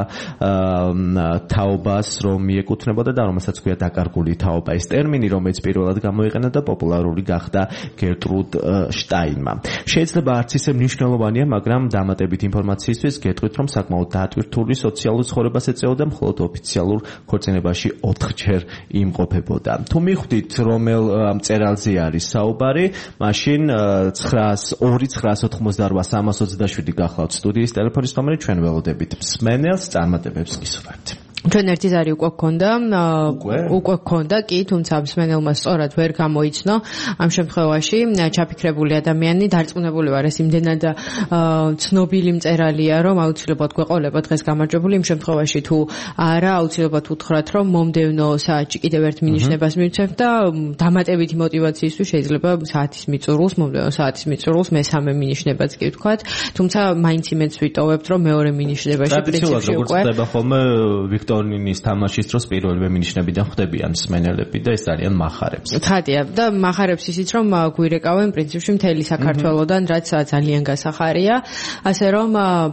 თაობას, რომ მიეკუთვნებოდა და რომელსაც ქვია დაკარგული თაობა. ეს ტერმინი, რომელიც პირველად გამოიყენა და პოპულარული გახდა გერტრუდ შტაინმა. შეიძლება არც ისე მნიშვნელოვანია, მაგრამ დამატებით ინფორმაციისთვის გეტყვით, რომ საკმაოდ დაატვირთული სოციალურ ცხოვრებას ეწეოდა, მხოლოდ ოფიციალურ ქორწინებაში ოთხჯერ იმყოფებოდა. თუ მიხვდით, რომელ მწერალზე არის საუბარი, მაშინ ორი ცხრაასი ოთხმოცდაოთხ სამას ოცდაშვიდი გახლავთ სტუდიის ტელეფონის ნომერი, ჩვენ ველოდებით მსმენელს წარმატებებს გისურვებთ. ჩვენ ერთი ზარი უკვე გქონდა, უკვე გქონდა კი, თუმცა მსმენელმა სწორად ვერ გამოიცნო. ამ შემთხვევაში ჩაფიქრებული ადამიანი დარწმუნებული ვარ, ეს იმდენად ცნობილი მწერალია, რომ აუცილებლად გვეყოლება დღეს გამარჯვებული. იმ შემთხვევაში თუ არა, აუცილებლად უთხრათ, რომ მომდევნო საათში კიდევ ერთ მინიშნებას მივცემთ და დამატებითი мотиваციისთვის შეიძლება საათის მიწურულს, მომდევნო საათის მიწურულს მესამე მინიშნებაც კი ვთქვათ. თუმცა მაინც იმედს ვიტოვებთ, რომ მეორე მინიშნებაში პრინციპში უკვე ვიქტორინის თამაშის დროს პირველივე მინიშნებიდან ხვდებიან მსმენელები და ეს ძალიან მახარებს. ხადია და მახარებს ისიც რომ გვირეკავენ პრინციპში მთელი საქართველოდან, რაც ძალიან გასახარია, ასე რომ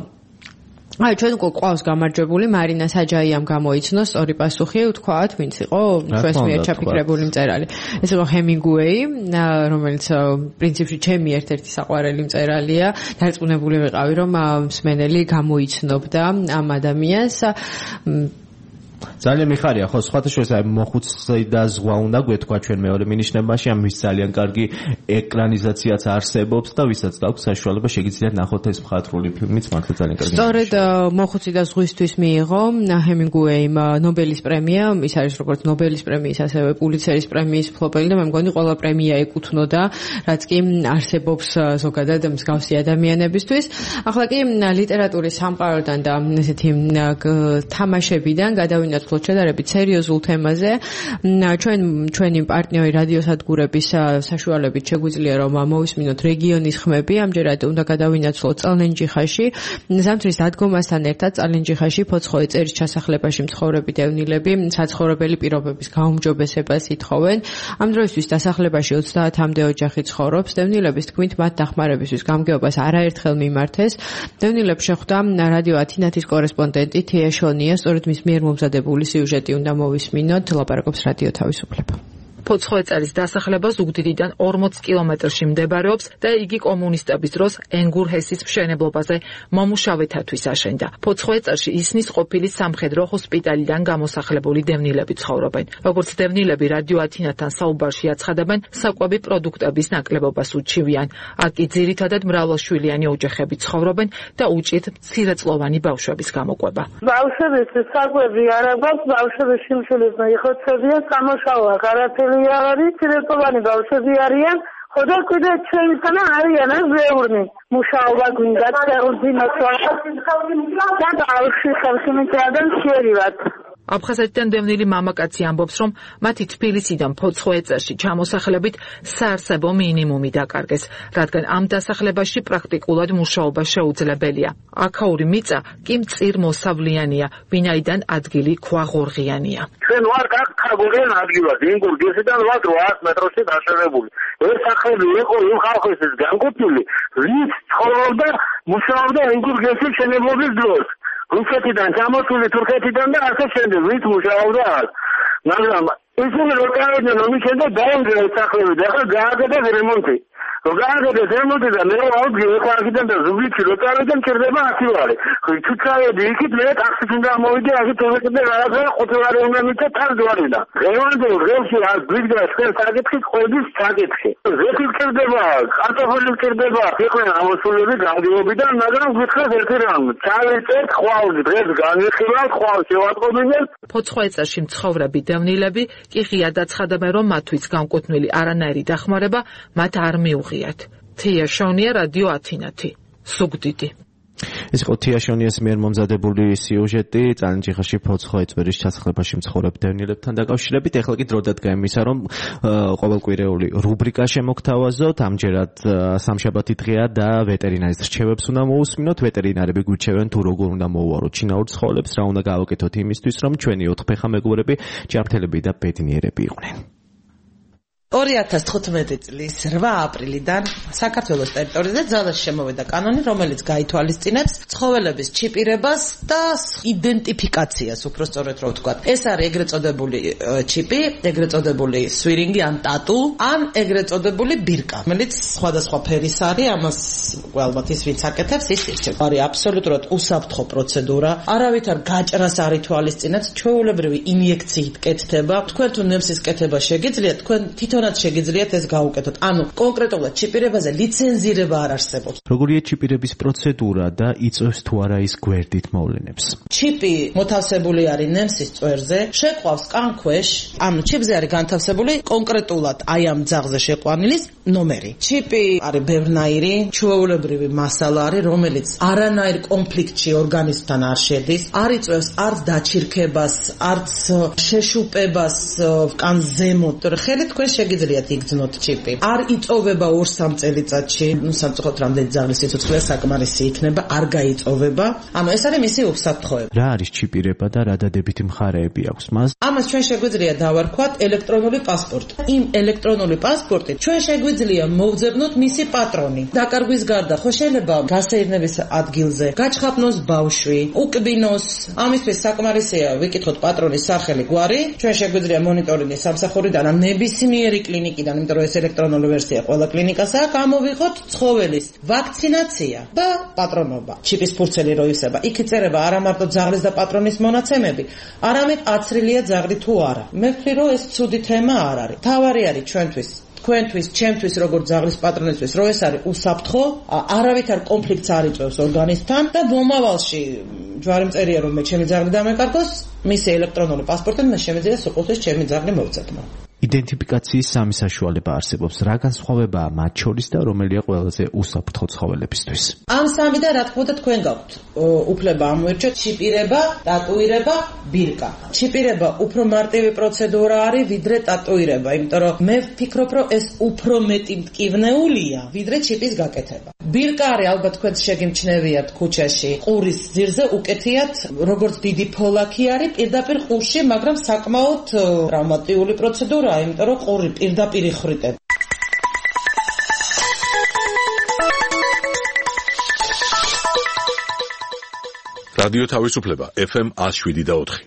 აი ჩვენ ყავს გამარჯვებული მარინა საჯაიამ გამოიცნო სწორი პასუხი, ვთქვათ, ვინც იყო ჩვენს მიერ ჩაფიქრებული მწერალი. ეს იყო ჰემინგუეი, რომელიც პრინციპში ჩემი ერთ-ერთი საყვარელი მწერალია. დარწმუნებული ვიყავი, რომ მსმენელი გამოიცნობდა ამ ადამიანს. ძალიან მიხარია, ხო, სხვათა შორის აი მოხუცი და ზღვა უნდა გვეთქვა ჩვენ მეორე მინიშნებაში, ამის ძალიან კარგი ეკრანიზაციაც არსებობს და ვისაც დაქვს საშუალება შეგიძლიათ ნახოთ ეს მხატვრული ფილმიც, მართლა ძალიან კარგი. სწორედ მოხუცი და ზღვისთვის მიიღო ჰემინგუეიმ ნობელის პრემია, ის არის როგორც ნობელის პრემიის, ასევე პულიცერის პრემიის მფლობელი და მე მგონი ყველა პრემია ეკუთვნოდა, რაც კი არსებობს ზოგადად მსგავსი ადამიანებისთვის. ახლა კი ლიტერატურის სამყაროდან და ესეთი თამაშებიდან გადავინახოთ დავინაცვლოთ შედარებით სერიოზულ თემაზე. ჩვენ ჩვენი პარტნიორი რადიოსადგურების საშუალებით შეგვიძლია რომ მოვისმინოთ რეგიონის ხმები. ამჯერად უნდა გადავინაცვლოთ წალენჯიხაში. ზამთრის დადგომასთან ერთად წალენჯიხაში ფოცხოვე წერის ჩასახლებაში მცხოვრები დევნილები საცხოვრებელი პირობების გაუმჯობესებას ითხოვენ. ამ დროისთვის დასახლებაში ოცდაათამდე ოჯახი ცხოვრობს. დევნილების თქმით მათ დახმარებისთვის გამგეობას არაერთხელ მიმართეს. დევნილებს შეხვდა რადიო ათინათის კორესპონდენტი თია შონია, სწორედ მის მიერ მომზადებული სიუჟეტი უნდა მოვისმინოთ, ლაპარაკობს რადიო თავისუფლება. ფოცხოვე წერის დასახლება ზუგდიდიდან ორმოც კილომეტრში მდებარეობს და იგი კომუნისტების დროს ენგურჰესის მშენებლობაზე მომუშავეთათვის აშენდა. ფოცხოვე წერში ისნის ყოფილი სამხედრო ჰოსპიტალიდან გამოსახლებული დევნილები ცხოვრობენ. როგორც დევნილები რადიო ათინათთან საუბარში აცხადებენ, საკვები პროდუქტების ნაკლებობას უჩივიან. აქ კი ძირითადად მრავალშვილიანი ოჯახები ცხოვრობენ და უჭირთ მცირეწლოვანი ბავშვების გამოყვება. ბავშვებისთვის საკვები არ აქვს, ბავშვების შიმშილებმა იხოცებიან, სამუშაო აღარაფერი არის, ცირეწლოვანი ბავშვები არიან, ხოდა კიდე ჩვენთან არიან ბევრი. მუშაობა გვინდა, წერილდიმოსვა და ბავშვი ხელშემიძლებიან შეერივათ. აფხაზეთიდან დევნილი მამაკაცი ამბობს, რომ მათი თბილისიდან ფოცხოვე წერში ჩამოსახლებით საარსებო მინიმუმი დაკარგეს, რადგან ამ დასახლებაში პრაქტიკულად მუშაობა შეუძლებელია. აქაური მიწა კი მწირ მოსავლიანია, ვინაიდან ადგილი ქვაღორღიანია. ჩვენ ვარ ქაღორღიან ადგილას, ინგურგესიდან ვარ ოთხ მეტრში დაშენებული. ეს სახლები იყო იმ ხალხისთვის განკუთვნილი, ვინც ცხოვრობდა, მუშაობდა ინგურგესის მშენებლობის დროს. რუსეთიდან ჩამოსული თურქეთიდან და ასე შემდეგ ვით მუშაობდა აქ. მაგრამ ისინი რო წავიდნენ ომის შემდეგ დაანგრა ეს სახლები და ახლა გააგებეს რემონტი. რო გააგებეს რემონტი და მე ვაუძი ეხლა აქედან და ზუგდიდში რო წავიდნენ მჭირდება ასი ვარი. თუ წავედი იქით მე ტაქსით უნდა მოვიდე აქეთ თურქეთიდან რაღაცა ხუთი ვარი უნდა მიწე თან დვარინა. რემონტი რევში აქ გვიგდა ჩვენ საკითხი ყვების საკითხი. ზეთი მჭირდება, კარტოფილი მჭირდება, ეხლა ამოსულები გამგეობიდან, მაგრამ გითხრათ ერთი რამ. წავიწეთ ხვალ დღეს განიხილავთ ხვალ შევატყობინეთ. ფოცხოვე წერში მცხოვრები დევნილები კი ღიად აცხადებენ, რომ მათთვის განკუთვნილი არანაირი დახმარება მათ არ მიუღიათ. თია შონია, რადიო ათინათი, ზუგდიდი. ეს იყო თია შონიას მიერ მომზადებული სიუჟეტი წალენჯიხაში ფოცხოვე წერის ჩასახლებაში მცხოვრებ დევნილებთან დაკავშირებით. ეხლა კი დრო დადგა იმისა, რომ ყოველკვირეული რუბრიკა შემოგთავაზოთ. ამჯერად სამშაბათი დღეა და ვეტერინარის რჩევებს უნდა მოусმინოთ. ვეტერინარები გვირჩევენ თუ როგორ უნდა მოუვაროთ ჩინაურ ცხოველებს, რა უნდა გავაკეთოთ იმისთვის, რომ ჩვენი ოთხფეხა მეგობრები ჭარბთელები და ბედნიერები იყვნენ. ორი ათას თხუთმეტი წლის რვა აპრილიდან საქართველოს ტერიტორიაზე ძალაში შემოვიდა კანონი, რომელიც გაითვალისწინებს ცხოველების ჩიპირებას და იდენტიფიკაციას, უფრო სწორედ რო ვთქვა. ეს არის ეგრეთ წოდებული ჩიპი, ეგრეთ წოდებული სვირინგი ან ტატუ, ან ეგრეთ წოდებული ბირკა, რომელიც სხვადასხვა ფერის არის, ამას ალბათ ის ვინც აკეთებს, ის იცის. არის აბსოლუტურად უსაფრთხო პროცედურა, არავითარ გაჭრას არ ითვალისწინებს, ჩვეულებრივი ინიექციით კეთდება. თქვენ თუ ნემსის კეთება შეგიძლიათ, თქვენ თვითონ შეგიძლიათ ეს გაუკეთოთ. ანუ კონკრეტულად ჩიპირებაზე ლიცენზირება არ არსებობს. როგორია ჩიპირების პროცედურა და იწევს თუ არა ის გვერდით მოვლენებს? ჩიპი მოთავსებული არის ნემსის წვერზე, შეყვავს კანქვეშ, ანუ ჩიპზე არის განთავსებული კონკრეტულად აი ამ ძაღლზე შეყვანილის ნომერი. ჩიპი არის ბევრნაირი, ჩვეულებრივი მასალა არის, რომელიც არანაირ კონფლიქტში ორგანიზმთან არ შედის, არ იწევს არც დაჩირქებას, არც შეშუპებას კან ზემოთ. ხელი თქვენ შეგიძლიათ იგრძნოთ ჩიპი. არ იწოვება ორ სამ წელიწადში, ნუ სამწუხაროდ რამდენი ძაღლის სიცოცხლე საკმარისი იქნება, არ გაიწოვება. ანუ ეს არის მისი უსაფრთხოება. რა არის ჩიპირება და რა დადებითი მხარეები აქვს მას? ამას ჩვენ შეგვიძლია დავარქვათ ელექტრონული პასპორტი. იმ ელექტრონული პასპორტით ჩვენ შეგვიძლია მოვძებნოთ მისი პატრონი. დაკარგვის გარდა ხო შეიძლება გასეირნების ადგილზე გაჩხაპნოს ბავშვი, უკბინოს. ამისთვის საკმარისია ვიკითხოთ პატრონის სახელი, გვარი. ჩვენ შეგვიძლია მონიტორინგი სამსახურიდან ან ნებისმიერი კლინიკიდან, იმიტომ რომ ეს ელექტრონული ვერსია ყველა კლინიკას აქვს, გამოვიღოთ ცხოველის ვაქცინაცია და პატრონობა. ჩიპის ფურცელი რო ისება, იქ იწერება არა მარტო ძაღლის და პატრონის მონაცემები, არამედ აცრილია ძაღლი თუ არა. მე ვფიქრობ, რომ ეს ცუდი თემა არ არის. თავარი არის ჩვენთვის, თქვენთვის, ჩემთვის, როგორც ძაღლის პატრონისთვის, რომ ეს არის უსაფრთხო, არავითარ კონფლიქტს არ იწვევს ორგანიზმთან და მომავალში ჯვარიმწერია რომ მე ჩემი ძაღლი დამეკარგოს, მისი ელექტრონული პასპორტით მე შემიძლია სულ ყოველთვის ჩემი ძაღლი მოვძებნო. იდენტიფიკაციის სამი საშუალება არსებობს. რა განსხვავებაა მათ შორის და რომელია ყველაზე უსაფრთხო ცხოველებისთვის? ამ სამი და რა თქმა უნდა თქვენ გაქვთ უფლება ამოერჩიოთ ჩიპირება, ტატუირება, ბირკა. ჩიპირება უფრო მარტივი პროცედურა არის ვიდრე ტატუირება, იმიტომ რომ მე ვფიქრობ, რომ ეს უფრო მეტი მტკივნეულია ვიდრე ჩიპის გაკეთება. ბირკა არის ალბათ თქვენ შეგიმჩნევიათ ქუჩაში ყურის ძირზე უკეთიათ როგორც დიდი ფოლაკი არის პირდაპირ ყურში, მაგრამ საკმაოდ ტრავმატიული პროცედურაა, იმიტომ რომ ყური პირდაპირ იხვრიტება. რადიო თავისუფლება ეფ ემ one oh seven და four.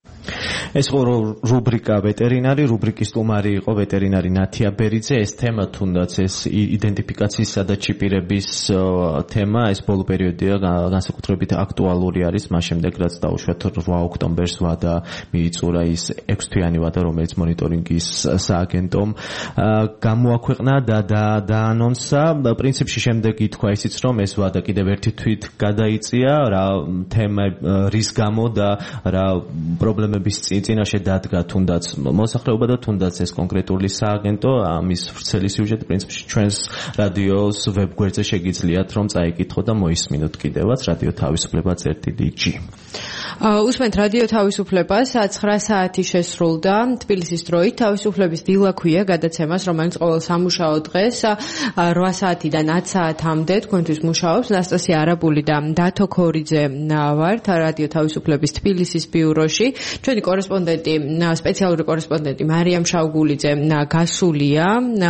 ეს ხო რუბრიკა ვეტერინარი, რუბრიკის სტუმარი იყო ვეტერინარი ნათია ბერიძე. ეს თემა თუნდაც ეს იდენტიფიკაციისა და ჩიპირების თემა ეს ბოლო პერიოდია განსაკუთრებით აქტუალური არის, მას შემდეგ რაც დაუშვათ eight ოქტომბერს ვადა მიიწურა ის ექვს თვიანი ვადა, რომელიც მონიტორინგის სააგენტომ გამოაქვეყნა და დაანონსა. პრინციპში შემდეგ ითქვა ისიც, რომ ეს ვადა კიდევ ერთი თვით გადაიწია, რა თემა რის გამო და რა პრობლემების წინაშე დადგა თუნდაც მოსახლეობა და თუნდაც ეს კონკრეტული სააგენტო. ამის ვრცელი სიუჟეტი პრინციპში ჩვენს რადიოს ვებგვერდზე შეგიძლიათ რომ წაიკითხოთ და მოისმინოთ კიდევაც. რადიო თავისუფლება წერტილი ჯი. უსმენთ რადიო თავისუფლებას. nine საათი შესრულდა თბილისის დროით. თავისუფლების დილა ქვია გადაცემას, რომელიც ყოველ სამუშაო დღეს eight საათიდან ten საათამდე თქვენთვის მუშაობს. ნასტასია არაბული და დათო ქორიძე ვართ რადიო თავისუფლების თბილისის ბიუროში. ჩვენი კორესპონდენტი, სპეციალური კორესპონდენტი მარიამ შავგულიძე გასულია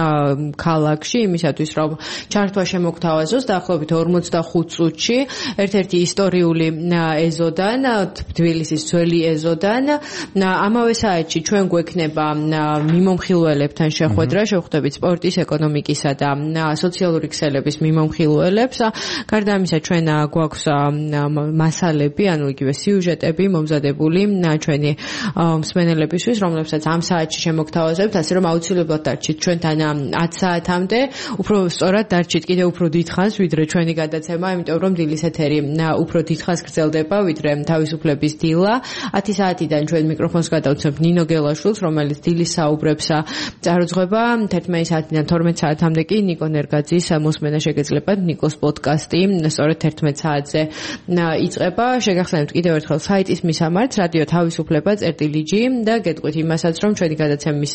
ქალაქში იმისათვის, რომ ჩართვა შემოგთავაზოს დაახლოებით forty-five წუთში ერთ-ერთი ისტორიული ეზოდან, თბილისის ძველი ეზოდან. ამავე საათში ჩვენ გვექნება მიმომხილველებთან შეხვედრა, შევხვდებით სპორტის, ეკონომიკისა და სოციალური ქსელების მიმომხილველებს. გარდა ამისა ჩვენ გვაქვს მასალები, ანუ იგივე სიუჟეტები მომზადებული ჩვენი მსმენელებისთვის, რომლებსაც ამ საათში შემოგთავაზებთ, ასე რომ აუცილებლად დარჩით ჩვენთან ten საათამდე, უფრო სწორად დარჩით კიდევ უფრო დიდხანს ვიდრე ჩვენი გადაცემა, იმიტომ რომ დილის ეთერი უფრო დიდხანს გრძელდება ვიდრე თავისუფლების დილა. ten საათიდან ჩვენ მიკროფონს გადავცემთ ნინო გელაშვილს, რომელიც დილის საუბრებს წარუძღვება. eleven საათიდან twelve საათამდე კი ნიკო ნერგაძის მოსმენა შეგეძლებათ. ნიკოს პოდკასტი სწორედ eleven საათზე იწყება. შეგახსენებთ კიდევ ერთხელ საიტის მისამართს რადიო თავისუფლება წერტილი ჯი და გეტყვით იმასაც, რომ ჩვენი გადაცემის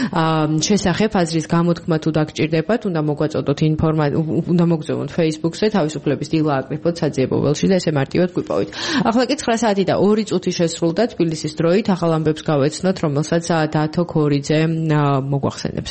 შესახებ აზრის გამოთქმა თუ დაგჭირდებათ, უნდა მოგვაწოდოთ ინფორმაცია, უნდა მოგზაუროთ Facebook-ზე თავისუფლების დილა აკრიფოთ საძიებო ველში და ესე მარტივად გვიპოვით. ახლა კი nine საათი და two წუთი შესრულდა თბილისის დროით. ახალ ამბებს გავეცნოთ, რომელსაც დათო ქორიძე მოგვახსენებს.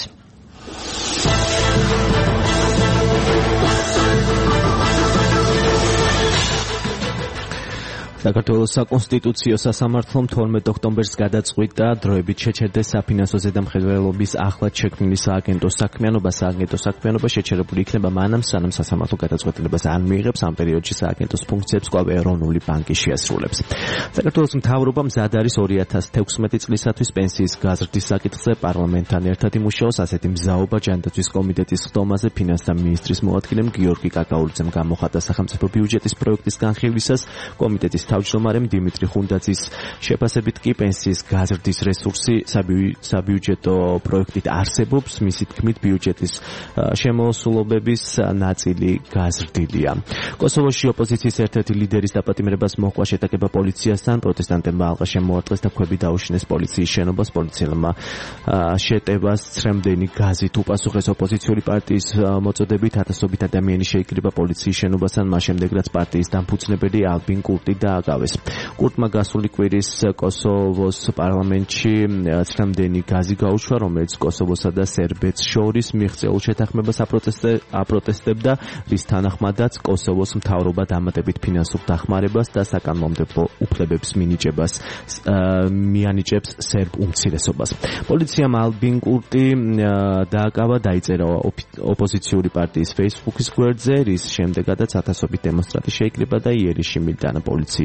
საქართველოს საკონსტიტუციო სასამართლომ twelve ოქტომბერს გადაწყვიტა დროებით შეჩერდეს საფინანსო ზედამხედველობის ახლად შექმნილი სააგენტოს საქმიანობა. სააგენტოს საქმიანობა შეჩერებული იქნება მანამ, სანამ სასამართლო გადაწყვეტილებას არ მიიღებს. ამ პერიოდში სააგენტოს ფუნქციებს კვლავ ეროვნული ბანკი შეასრულებს. საქართველოს მთავრობა მზად არის two thousand sixteen წლისათვის პენსიის გაზრდის საკითხზე პარლამენტთან ერთად იმუშაოს. ასეთი მზაობა ჯანდაცვის კომიტეტის ხდომაზე ფინანსთა მინისტრის მოადგილემ გიორგი კაკაულიძემ გამოხატა სახელმწიფო ბიუჯეტის პროექტის განხილვისას. კომიტეტის თავმჯდომარემ დიმიტრი ხუნდაძის შეფასებით კი პენსიის გაზრდის რესურსი საბიუჯეტო პროექტით არსებობს. მისი თქმით ბიუჯეტის შემოსულობების ნაწილი გაზრდილია. კოსოვოში ოპოზიციის ერთ-ერთი ლიდერის დაპატიმრებას მოჰყვა შეტაკება პოლიციასთან. პროტესტანტებმა ალყა შემოარტყეს და ქვები დაუშინეს პოლიციის შენობას. პოლიციელმა შეტევას ცრემდენი გაზით უპასუხეს. ოპოზიციური პარტიის მოწოდებით ათასობით ადამიანი შეიკრიბა პოლიციის შენობასთან, მას შემდეგ რაც პარტიის დამფუძნებელი ალბინ კურტი დააგავეს. კურტმა გასული კვირის კოსოვოს პარლამენტში ცრემდენი გაზი გაუშვა, რომელიც კოსოვოსა და სერბეთს შორის მიღწეულ შეთანხმებას აპროტესტებდა, რის თანახმადაც კოსოვოს მთავრობა დამატებით ფინანსურ დახმარებას და საკანონმდებლო უფლებებს მინიჭებას მიანიჭებს სერბ უმცირესობას. პოლიციამ ალბინ კურტი დააკავა, დაიწერა ოპოზიციური პარტიის Facebook-ის გვერდზე, რის შემდეგაც ათასობით დემონსტრანტი შეიკრიბა და იერიშში მიტანა პოლიციის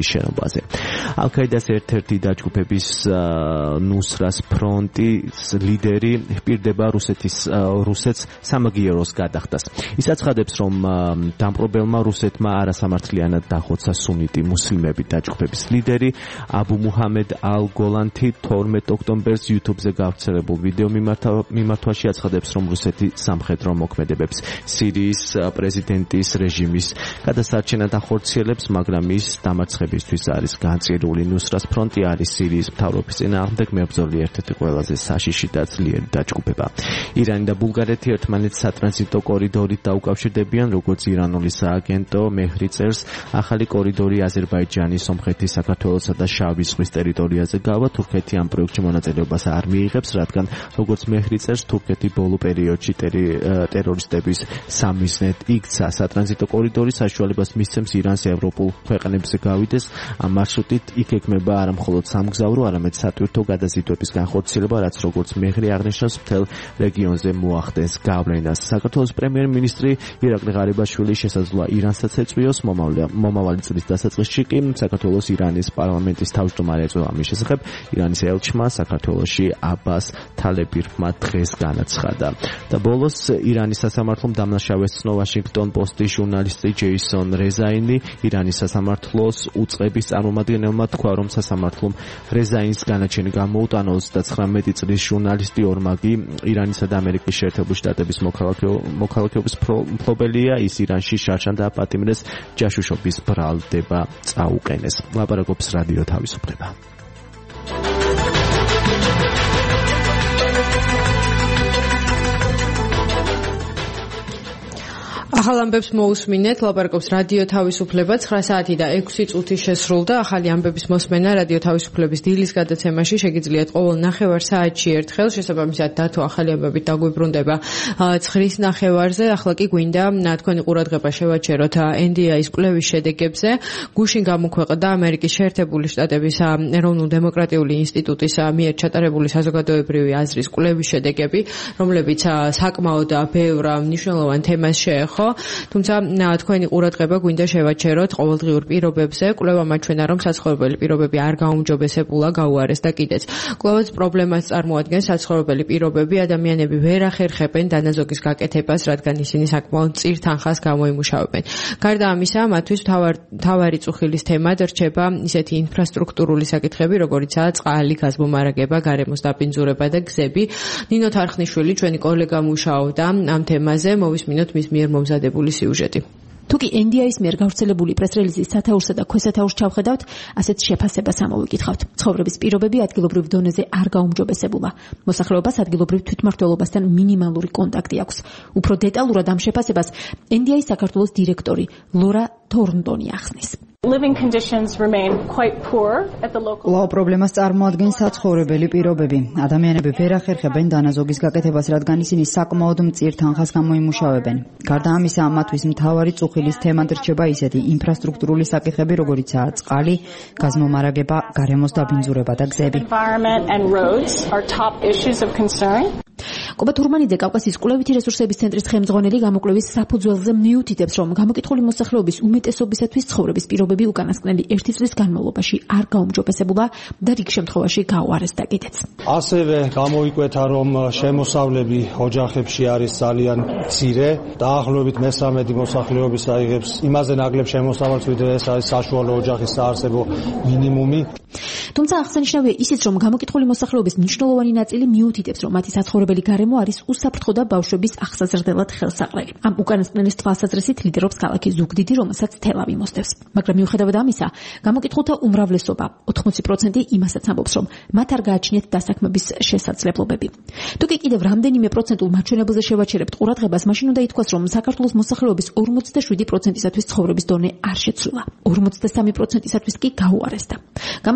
სირიის შენობაზე. ალ-კაიდას ერთ-ერთი დაჯგუფების ნუსრას ფრონტის ლიდერი პირდება რუსეთის რუსეთს სამაგიეროს გადახდას. ის აცხადებს, რომ დამპყრობელმა რუსეთმა არასამართლიანად დახოცა სუნიტი მუსლიმები. დაჯგუფების ლიდერი აბუ მუჰამედ ალ-გოლანთი თორმეტ ოქტომბერს YouTube-ზე გავრცელებულ ვიდეო მიმართვაში აცხადებს, რომ რუსეთი სამხედრო მოქმედებებს სირიის პრეზიდენტის რეჟიმის გადასარჩენად ახორციელებს, მაგრამ ის დამარცხებისთვის არის განწირული. ნუსრას ფრონტი არის სირიის მთავრობის წინააღმდეგ მებრძოლი ერთ-ერთი ყველაზე საშიში და ძლიერი დაჯგუფება. ირანი და ბულგარეთი ერთმანეთს სატრანზიტო კორიდორით დაუკავშირდებიან, როგორც ირანული სააგენტო მეჰრი წერს. ახალი კორიდორი აზერბაიჯანის, სომხეთის, საქართველოსა და შავი ზღვის ტერიტორიაზე გავა. თურქეთი ამ პროექტში მონაწილეობას არ მიიღებს, რადგან როგორც მეჰრი წერს, თურქეთი ბოლო პერიოდში ტერორისტების სამიზნედ იქცა. სატრანზიტო კორიდორი საშუალებას მისცემს ირანს ევროპულ ქვეყნებზე გავიდეს. ამ მარშრუტით იქ ეკმება არა მხოლოდ სამგზავრო, არამედ სატვირთო გადაზიდვების განხორციელება, რაც როგორც მეჰრი აღნიშნავს, მთელ რეგიონზე მოახდენს გავლენას. საქართველოს პრემიერ-მინისტრი ირაკლი ღარიბაშვილი შესაძლოა ირანსაც ეწვიოს. მომავალი წლის დასაწყისში კი საქართველოს ირანის პარლამენტის თავმჯდომარე ეწვევა ამის შესახებ ირანის ელჩმა საქართველოში აბას თალებირმა დღეს განაცხადა. და ბოლოს ირანის სასამართლომ დამნაშავეს ცნო ვაშინგტონ პოსტის ჟურნალისტი ჯეისონ რეზაინი. ირანის სასამართლოს უწყების წარმომადგენელმა თქვა, რომ სასამართლომ რეზაინს განაჩენი გამოუტანა. ოცდათხრამეტი წლის ჟურნალისტი ორმაგი ირანისა და ამერიკის შეერთებული შტატების მოქალაქეობის მფლობელია. ის ირანში შარშან დააპატიმრეს, ჯაშუშობის ბრალდება წაუყენეს. ლაპარაკობს რადიო თავისუფლება. ახალ ამბებს მოусმინეთ, ლაპარაკობს რადიო თავისუფლება. ცხრა საათი და ექვსი წუთი შესრულდა. ახალი ამბების მოსმენა რადიო თავისუფლების დილის გადაცემაში შეგიძლიათ ყოველ ნახევარ საათში ერთხელ, შესაბამისად დათო ახალი ამბებით დაგვიბრუნდება ცხრის ნახევარზე. ახლა კი გვინდა თქვენი ყურადღება შევაჩეროთ ენ დი ეის კვლევის შედეგებზე. გუშინ გამოქვეყნდა ამერიკის შეერთებული შტატების ეროვნულ-დემოკრატიული ინსტიტუტის მიერ ჩატარებული საზოგადოებრივი აზრის კვლევის შედეგები, რომლებიც საკმაოდ ბევრ მნიშვნელოვან თემას შეეხო. თუმცა თქვენი ყურადღება გვინდა შევაჩეროთ ყოველდღიურ პირობებზე. კვლევა მაჩვენა, რომ საცხოვრებელი პირობები არ გაუმჯობესებულა, გაუარეს და კიდეც. კვლევაც პრობლემას წარმოადგენს საცხოვრებელი პირობები, ადამიანები ვერ ახერხებენ დანაზოგის გაკეთებას, რადგან ისინი საკმაოდ წირ თანხას გამოიმუშავებენ. გარდა ამისა, მათთვის მთავარი წუხილის თემად რჩება ისეთი ინფრასტრუქტურული საკითხები, როგორიცაა წყალი, გაზმომარაგება, გარემოს დაბინძურება და გზები. ნინო თარხნიშვილი, ჩვენი კოლეგა მუშაობდა ამ თემაზე, მოვისმინოთ მის მიერ მომზადებული სიუჟეტი. თუკი ენ დი ეის მიერ გავრცელებული პრეს-რელიზის სათაურსა და ქვესათაურს ჩავხედავთ, ასეთ შეფასებას ამოვიკითხავთ. ცხოვრების პირობები ადგილობრივ დონეზე არ გაუმჯობესებულა. მოსახლეობას ადგილობრივ თვითმმართველობასთან მინიმალური კონტაქტი აქვს. უფრო დეტალურად ამ შეფასებას ენ დი ეის საქართველოს დირექტორი ლორა თორნტონი ახსნის. Living conditions remain quite poor at the local. Ლაო პრობლემას წარმოადგენს საცხოვრებელი პირობები. ადამიანები ვერ ახერხებენ დანაზოგის გაკეთებას, რადგან ისინი საკმაოდ მწირ თანხას გამოიმუშავებენ. გარდა ამისა, მათთვის მთავარი წუხილის თემად რჩება ისეთი ინფრასტრუქტურული საკითხები, როგორიცაა წყალი, გაზმომარაგება, გარემოს დაბინძურება და გზები. Environment and roads are top issues of concern. კობა თურმანიძე კავკასიის კვლევითი რესურსების ცენტრის ხელმძღვანელი გამოკვლევის საფუძველზე მიუთითებს, რომ გამოკითხული მოსახლეობის უმეტესობისათვის ცხოვრების პირობები უკანასკნელი ერთი წლის განმავლობაში არ გაუმჯობესებულა და რიგ შემთხვევაში გაუარეს და კიდეც. ასევე გამოვიკვეთა, რომ შემოსავლები ოჯახებში არის ძალიან მცირე, დაახლოებით მესამედი მოსახლეობის აიღებს იმაზე ნაკლებ შემოსავალს, ვიდრე ეს არის საშუალო ოჯახის საარსებო მინიმუმი. თუმცა აღსანიშნავია ისიც, რომ გამოკითხული მოსახლეობის მნიშვნელოვანი ნაწილი მიუთითებს, რომ მათი საცხოვრებელი გარემო არის უსაფრთხო და ბავშვების აღსაზრდელად ხელსაყრელი. ამ უკანასკნელის თვალსაზრისით ლიდერობს ქალაქი ზუგდიდი, რომელსაც თელავი მოსდევს. მაგრამ მიუხედავად ამისა, გამოკითხულთა უმრავლესობა, ოთხმოცი პროცენტი იმასაც ამბობს, რომ მათ არ გააჩნიათ დასაქმების შესაძლებლობები. თუკი კიდევ რამდენიმე პროცენტულ მაჩვენებელზე შევაჩერებთ ყურადღებას, მაშინ უნდა ითქვას, რომ საქართველოს მოსახლეობის ორმოცდაშვიდი პროცენტისათვის ცხოვრების დონე არ შეცვლილა. ორმოცდასამი პროცენტისათვის კი გაუარესდა. გამოკითხულთა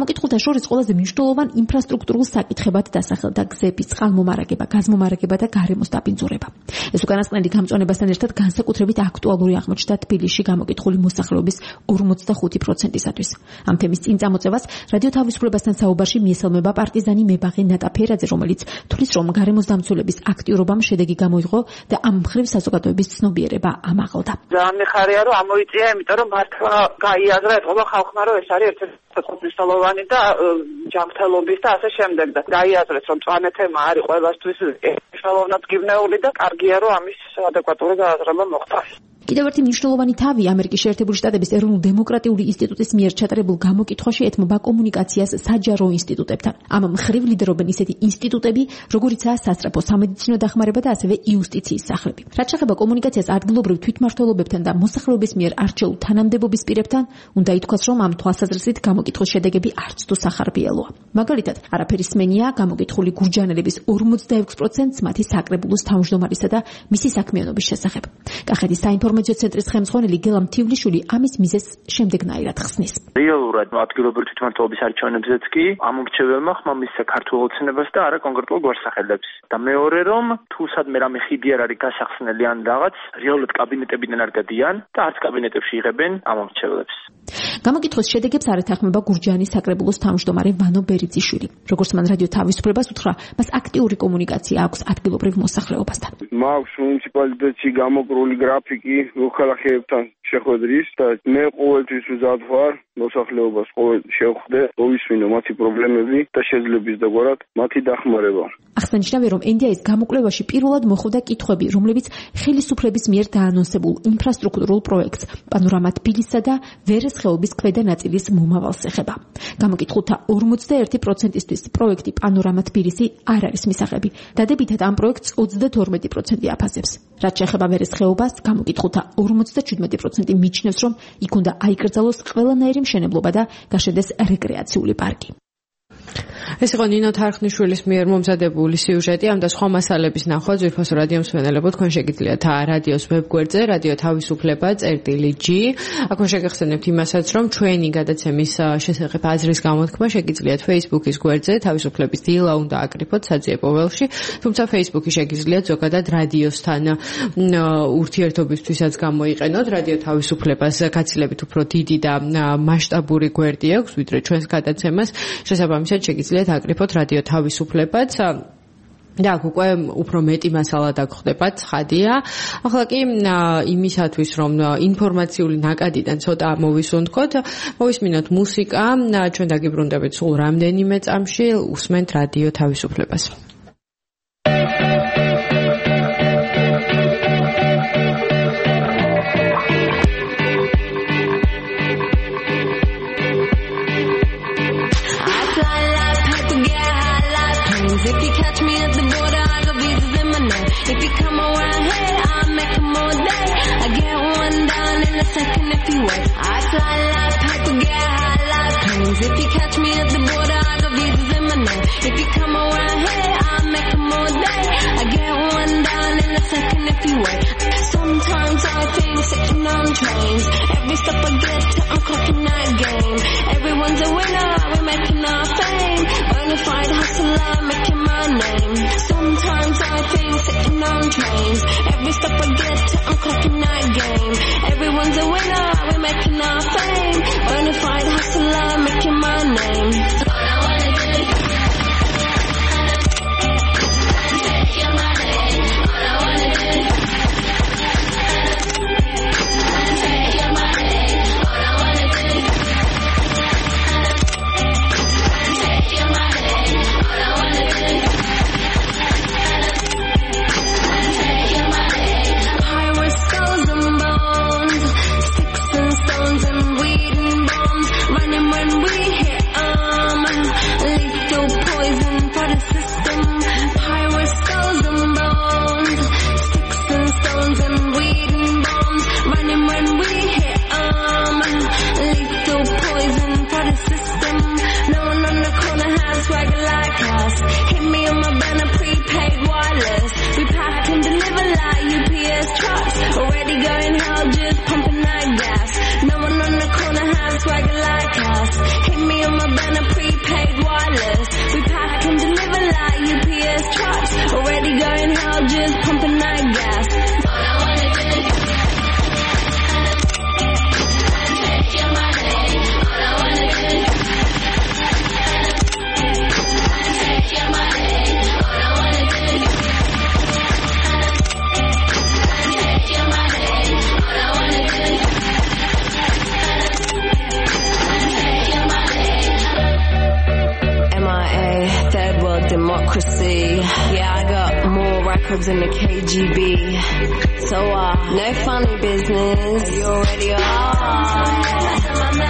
შორის ყველაზე მნიშვნელოვან ინფრასტრუქტურულ საკითხებად დასახელდა გზების, წყალმომარაგება, გაზმომარაგება და გარემოს დაბინძურება. ეს უკანასკნელი გამწვანებასთან ერთად განსაკუთრებით აქტუალური აღმოჩნდა თბილისში გამოკითხული მოსახლეობის ორმოცდახუთი პროცენტისათვის. ამ თემის წინ წამოწევას რადიო თავისუფლებასთან საუბარში მიესალმება პარტიზანი მებაღე ნატა ფერაძე, რომელიც თვლის, რომ გარემოს დამცველების აქტიურობამ შედეგი გამოიღო და ამ მხრივ საზოგადოების ცნობიერება ამაღლდა. ძალიან მიხარია, რომ ამოიწია, იმიტომ რომ მართლა გაიაზრა ეთყობა ხალხმა, რომ ეს არის ერთ-ერთი მნიშვნელოვანი და ჯანმრთელობის და ასე შემდეგ და გაიაზრეს, რომ მწვანე თემა არის ყველასთვის მნიშვნელოვნად გიბნეული და კარგია, რომ ამის ადეკვატური გააზრება მოხდა. კიდევ ერთი მნიშვნელოვანი თავი ამერიკის შეერთებული შტატების ეროვნულ-დემოკრატიული ინსტიტუტის მიერ ჩატარებულ გამოკითხვაში ეთმობა კომუნიკაციას საჯარო ინსტიტუტებთან. ამ მხრივ ლიდერობენ ისეთი ინსტიტუტები, როგორიცაა სასწრაფო სამედიცინო დახმარება და ასევე იუსტიციის სახლები. რაც შეეხება კომუნიკაციას ადგილობრივ თვითმმართველობებთან და მოსახლეობის მიერ არჩეულ თანამდებობის პირებთან, უნდა ითქვას, რომ ამ თვალსაზრისით გამოკითხვის შედეგები არც თუ სახარბიელოა. მაგალითად, არაფერი სმენია გამოკითხული გურჯანელების ორმოცდაექვსი პროცენტს მათი საკრებულოს თავმჯდომარისა და მისი საქმიანობის შესახებ. კახეთის საინფორმაციო ცენტრის ხელმძღვანელი გელამ თივლიშვილი ამის მიზეზს შემდეგნაირად ხსნის. რეალურად ადგილობრივი თვითმმართველობის არჩევნებზეც კი ამორჩეველმა ხმამისცა ქართულ ოცნებას და არა კონკრეტულ გვარსახელებს. და მეორე რომ თუ სადმე რამე ხიდი არ არის გასახსნელი ან რაღაც, რეალურად კაბინეტებიდან არ გადიან და არც კაბინეტებში იღებენ ამორჩევლებს. გამოკითხვის შედეგებს არ ეთანხმება გურჯაანის საკრებულოს თავმჯდომარე ვანო ბერიძიშვილი. როგორც მან რადიო თავისუფლებას უთხრა, მას აქტიური კომუნიკაცია აქვს ადგილობრივ მოსახლეობასთან. მაქვს მუნიციპალიტეტში გამოკრული გრაფიკი მოქალაქეებთან შეხვედრის და მე ყოველთვის ვზად ვარ მოსახლეობას ყოველ შევხვდე, მოვისმინო მათი პრობლემები და შეძლებს დაგვარად მათი დახმარება. აღსანიშნავია, რომ ენ დი აის გამოკვლევაში პირველად მოხვდა კითხვები, რომლებიც ხელისუფლების მიერ დაანონსებულ ინფრასტრუქტურულ პროექტს პანორამა თბილისსა და ვერეს ხეობის ქვედა ნაწილის მომავალს ეხება. გამოკითხულთა ორმოცდაერთი პროცენტისთვის პროექტი პანორამა თბილისი არ არის მისაღები. დადებითად ამ პროექტს ოცდათორმეტი პროცენტი აფასებს. რაც შეეხება ვერეს ხეობას, გამოკითხულთა ორმოცდაჩვიდმეტი პროცენტი მიჩნევს, რომ იქ უნდა აიკრძალოს ყველანაირი მშენებლობა და გაშენდეს რეკრეაციული პარკი. ეს იყო ნინო თარხნიშვილის მიერ მომზადებული სიუჟეტი. ამ და სხვა მასალების ნახვა ძვირფასო რადიო მსმენელებო, თქვენ შეგიძლიათ რადიოს ვებგვერდზე რადიო თავისუფლება წერტილი ჯი. აქ შეგახსენებთ იმასაც, რომ ჩვენი გადაცემის შესახებ აზრის გამოთქმა შეგიძლიათ Facebook-ის გვერდზე თავისუფლების დილა უნდა აკრიფოთ საძიებო ველში, თუმცა Facebook-ი შეგიძლიათ ზოგადად რადიოსთან ურთიერთობისთვისაც გამოიყენოთ. რადიო თავისუფლებას გაცილებით უფრო დიდი და მასშტაბური გვერდი აქვს, ვიდრე ჩვენს გადაცემას. შესაბამისად შეგიძლიათ აკრიფოთ რადიო თავისუფლებაც და აქ უკვე უფრო მეტი მასალა დაგხვდებათ, ცხადია. ახლა კი იმისათვის, რომ ინფორმაციული ნაკადიდან ცოტა მოვისუნთქოთ, მოვისმინოთ მუსიკა, ჩვენ დაგიბრუნდებით სულ რამდენიმე წამში, უსმენთ რადიო თავისუფლებას. If you catch me at the border, I got visas in my name. If you come around here, I'll make them all day. I get one down in a second if you wait. I fly like paper, get high like planes. If you catch me at the border, I got visas in my name. If you come around here, I'll make them all day. I get one down in a second if you wait. Sometimes I think sitting on trains. Every step I get to, I'm clocking that game. Everyone's a winner, we're making our fame. Bonafide hustler, making my name. Sometimes I think sitting on trains. Every step I get to, I'm clocking that game. Everyone's a winner, we're making our fame. Bonafide hustler, making my name. All I wanna do is take my name. All I wanna do is take my name. All I wanna do is take my name. All I wanna do cribs in the K G B. So, uh, no funny business. You already are.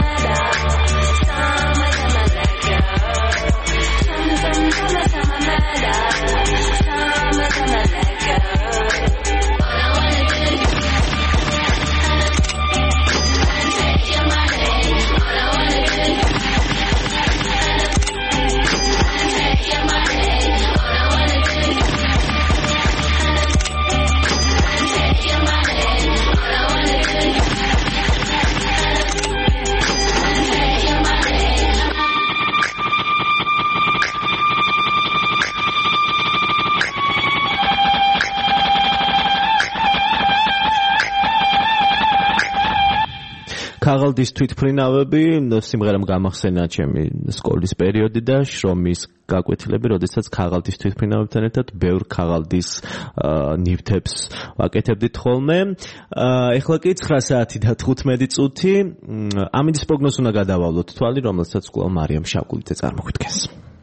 ქაღალდის თვითმფრინავები სიმღერამ გამახსენა ჩემი სკოლის პერიოდი და შრომის გაკვეთილები, როდესაც ქაღალდის თვითმფრინავებთან ერთად ბევრ ქაღალდის ნივთებს ვაკეთებდით ხოლმე. ეხლა კი ცხრა საათი და თხუთმეტი წუთი. ამინდის პროგნოზს უნდა გადავალოთ თვალი, რომელსაც კვლავ მარიამ შავკულიძე წარმოგვიდგენს.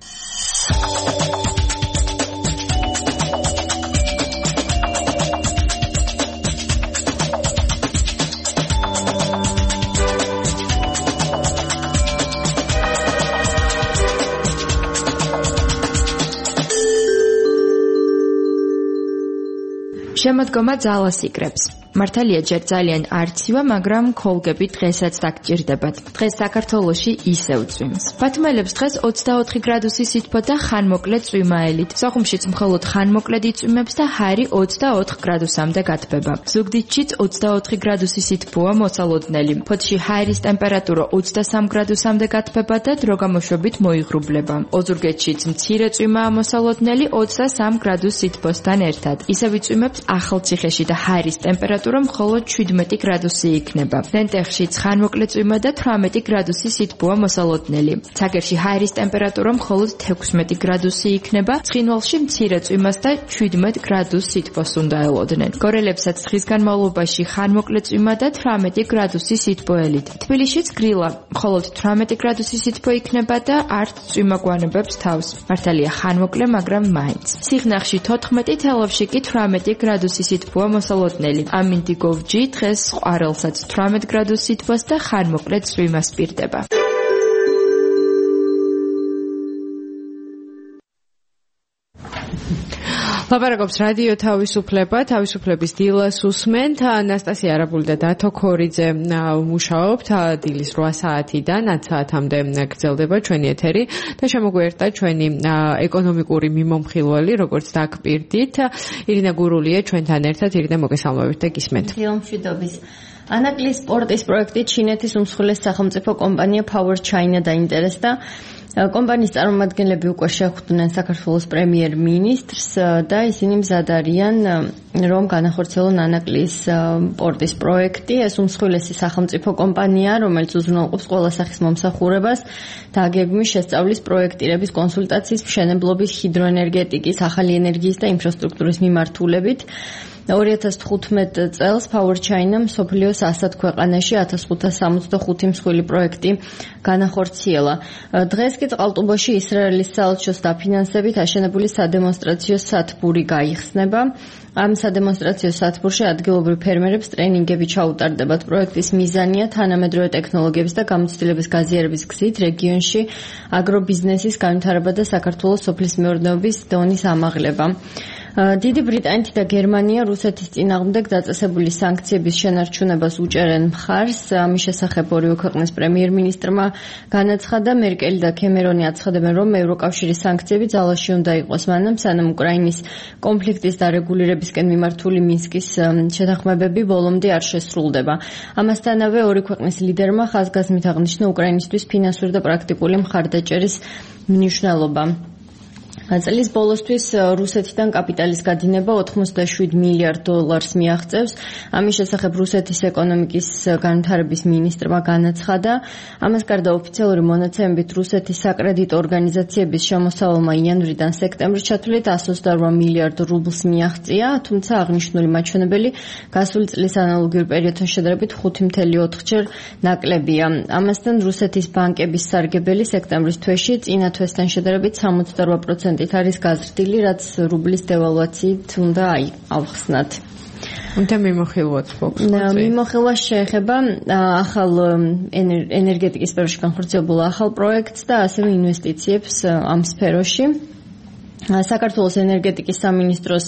შემოდგომა ძალას იკრებს. მართალია ჯერ ძალიან არცივა, მაგრამ ქოლგები დღესაც დაგჭირდებათ. დღეს საქართველოში ისევ წვიმს. ბათუმელებს დღეს ოცდაოთხი გრადუსი სითბო და ხანმოკლე წვიმაელით. სოხუმშიც მხოლოდ ხანმოკლედ იწვიმებს და ჰარი ოცდაოთხ გრადუსამდე გათბება. ზუგდიდშიც ოცდაოთხი გრადუსი სითბოა მოსალოდნელი. ფოთში ჰაერის ტემპერატურა ოცდასამ გრადუსამდე გათბება და დროგამოშვებით მოიღრუბლება. ოზურგეთშიც მცირე წვიმაა მოსალოდნელი ოცდასამ გრადუს სითბოსთან ერთად. ისევ იწვიმებს ახალციხეში და ჰაერის ტემპერატურა მხოლოდ შვიდმეტი გრადუსი იქნება. ლენტეხში ხანმოკლე წვიმა და თვრამეტი გრადუსი სითბოა მოსალოდნელი. ცაგერში ჰაერის ტემპერატურა მხოლოდ თექვსმეტი გრადუსი იქნება. ცხინვალში მცირე წვიმას და შვიდმეტ გრადუს სითბოს უნდა ელოდნენ. გორელებსაც დღის განმავლობაში ხანმოკლე წვიმა და თვრამეტი გრადუსი სითბო ელით. თბილისშიც გრილა, მხოლოდ თვრამეტი გრადუსი სითბო იქნება და არც წვიმა გვანებებს თავს. მართალია ხანმოკლე, მაგრამ მაინც. სიღნაღში თოთხმეტი, თელავში კი თვრამეტი გრადუსი სითბოა მოსალოდნელი. ამინდიგოვჯი დღეს ყვარელსაც თვრამეტ გრადუს სითბოს და ხანმოკლე წვიმას პირდება. ლაპარაკობს რადიო თავისუფლება, თავისუფლების დილას უსმენთ. ანასტასია არაბული და დათო ქორიძე მუშაობთ დილის რვა საათიდან ათ საათამდე გრძელდება ჩვენი ეთერი და შემოგვიერთდა ჩვენი ეკონომიკური მიმომხილველი, როგორც დაგპირდით. ირინა გურულია ჩვენთან ერთად. ირინა, მოგესალმებით და გისმენთ. დილომშვიდობის. ანაკლის სპორტის პროექტით ჩინეთის უმსხვილეს სახელმწიფო კომპანია Power China დაინტერესდა. კომპანიის წარმომადგენლები უკვე შეხვდნენ საქართველოს პრემიერ-მინისტრს და ისინი მზად არიან, რომ განახორციელონ ანაკლის პორტის პროექტი. ეს უმსხვილესი სახელმწიფო კომპანია, რომელიც უზრუნველყოფს ყველა სახის მომსახურებას და გეგმის შესწავლის პროექტირების, კონსულტაციის, მშენებლობის, ჰიდროენერგეტიკის, ახალი ენერგიის და ინფრასტრუქტურის მიმართულებით. ორი ათას თხუთმეტ წელს Power China მსოფლიოს ასად ქვეყანაში ათას ხუთას სამოცდახუთი მსხვილი პროექტი განახორციელა. დღეს კი წყალტუბოში ისრაელის საელჩოს დაფინანსებით აშენებული სადემონსტრაციო სათბური გაიხსნება. ამ სადემონსტრაციო სათბურში ადგილობრივ ფერმერებს ტრენინგები ჩაუტარდებათ. პროექტის მიზანია თანამედროვე ტექნოლოგიების და გამოცდილების გაზიარების გზით რეგიონში აგრობიზნესის განვითარება და საქართველოს სოფლის მეურნეობის დონის ამაღლება. დიდი ბრიტანეთი და გერმანია რუსეთის წინააღმდეგ დაწესებული სანქციების შენარჩუნებას უჭერენ მხარს. ამის შესახებ ორივე ქვეყნის პრემიერ-მინისტრმა განაცხადა. მერკელი და კემერონი აცხადებენ, რომ ევროკავშირის სანქციები ძალაში უნდა იყოს მანამ, სანამ უკრაინის კონფლიქტის დარეგულირებისკენ მიმართული მინსკის შეთანხმებები ბოლომდე არ შესრულდება. ამასთანავე ორი ქვეყნის ლიდერმა ხაზგასმით აღნიშნა უკრაინისთვის ფინანსური და პრაქტიკული მხარდაჭერის მნიშვნელობა. წლის ბოლოსთვის რუსეთიდან კაპიტალის გადინება ოთხმოცდაშვიდ მილიარდ დოლარს მიაღწევს. ამის შესახებ რუსეთის ეკონომიკის განვითარების მინისტრმა განაცხადა. ამას გარდა ოფიციალური მონაცემებით რუსეთის საკრედიტო ორგანიზაციების შემოსავალმა იანვრიდან სექტემბრის ჩათვლით εκατს ოცდაორ მილიარდ რუბლს მიაღწია, თუმცა აღნიშნული მაჩვენებელი გასული წლის ანალოგიურ პერიოდთან შედარებით ხუთი მცდელო ოთხჯერ ნაკლებია. ამასთან რუსეთის ბანკების სარგებელი სექტემბრის თვეში წინა თვესთან შედარებით სამოცდარვა პროცენტით პროცენტით არის გაზრდილი, რაც რუბლის დევალვაციით უნდა ავხსნათ. უნდა მიმოხილვაც ფოქს. მიმოხილვა შეეხება ახალ ენერგეტიკის სფეროში განხორციელებულ ახალ პროექტს და ასევე ინვესტიციებს ამ სფეროში. საქართველოს ენერგეტიკის სამინისტროს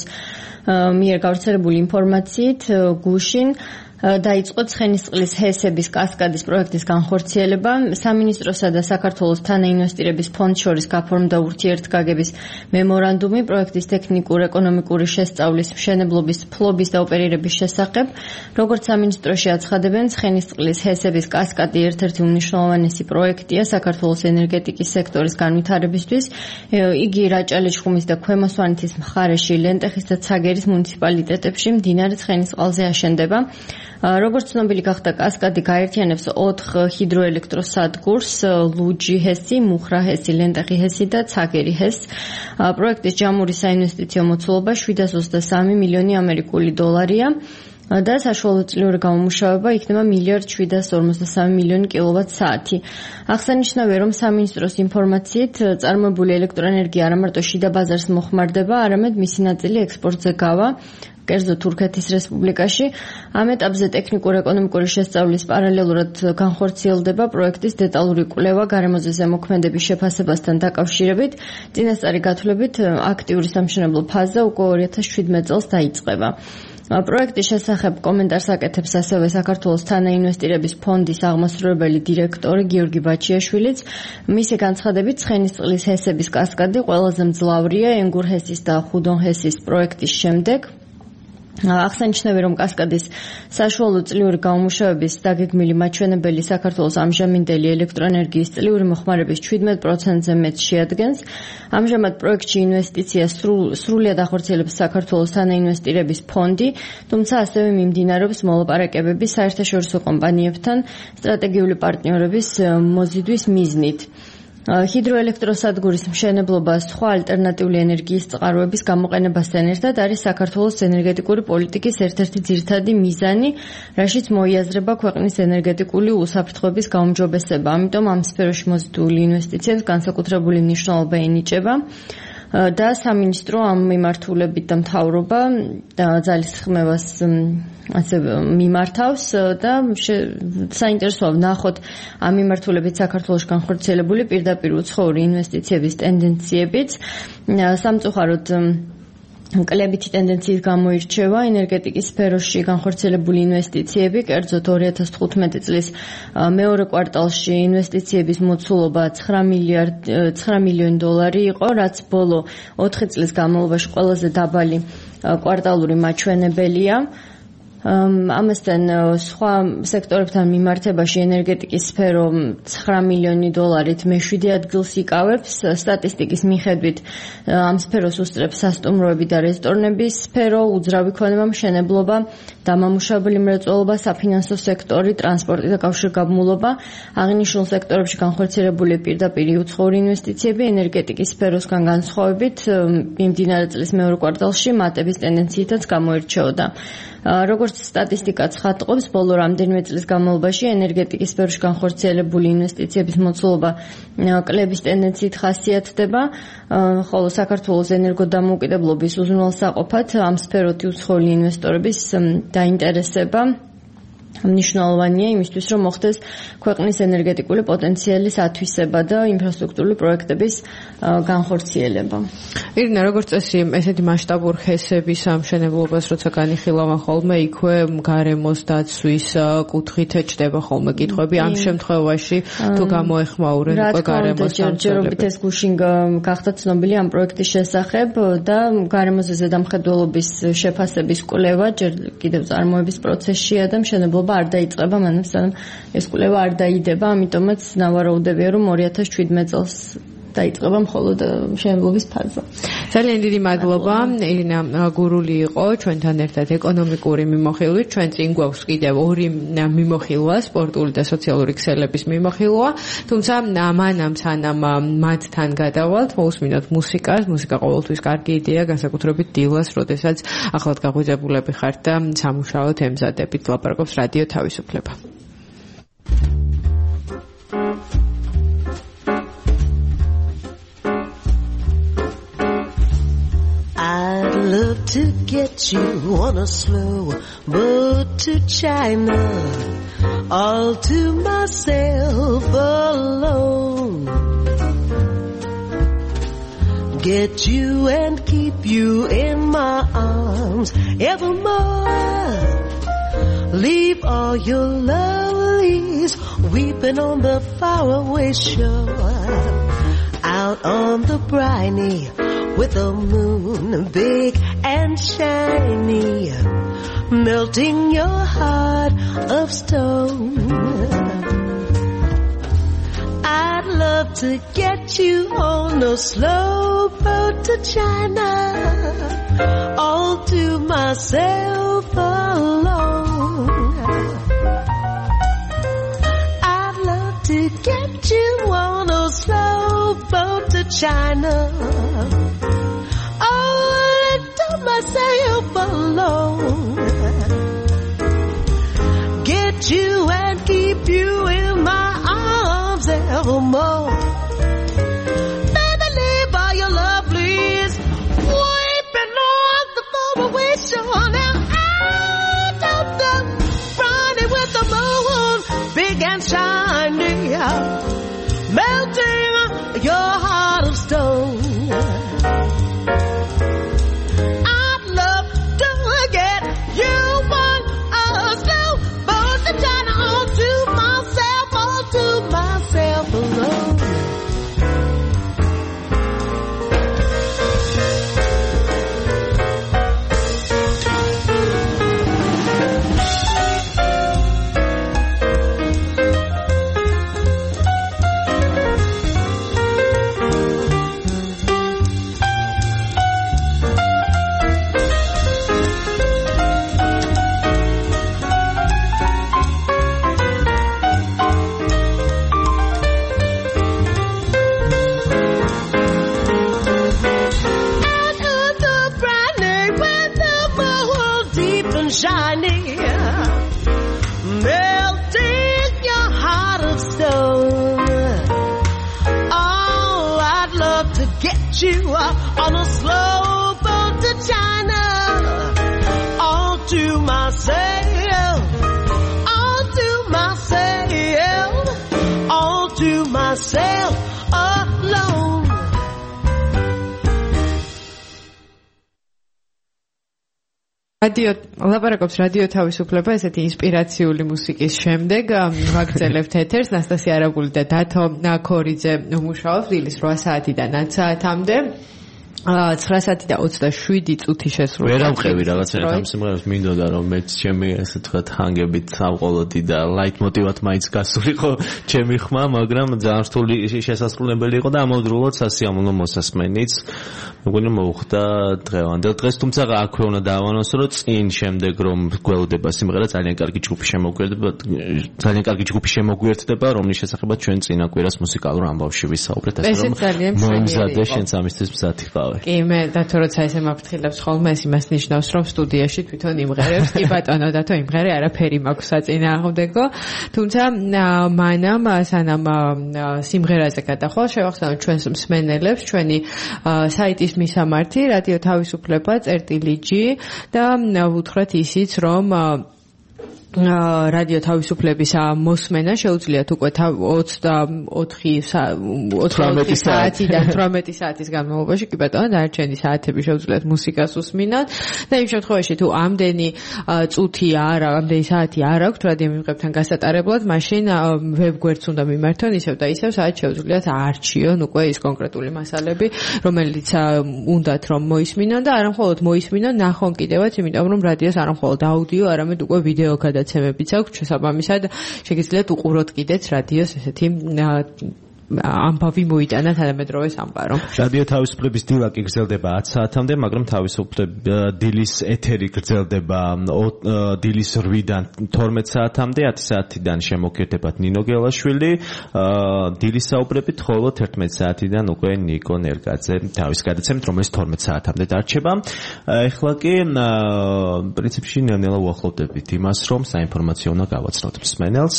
მიერ გავრცელებული ინფორმაციით გუშინ დაიწყო ცხენისწყლის ჰესების კასკადის პროექტის განხორციელება. სამინისტროსა და საქართველოს თანაინვესტირების ფონდს შორის გაფორმდა ურთიერთგაგების მემორანდუმი პროექტის ტექნიკურ-ეკონომიკური შესწავლის, მშენებლობის, ფლობის და ოპერირების შესახებ. როგორც სამინისტროში აცხადებენ, ცხენისწყლის ჰესების კასკადი ერთ-ერთი უმნიშვნელოვანესი პროექტია საქართველოს ენერგეტიკის სექტორის განვითარებისთვის. იგი რაჭა-ლეჩხუმის და ქვემო სვანეთის მხარეში, ლენტეხის და ცაგერის მუნიციპალიტეტებში მდინარე ცხენისწყალზე აშენდება. როგორც ცნობილი გახდა, კასკადი გაერთიანებს ოთხ ჰიდროელექტროსადგურს: ლუჯი ჰესი, მუხრა ჰესი, ლენტეხი ჰესი და ცაგერი ჰესი. პროექტის ჯამური საინვესტიციო მოცულობა შვიდას ოცდასამი მილიონი ამერიკული დოლარია და საშუალო წლიური გამომუშავება იქნება მილიარდ შვიდას ორმოცდასამი მილიონი კილოვატ-საათი. აღსანიშნავია, რომ სამინისტროს ინფორმაციით წარმოებული ელექტროენერგია არა მარტო შიდა ბაზარს მოხმარდება, არამედ მისი ნაწილი ექსპორტზე გავა კერძო თურქეთის რესპუბლიკაში. ამ ეტაპზე ტექნიკურ-ეკონომიკური შესწავლის პარალელურად განხორციელდება პროექტის დეტალური კვლევა გარემოზე ზემოქმედების შეფასებასთან დაკავშირებით. წინასწარი გათვლებით აქტიური სამშენებლო ფაზა უკვე ორი ათას შვიდმეტ წელს დაიწყება. პროექტის შესახებ კომენტარს აკეთებს ასევე საქართველოს თანაინვესტირების ფონდის აღმასრულებელი დირექტორი გიორგი ბაჩიაშვილიც. მისი განცხადებით, ცხენისწყლის ჰესების კასკადი ყველაზე მძლავრია ენგურ ჰესის და ხუდონ ჰესის პროექტის შემდეგ. აღსანიშნავია, რომ კასკადის საშუალო წლიური გამომუშავების დაგეგმილი მაჩვენებელი საქართველოს ამჟამინდელი ელექტროენერგიის წლიური მოხმარების შვიდმეტ პროცენტზე მეტს შეადგენს. ამჟამად პროექტში ინვესტიციას სრულად ახორციელებს საქართველოს თანაინვესტირების ფონდი, თუმცა ასევე მიმდინარეობს მოლაპარაკებები საერთაშორისო კომპანიებთან სტრატეგიული პარტნიორების მოზიდვის მიზნით. ჰიდროელექტროსადგურის მშენებლობა სხვა ალტერნატიული ენერგიის წყაროების გამოყენებასთან ერთად არის საქართველოს ენერგეტიკური პოლიტიკის ერთ-ერთი ძირითადი მიზანი, რაშიც მოიაზრება ქვეყნის ენერგეტიკული უსაფრთხოების გაუმჯობესება. ამიტომ ამ სფეროში მოზიდული ინვესტიციებს განსაკუთრებული მნიშვნელობა ენიჭება და სამინისტრო ამ მიმართულებით და მთავრობა ძალისხმევას ასე მიმართავს და საინტერესოა ვნახოთ ამ მიმართულებით საქართველოში განხორციელებული პირდაპირ უცხოური ინვესტიციების ტენდენციებიც. სამწუხაროდ კლებითი ტენდენციის გამოირჩევა ენერგეტიკის სფეროში განხორციელებული ინვესტიციები, კერძოდ ორი ათას თხუთმეტი წლის მეორე კვარტალში ინვესტიციების მოცულობა ცხრა მილიონი დოლარი იყო, რაც ბოლო ოთხი წლის განმავლობაში ყველაზე დაბალი კვარტალური მაჩვენებელია. ამასთან სხვა სექტორებთან მიმართებაში ენერგეტიკის სფერო ცხრა მილიონი დოლარით მეშვიდე ადგილს იკავებს. სტატისტიკის მიხედვით ამ სფეროს უსწრებს სასტუმროები და რესტორნების სფერო, უძრავი ქონება, მშენებლობა, დამამუშავებელი მრეწველობა, საფინანსო სექტორი, ტრანსპორტი და კავშირგაბმულობა. აღნიშნულ სექტორებში განხორციელებული პირდაპირ უცხოური ინვესტიციები ენერგეტიკის სფეროსგან განსხვავებით მიმდინარე წლის მეორე კვარტალში მატების ტენდენციითაც გამოირჩეოდა. როგორც სტატისტიკა ცხადყოფს, ბოლო რამდენიმე წლის განმავლობაში ენერგეტიკის სფეროში განხორციელებული ინვესტიციების მოცულობა კლების ტენდენციით ხასიათდება, ხოლო საქართველოს ენერგოდამოუკიდებლობის უზრუნველსაყოფად ამ სფეროთი უცხოელი ინვესტორების დაინტერესება მნიშვნელოვანია იმისთვის, რომ მოხდეს ქვეყნის ენერგეტიკული პოტენციალის ათვისება და ინფრასტრუქტურული პროექტების განხორციელება. ირინა, როგორც წესი, ესეთი მასშტაბურ ჰესების სამშენებლობას როცა განიხილავენ ხოლმე, იქვე გარემოს დაცვის კუთხით ჩდება ხოლმე კითხვები. ამ შემთხვევაში თუ გამოეხმაურენ უკვე გარემოს სამშენებლებს. ჯერჯერობით ეს გუშინ გახდა ცნობილი ამ პროექტის შესახებ და გარემოზე ზედამხედველობის შეფასების კვლევა ჯერ კიდევ წარმოების პროცესშია და მშენებლობა არ დაიწყება, მანამ სანამ ეს კვლევა არ დაიდება, ამიტომაც ნავარაუდებია, რომ ორი ათას შვიდმეტ წელს დაიწყება მხოლოდ მშენებლობის ფაზა. ძალიან დიდი მადლობა. ირინა გურული იყო ჩვენთან ერთად ეკონომიკური მიმოხილვით. ჩვენ წინ გვაქვს კიდევ ორი მიმოხილვა, სპორტული და სოციალური ქსელების მიმოხილვა. თუმცა მანამ სანამ მათთან გადავალთ, მოусმინოთ მუსიკას. მუსიკა ყოველთვის კარგი იდეა, განსაკუთრებით დილას, როდესაც ახლად გაღვიძებულები ხართ და სამუშაოდ ემზადებით. ლაპარაკობს რადიო თავისუფლება. get you on a slow boat to China, all to myself alone. Get you and keep you in my arms evermore. Leave all your lovelies weeping on the faraway shore. Out on the briny with the moon big and shiny, melting your heart of stone. I'd love to get you on a slow boat to China, all to myself alone. I'd love to get you on a slow boat to China, all to myself alone. Get you and keep you in my arms evermore. Baby, leave all your lovelies weeping on the faraway shore. Now out of the briny with the moon big and shiny, melting your heart of stone. I'd love to get you on a slow boat to China, all to myself, all to myself alone. Shiny, melting your heart of stone. Oh, I'd love to get you on a slow boat to China, all to myself, all to myself, all to myself alone. რადიო ლაპარაკობს რადიო თავისუფლება, ესეთი ინსპირაციული მუსიკის შემდეგ ვაგრძელებთ ეთერს. ნასტასია არაგული და დათო ქორიძე მუშაობს დილის რვა საათიდან ათ საათამდე. ცხრა საათი და ოცდაშვიდი წუთი შესრულდა. ვერ ამყევი რაღაცა ამ სიმღერას მინდოდა რომ მეც ჩემი ასე თქვათ ჰანგებით სამყოლოდი და ლაით მოტივად მაინც გასულიყო ჩემი ხმა, მაგრამ ძალიან რთული შესასრულებელი იყო და ამავდროულად სასიამოვნო მოსასმენიც. მეგონი მოუხდა დღევანდელ დღეს, თუმცა აქვე უნდა დავანონსო, რომ წინ შემდეგ რომ გველდება სიმღერა ძალიან კარგი ჯგუფი შემოგვიერთდება, ძალიან კარგი ჯგუფი შემოგვიერთდება, რომლის შესახებაც ჩვენ წინა კვირას მუსიკალურ ამბავში ვისაუბრეთ, ასე რომ მომზადე შენც ამისთვის მზად იყავი. კი, მე დათო როცა ესე მაფრთხილებს ხოლმე, ეს იმას ნიშნავს, რომ სტუდიაში თვითონ იმღერებს. კი ბატონო, დათო იმღერე არაფერი მაქვს საწინააღმდეგო. თუმცა მანამ სანამ სიმღერაზე გადახვალ, შევახსენოთ ჩვენს მსმენელებს ჩვენი საიტის მისამართი რადიო თავისუფლება წერტილი ჯი და ვუთხრათ ისიც, რომ რადიო თავისუფლების მოსმენა შეუძლიათ უკვე ოცდაოთხი საათიდან თვრამეტი საათის განმავლობაში, კი ბატონო, დარჩენი საათები შეუძლიათ მუსიკას უსმინოთ და იმ შემთხვევაში თუ ამდენი წუთი არ, ამდენი საათი არ აქვთ რადიო მიმღებთან გასატარებლად, მაშინ ვებგვერდს უნდა მიმართონ ისევ და ისევ, სადაც შეუძლიათ აარჩიონ უკვე ის კონკრეტული მასალები, რომელიც უნდათ რომ მოისმინონ და არა მხოლოდ მოისმინონ, ნახონ კიდევაც, იმიტომ რომ რადიოს არა მხოლოდ აუდიო, არამედ უკვე ვიდეო გადაცემებიც აქვს, შესაბამისად შეგიძლიათ უყუროთ კიდეც რადიოს ესეთი ამბავი მოიტანა თანამედროვე სამყარო. რადიო თავისუფლების დილა კი გრძელდება ათ საათამდე, მაგრამ თავისუფლების დილის ეთერი გრძელდება დილის რვიდან თორმეტ საათამდე, ათი საათიდან შემოგირდებათ ნინო გელაშვილი, დილის საუბრებით, ხოლო თერთმეტ საათიდან უკვე ნიკო ნერგაძე თავის გადაცემით, რომელიც თორმეტ საათამდე დარჩება. ეხლა კი პრინციპში ნელ-ნელა უახლოვდებით იმას, რომ საინფორმაციო უნდა გავაცნოთ მსმენელს.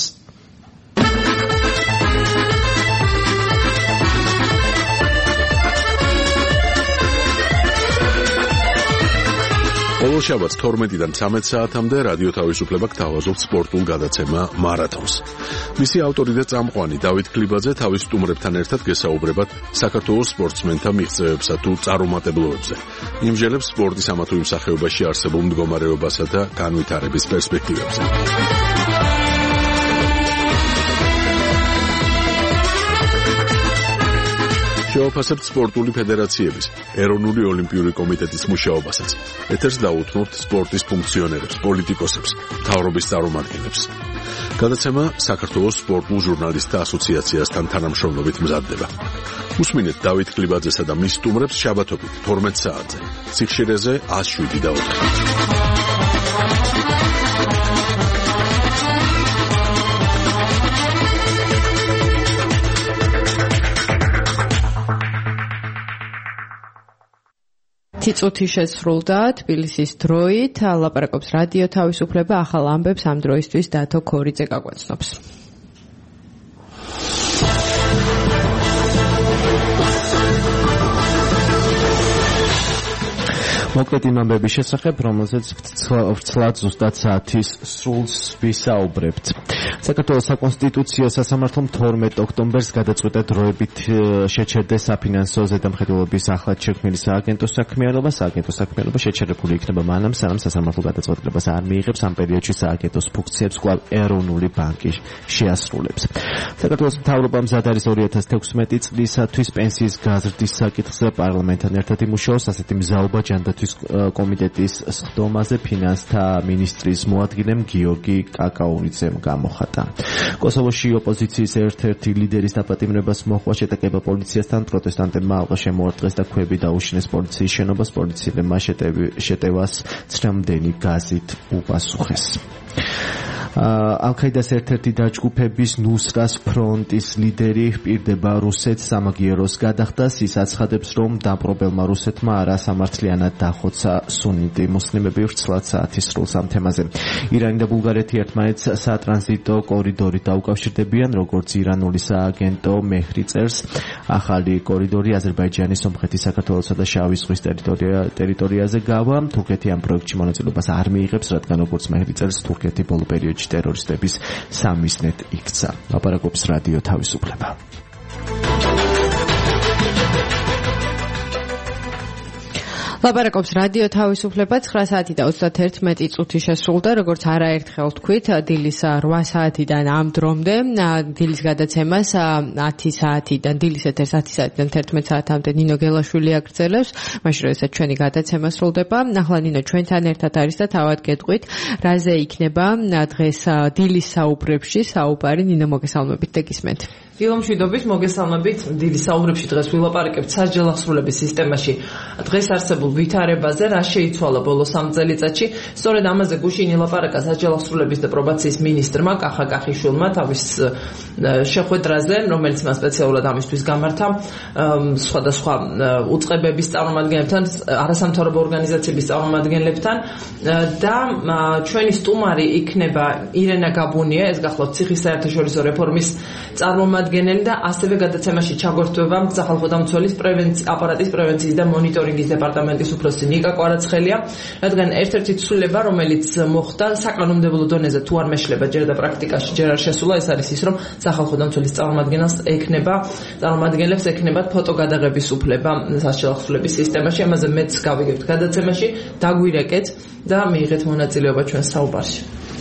ყოველ შაბათს თორმეტიდან ცამეტ საათამდე რადიო თავისუფლება გთავაზობთ სპორტულ გადაცემა მარათონს. მისი ავტორი და წამყვანი დავით ქლიბაძე თავის სტუმრებთან ერთად გესაუბრებათ საქართველოს სპორტსმენთა მიღწევებსა თუ წარუმატებლობებზე. იმჟელებს სპორტის ამა თუ იმ სახეობაში არსებულ მდგომარეობასა და განვითარების პერსპექტივებზე. შევაფასებთ სპორტული ფედერაციების, ეროვნული ოლიმპიური კომიტეტის მუშაობასაც. ეთერს დაუთმობთ სპორტის ფუნქციონერებს, პოლიტიკოსებს, მთავრობის წარმომადგენლებს. გადაცემა საქართველოს სპორტულ ჟურნალისტთა ასოციაციასთან თანამშრომლობით მზადდება. უსმინეთ დავით ქლიბაძესა და მის სტუმრებს შაბათობით თორმეტ საათზე. სიხშირეზე ათს შვიდი და ოთხი. წუთი შესრულდა თბილისის დროით, ლაპარაკობს რადიო თავისუფლება, ახალ ამბებს ამ დროისთვის დათო ქორიძე გაგვაცნობს. მოკლედ იმ ამბების შესახებ, რომელზეც ვრცლად ზუსტად საათის სრულს ვისაუბრებთ. საქართველოს საკონსტიტუციო სასამართლომ თორმეტ ოქტომბერს გადაწყვიტა დროებით შეჩერდეს საფინანსო ზედამხედველობის ახლად შექმნილი სააგენტოს საქმიანობა. სააგენტოს საქმიანობა შეჩერებული იქნება მანამ, სანამ სასამართლო გადაწყვეტილებას არ მიიღებს ამ პერიოდში სააგენტოს ფუნქციებს კვლავ ეროვნული ბანკი შეასრულებს. საქართველოს მთავრობა მზად არის ორი ათას თექვსმეტი წლისათვის პენსიის გაზრდის საკითხზე პარლამენტთან ერთად იმუშაოს. ასეთი მზაობა ჯანდაცვის კომიტეტის სხდომაზე ფინანსთა მინისტრის მოადგილემ გიორგი კაკაურიძემ გამოხატა. კოსოვოში ოპოზიციის ერთ-ერთი ლიდერის დაპატიმრებას მოჰყვა შეტაკება პოლიციასთან, პროტესტანტებმა ალყა შემოარტყეს და ქვები დაუშინეს პოლიციის შენობას, პოლიციელებმა შეტევას ცრემდენი გაზით უპასუხეს. ალ-ყაიდას ერთ-ერთი დაჯგუფების ნუსრას ფრონტის ლიდერი პირდება რუსეთს, სამაგიეროს გადახდას. ის აცხადებს, რომ დამპყრობელმა რუსეთმა არასამართლიანად დახოცა სუნიტი მუსლიმები. ვრცლად საათის სრულს ამ თემაზე. ირანი და ბულგარეთი ერთმანეთს სატრანზიტო კორიდორით დაუკავშირდებიან, როგორც ირანული სააგენტო მეჰრი წერს. ახალი კორიდორი აზერბაიჯანის, სომხეთის, საქართველოსა და შავი ზღვის ტერიტორიაზე გავა. თურქეთი ამ პროექტში მონაწილეობას არ მიიღებს, რადგან როგორც მეჰრი წერს, თურქეთი ბოლო პერიოდში ტერორისტების სამიზნედ იქცა. ლაპარაკობს რადიო თავისუფლება. ლაპარაკობს რადიო თავისუფლება. ცხრა საათი და ოცდაერთი წუთი შესრულდა, როგორც არაერთხელ თქვით, დილის რვა საათიდან ამ დრომდე, დილის გადაცემას ათი საათიდან, დილის ეთერს ათი საათიდან თერთმეტ საათამდე ნინო გელაშვილი აგრძელებს, მაშინ როდესაც ჩვენი გადაცემა სრულდება. ახლა ნინო ჩვენთან ერთად არის და თავად გეტყვით, რაზე იქნება დღეს დილის საუბრებში საუბარი. ნინო, მოგესალმებით და გისმენთ. დილომშვიდობით, მოგესალმებით. დილის საუბრებში დღეს ვილაპარაკებთ სასჯელ ახსრულების სისტემაში დღეს არსებულ ვითარებაზე, რა შეიცვალა ბოლო სამ წელიწადში. სწორედ ამაზე გუშინ ილაპარაკა სასჯელ ახსრულების და პრობაციის მინისტრმა კახა კახიშვილმა თავის შეხვედრაზე, რომელიც მას სპეციალურად ამისთვის გამართა სხვადასხვა უწყებების წარმომადგენლებთან, არასამთავრობო ორგანიზაციების წარმომადგენლებთან და ჩვენი სტუმარი იქნება ირენა გაბუნია, ეს გახლავთ ციხის საერთაშორისო რეფორმის წარმომადგენელი და ასევე გადაცემაში ჩაგვერთვება სახალხო დამცველის აპარატის პრევენციის და მონიტორინგის დეპარტამენტის უფროსი ნიკა კვარაცხელია, რადგან ერთ-ერთი ცვლილება, რომელიც მოხდა საკანონმდებლო დონეზე თუ არ მეშლება ჯერ და პრაქტიკაში ჯერ არ შესულა, ეს არის ის, რომ სახალხო დამცველის წარმომადგენელს ექნება, წარმომადგენლებს ექნებათ ფოტოგადაღების უფლება სასჯელ ახსრულების სისტემაში. ამაზე მეც გავიგებთ გადაცემაში, დაგვირეკეთ და მიიღეთ მონაწილეობა ჩვენ საუბარში.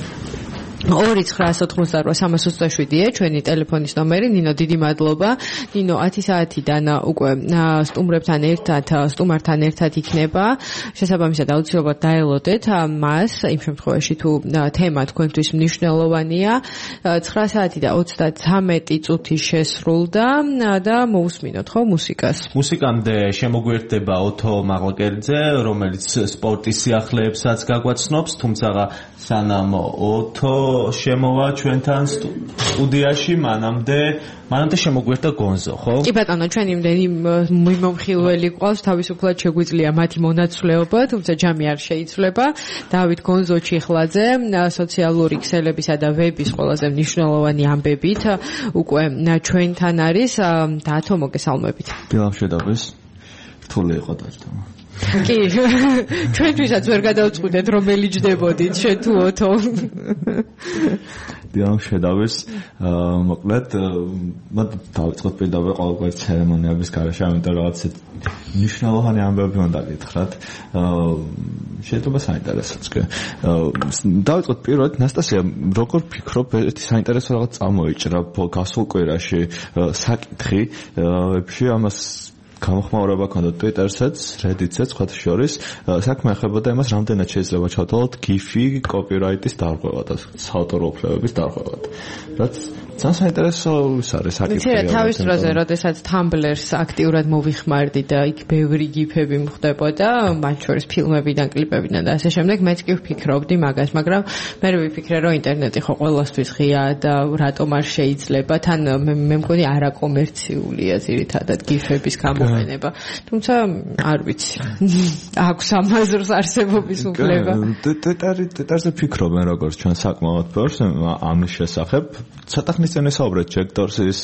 ორი ცხრაას ოთხმოცდარვა სამას ოცდაშვიდია ჩვენი ტელეფონის ნომერი. ნინო, დიდი მადლობა. ნინო, ათი საათიდან უკვე სტუმრებთან ერთად, სტუმართან ერთად იქნება. შესაბამისად, აუცილებლად დაელოდეთ მას, იმ შემთხვევაში თუ თემა თქვენთვის მნიშვნელოვანია. ცხრა საათი და ოცდათვრამეტი წუთი შესრულდა და მოусმინოთ ხო მუსიკას. მუსიკამდე შემოგვერდება ოთო მაღლაკერძე, რომელიც სპორტის სიახლეებსაც გაგვაცნობს, თუმცა სანამ ოთო შემოვა ჩვენთან სტუდიაში, მანამდე მანამდე შემოგვერდა გონზო, ხო? კი ბატონო, ჩვენი იმდენი მიმომხილველი ყავს, თავისუფლად შეგვიძლია მათი მონაცვლეობა, თუმცა ჯამი არ შეიცვლება. დავით გონზო ჩიხლაძე, სოციალური ქსელებისა და ვების ყველაზე მნიშვნელოვანი ამბებით უკვე ჩვენთან არის. დათო, მოგესალმებით. დილამშვიდობის. რთული იყო დათო. კი, ჩვენთვისაც ვერ გადავწყვიტეთ რომელი ჯდებოდით, შენ თუ ოთო. დიახ, შედავის, მოკლედ, მათ დავიწყოთ პირდაპირ ყოველგვარი ცერემონიების გარეშე, ამიტომ რაღაც მნიშვნელოვანი ამბები უნდა გითხრათ. შეიძლება საინტერესოც კი. დავიწყოთ პირველად, ნასტასია, როგორ ფიქრობ, ერთი საინტერესო რაღაც წამოიჭრა გასულ კვირაში საკითხი, ვებში ამას გამოხმაურება ქონდა Twitter-საც, Reddit-საც, სხვა შორის, საქმე ეხებოდა იმას, რამდენად შეიძლება ჩავთვალოთ გიფი კოპირაიტის დარღვევა და საავტორო უფლებების დარღვევა. რაც ძალიან საინტერესო არის საკითხი. ვიცი, თავის დროზე, როდესაც Tumblr-ს აქტიურად მოვიხმარდი და იქ ბევრი გიფები მხვდებოდა, მათ შორის ფილმებიდან, კლიპებიდან და ასე შემდეგ, მეც კი ვფიქრობდი მაგას, მაგრამ მე ვიფიქრე, რომ ინტერნეტი ხო ყველასთვის ღია და რატომ არ შეიძლება, თან მე მგონი არაკომერციულია ძირითადად გიფების გამოყენება. თუმცა არ ვიცი. აქვს ამაზრს არსებობის უფლება. Twitter-ზე ფიქრობენ როგორც ჩვენ საკმაოდ ბევრს ამის შესახებ. ცოტა ხნის წინ ვისაუბრეთ Jack Dorsey-ის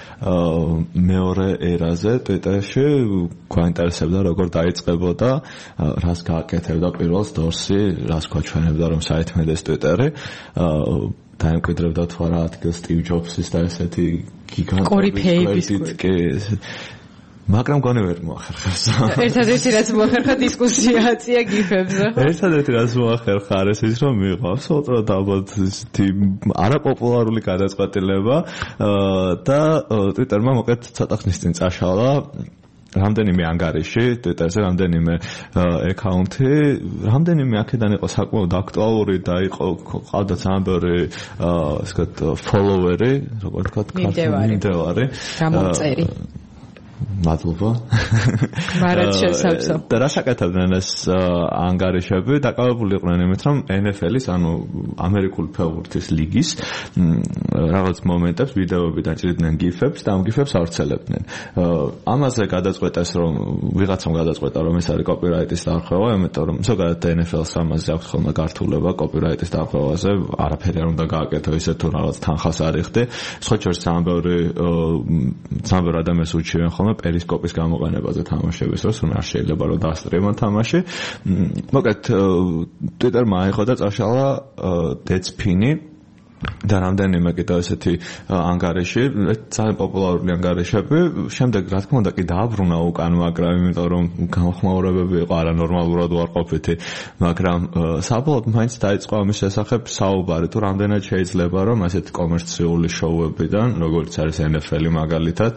მეორე ერაზე Twitter-ში, გვაინტერესებდა როგორ დაიწყებოდა, რას გააკეთებდა პირველს Dorsey, რას გვაჩვენებდა რომ საერთმედეს Twitter-ი. დაემკვიდრებდა თუ არა ადგილს Steve Jobs-ის და ესეთი გიგანტების კი მაგრამ გონე ვერ მოახერხებს. ერთადერთი რაც მოახერხა დისკუსიაცია გიფებზე. ერთადერთი რაც მოახერხა არის ის რომ მიიღო აბსოლუტურად ალბათ ისეთი არაპოპულარული გადაწყვეტილება და Twitter-მა მოკლედ ცოტა ხნის წინ წაშალა რამდენიმე ანგარიში Twitter-ზე, რამდენიმე აკაუნტი, რამდენიმე აქედან იყო საკმაოდ აქტუალური და იყო ყავდა ძალიან ბევრი ასე ვთქვათ ფოლოვერი, როგორ ვთქვათ, მიმდევარი. გამომწერი. მადლობა. მარად შესაბსო. და რა შეკეთებდნენ ეს ანგარიშები? დაკავებული იყვნენ იმით, რომ N F L-ის, ანუ ამერიკული ფეხბურთის ლიგის რაღაც მომენტებს ვიდეოებიდან ჭრიდნენ გიფებს და ამ გიფებს ავრცელებდნენ. ამაზე გადაწყვეტეს, რომ ვიღაცამ გადაწყვეტა, რომ ეს არის კოპირაიტის დარღვევა, იმიტომ რომ ზოგადად N F L-ს ამაზე აქვს ხოლმე გართულება კოპირაიტის დარღვევაზე, არაფერი არ უნდა გააკეთო ისე თუ რაღაც თანხას არ იხდი. სხვა შორის ძალიან ბევრი ძალიან ბევრი ადამიანს უჩივენ ხოლმე პერისკოპის გამოყენებაზე თამაშების დროს, რომ არ შეიძლება რომ დაასტრიმონ თამაში. მოკლედ Twitter-მა აიღო და წაშალა დეცფინი და რამდენიმე კიდევ ესეთი ანგარიში, ძალიან პოპულარული ანგარიშები. შემდეგ რა თქმა უნდა კი დააბრუნა უკან, მაგრამ იმიტომ რომ გამოხმაურებები იყო არანორმალურად უარყოფითი, მაგრამ საბოლოოდ მაინც დაიწყო ამის შესახებ საუბარი, თუ რამდენად შეიძლება რომ ასეთ კომერციული შოუებიდან, როგორც არის N F L-ი მაგალითად,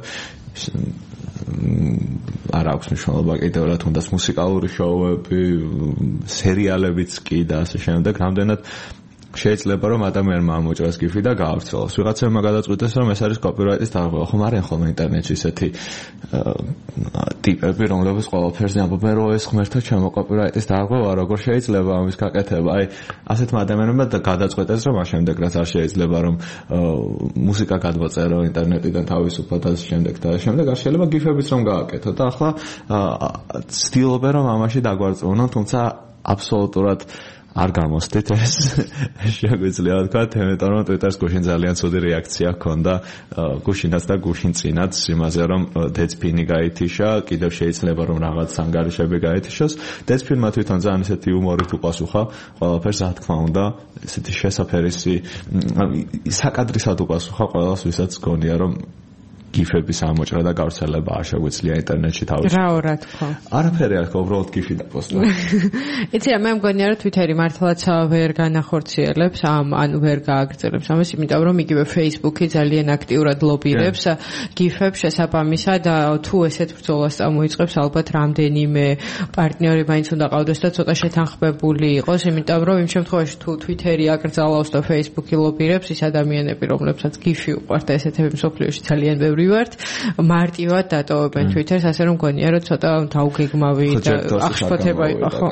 არ აქვს მნიშვნელობა კიდევ რა თუნდაც მუსიკალური შოუები, სერიალებიც კი და ასე შემდეგ, რამდენად შეიძლება რომ ადამიანმა ამოჭრას გიფი და გაავრცელოს. ვიღაცებმა გადაწყვიტეს რომ ეს არის კოპირაიტის დარღვევა. ხომ არიან ხოლმე ინტერნეტში ესეთი ტიპები, რომლებიც ყველაფერზე ამბობენ, რომ ეს ღმერთო ჩემო კოპირაიტის დარღვევა, როგორ შეიძლება ამის გაკეთება? აი, ასეთმა ადამიანებმა გადაწყვეტეს რომ ამ შემდეგ რაც არ შეიძლება რომ მუსიკა გადმოწერო ინტერნეტიდან თავისუფლად და შემდეგ და შემდეგ არ შეიძლება გიფებიც რომ გააკეთო და ახლა ცდილობენ რომ ამაში დაგვარწმუნონ, თუმცა აბსოლუტურად არ გამოსდით ეს შეგვიძლია თქვა, იმიტომ რომ Twitter-ს გუშინ ძალიან ცუდი რეაქცია ჰქონდა გუშინაც და გუშინ წინაც იმაზე რომ დეცფინი გაითიშა, კიდევ შეიძლება რომ რაღაც ანგარიშები გაითიშოს. დეცფინმა თვითონ ძალიან ესეთი იუმორით უპასუხა ყველაფერს, რა თქმა უნდა, ესეთი შესაფერისი საკადრისად უპასუხა ყველას, ვისაც გონია რომ გიფების ამოჭრა და გავრცელება არ შეგვიძლია ინტერნეტში თავის. რა რა თქო. არაფერი არ თქო, უბრალოდ გიფი და პოსტი. იცი რა, მე მგონია რომ Twitter-ი მართლაც ვერ განახორციელებს ამ ან ვერ გააგრძელებს ამას, იმიტომ რომ იგივე Facebook-ი ძალიან აქტიურად ლობირებს გიფებს შესაბამისად და თუ ესეთ ბრძოლას წამოიწყებს, ალბათ რამდენიმე პარტნიორი მაინც უნდა ყავდეს და ცოტა შეთანხმებული იყოს, იმიტომ რომ იმ შემთხვევაში თუ Twitter-ი აკრძალავს და Facebook-ი ლობირებს, ის ადამიანები, რომლებსაც გიფი უყვართ და ესეთები მსოფლიოში ძალიან ბევრი ვართ, მარტივად დატოვებენ Twitter-ს, ასე რომ მგონია რომ ცოტა დაუგეგმავი და აღშფოთება იყო, ხო?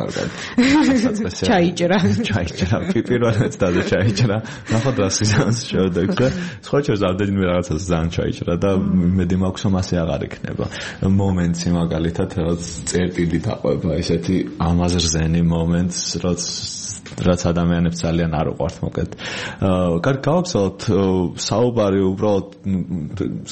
ჩაიჭრა. ჩაიჭრა. პირველად და ჩაიჭრა. ნახოთ რა სიზანს შევდექცე. სხვა შორის რამდენიმე რაღაცას ძალიან ჩაიჭრა და მედი მაქვს რომ ასე აღარ იქნება. მომენტი მაგალითად რაც წერტილი დაყვება, ესეთი ამაზრზენი მომენტს, რაც რაც ადამიანებს ძალიან არ უყვართ მოკლედ. კარგი, გავაგზავნოთ საუბარი უბრალოდ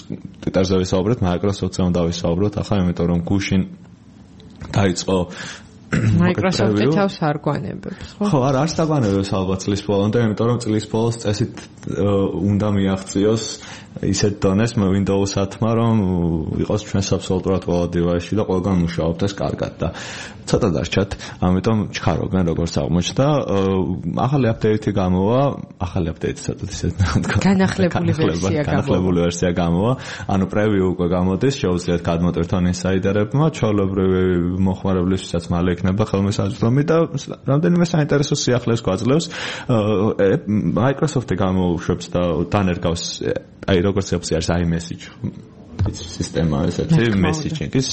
Twitter-ზე ვისაუბრეთ, Microsoft-ზე უნდა ვისაუბროთ ახლა, იმიტომ რომ გუშინ დაიწყო Microsoft-ი თავს არ გვანებებს, ხო? ხო, არ არც დაგვანებებს ალბათ წლის ბოლომდე, იმიტომ რომ წლის ბოლოს წესით უნდა მიაღწიოს ისეთ დონეს Windows ათმა, რომ იყოს ჩვენს აბსოლუტურად ყველა დივაისში და ყველგან მუშაობდეს კარგად და ცოტა დარჩათ, ამიტომ ჩქარობენ როგორც აღმოჩნდა. ახალი აპდეიტი გამოვა, ახალი აპდეიტი ცოტა ისეთ განახლებული ვერსია გამოვა. განახლებული ვერსია გამოვა, ანუ პრევიუ უკვე გამოდის, შეუძლიათ გადმოტვირთონ ინსაიდერებმა, ჩვეულებრივი მოხმარებლისთვისაც მალე იქნება ხელმისაწვდომი და რამდენიმე საინტერესო სიახლეს გვაძლევს. Microsoft-ი გამოუშვებს და დანერგავს აი როგორც ოპცია არის iMessage სისტემა ესეთი მესიჯინგის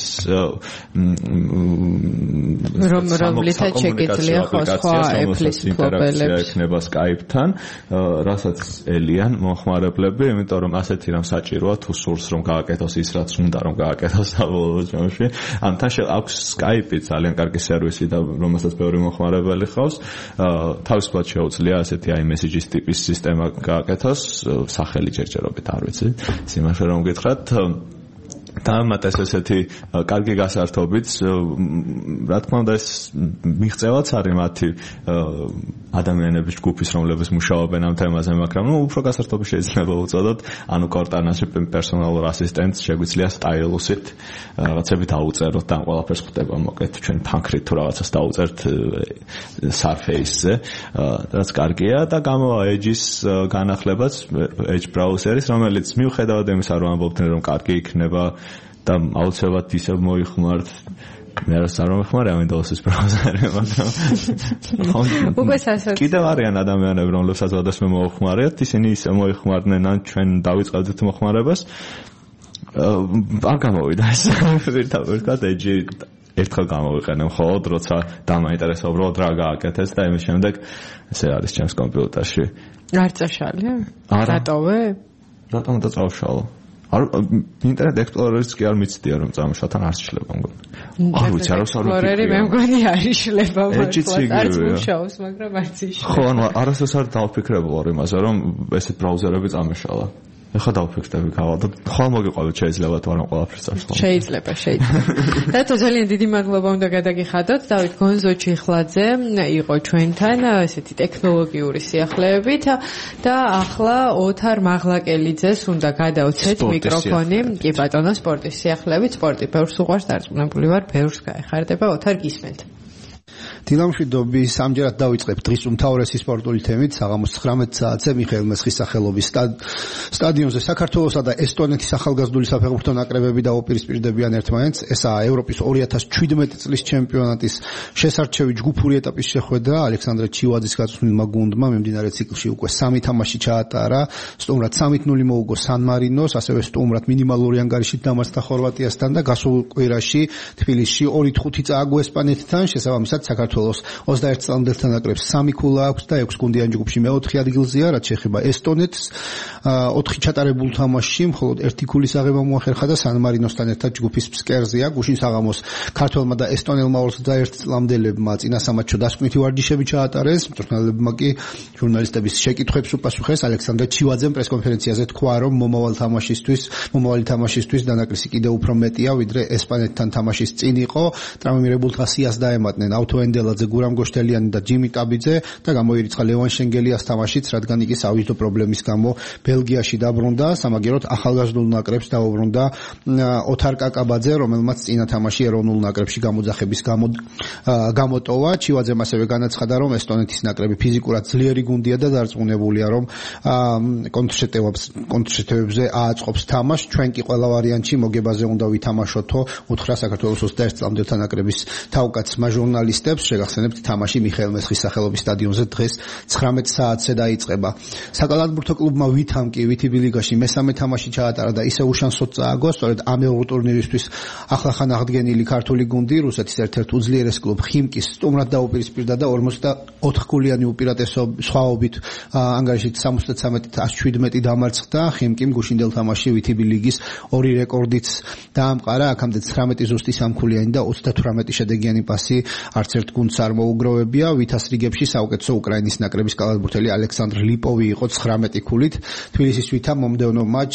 რომ რომლითაც შეგიძლია ხო სხვა Apple-ის მფლობელებს ექნება Skype-თან, რასაც ელიან მოხმარებლები, იმიტომ რომ ასეთი რამ საჭიროა თუ სურს რომ გააკეთოს ის რაც უნდა რომ გააკეთოს საბოლოო ჯამში. ამთან აქვს Skype-ი ძალიან კარგი სერვისი და რომელსაც ბევრი მოხმარებელი ხავს, თავისუფლად შეუძლია ასეთი iMessage-ის ტიპის სისტემა გააკეთოს, სახელი ჯერჯერობით არ ვიცი, სიმართლე რომ გითხრათ და ამათაც ესეთი კარგი გასართობით, რა თქმა უნდა ეს მიღწევაც არის მათი ადამიანების ჯგუფის, რომლებიც მუშაობენ ამ თემაზე, მაგრამ ნუ უფრო გასართობი შეიძლება უწოდოთ, ანუ კორტანაში პერსონალურ ასისტენტს შეგვიძლია სტაილუსით რაღაცები დაუწეროთ და ამ ყველაფერს ხდება მოკეთ ჩვენ ფანქრით თუ რაღაცას დაუწერთ Surface-ზე, რაც კარგია და გამოვა Edge-ის განახლებაც, Edge browser-ის, რომელიც მიუხედავად იმისა, რომ ამბობდნენ რომ კარგი იქნება და აუცილებლად ისევ მოიხმართ მე არ სამომხმარე ამ Windows-ის ბრაუზერი, მაგრამ უკვე სასაცილო. კიდევ არიან ადამიანები, რომლებსაც ოდესმე მოიხმარეთ, ისინი ისე მოიხმარდნენ, ან ჩვენ დავიწყებდით მოხმარებას. არ გამოვიდა ეს ვირტუალურად Edge ერთხელ გამოვიყენე მხოლოდ, როცა დამაინტერესა უბრალოდ რა გააკეთეს და იმის შემდეგ ესე არის ჩემს კომპიუტერში. არ წაშალე? რატოვე? რატომ დაწავშალო? არ ინტერნეტ ექსპლორერიც კი არ მიცდია რომ წამოშათან არ შეიძლება მგონი. არ ვიცი, არ ექსპლორერი მე მგონი არ იშლება მართლა. არც მუშაობს, მაგრამ არც იშლება. ხო, ანუ არასდროს არ დავფიქრებულ იმაზე, რომ ესეთ ბრაუზერები წამოშალა. ეხლა დავფიქრდები გავალ და ხვალ მოგიყვებით შეიძლება თუ არა ყველაფერს წავშალო. შეიძლება, შეიძლება. და ძალიან დიდი მადლობა უნდა გადაგიხადოთ დავით გონზოჩიხლაძე იყო ჩვენთან ესეთი ტექნოლოგიური სიახლეებით და ახლა ოთარ მაღლაკელიძეს უნდა გადავცეთ მიკროფონი. კი ბატონო, სპორტის სიახლეებით, სპორტი ბევრს უყვარს, დარწმუნებული ვარ, ბევრს გაეხარდება. ოთარ გისმენთ. დილამშვიდობი, სამჯერად დავიწყებ დღის უმთავრესი სპორტული თემით, საღამოს ცხრამეტ საათზე მიხეილ მესხის სახელობის სტადიონზე საქართველოსა და ესტონეთის ახალგაზრდული საფეხბურთო ნაკრებები დაუპირისპირდებიან ერთმანეთს. ესაა ევროპის ორი ათას ჩვიდმეტი წლის ჩემპიონატის შესარჩევი ჯგუფური ეტაპის შეხვედრა. ალექსანდრე ჩივაძის გაწვრთნილმა გუნდმა მიმდინარე ციკლში უკვე სამი თამაში ჩაატარა. სტუმრად სამით ნული მოუგო სან მარინოს, ასევე სტუმრად მინიმალური ანგარიშით დამარცხდა ხორვატიასთან და გასულ კვირაში თბილისში ორი ხუთი წააგო ესპანეთთან. შესაბამისად საქართველოს ოცდაერთ წლამდელთა ნაკრებს სამი ქულა აქვს და ექვს გუნდიან ჯგუფში მეოთხე ადგილზეა, რაც შეეხება ესტონეთს. ოთხი ჩატარებულ თამაშში მხოლოდ ერთი ქულის აღება მოახერხა და სან მარინოსთან ერთად ჯგუფის ფსკერზეა. გუშინ საღამოს ქართველმა და ესტონელმა ოცდაერთ წლამდელებმა წინა სამატჩო დასკვნითი ვარჯიშები ჩაატარეს. მწვრთნელებმა კი ჟურნალისტების შეკითხვებს უპასუხეს. ალექსანდრე ჩივაძემ პრესკონფერენციაზე თქვა, რომ მომავალ თამაშისთვის, მომავალი თამაშისთვის დანაკლისი კიდევ უფრო მეტია, ვიდრე ესპანეთთან თამაშის წინ იყო. ტრამვირებულთა სიას დაემატნენ ავთოენდელაძე, გურამ გოშტელიანი და ჯიმი ტაბიძე და გამოირიცხა ლევან შენგელიას თამაშიც, რადგან იგი საუჯდო პრობლემის გამო ბელგიაში დაბრუნდა. სამაგეროდ ახალგაზრდულ ნაკრებს დაუბრუნდა ოთარ კაკაბაძე, რომელმაც წინა თამაში ეროვნულ ნაკრებში გამოძახების გამო გამოტოვა. ჩივაძემ ასევე განაცხადა, რომ ესტონეთის ნაკრები ფიზიკურად ძლიერი გუნდია და დარწმუნებულია, რომ კონტრშეტევებზე ააწყობს თამაშს. ჩვენ კი ყველა ვარიანტში მოგებაზე უნდა ვითამაშოთო, უთხრა საქართველოს ოცდაერთ წლამდელთა ნაკრების თავკაცმა ჟურნალისტებს. შეგახსენებთ, თამაში მიხეილ მესხის სახელობის სტადიონზე დღეს ცხრამეტ საათზე დაიწყება. საკალათბურთო კლუბმა ვითამ კი ვითიბი ლიგაში მესამე თამაში ჩაატარა და ისე უშანსოდ წააგო. სწორედ ამ ევროტურნირისთვის ახლახან აღდგენილი ქართული გუნდი რუსეთის ერთ-ერთ უძლიერეს კლუბ ხიმკის სტუმრად დაუპირისპირდა და ორმოცდაოთხ ქულიანი უპირატესობის სხვაობით ანგარიშით სამოცდათრამეტ ათას შვიდმეტი დამარცხდა. ხიმკიმ გუშინდელ თამაში ვითიბი ლიგის ორი რეკორდიც დაამყარა. აქამდე ცხრამეტი ზუსტი სამქულიანი და ოცდათვრამეტი შედეგიანი პასი არც ერთ გუნდს არ მოუგროვებია. ვითას რიგებში საუკეთესო უკრაინის ნაკრების კალათბურთელი ალექსანდრ ლიპოვი იყო ცხრამეტი ქულით. თბილისის ვითამ მომდევნო მატჩს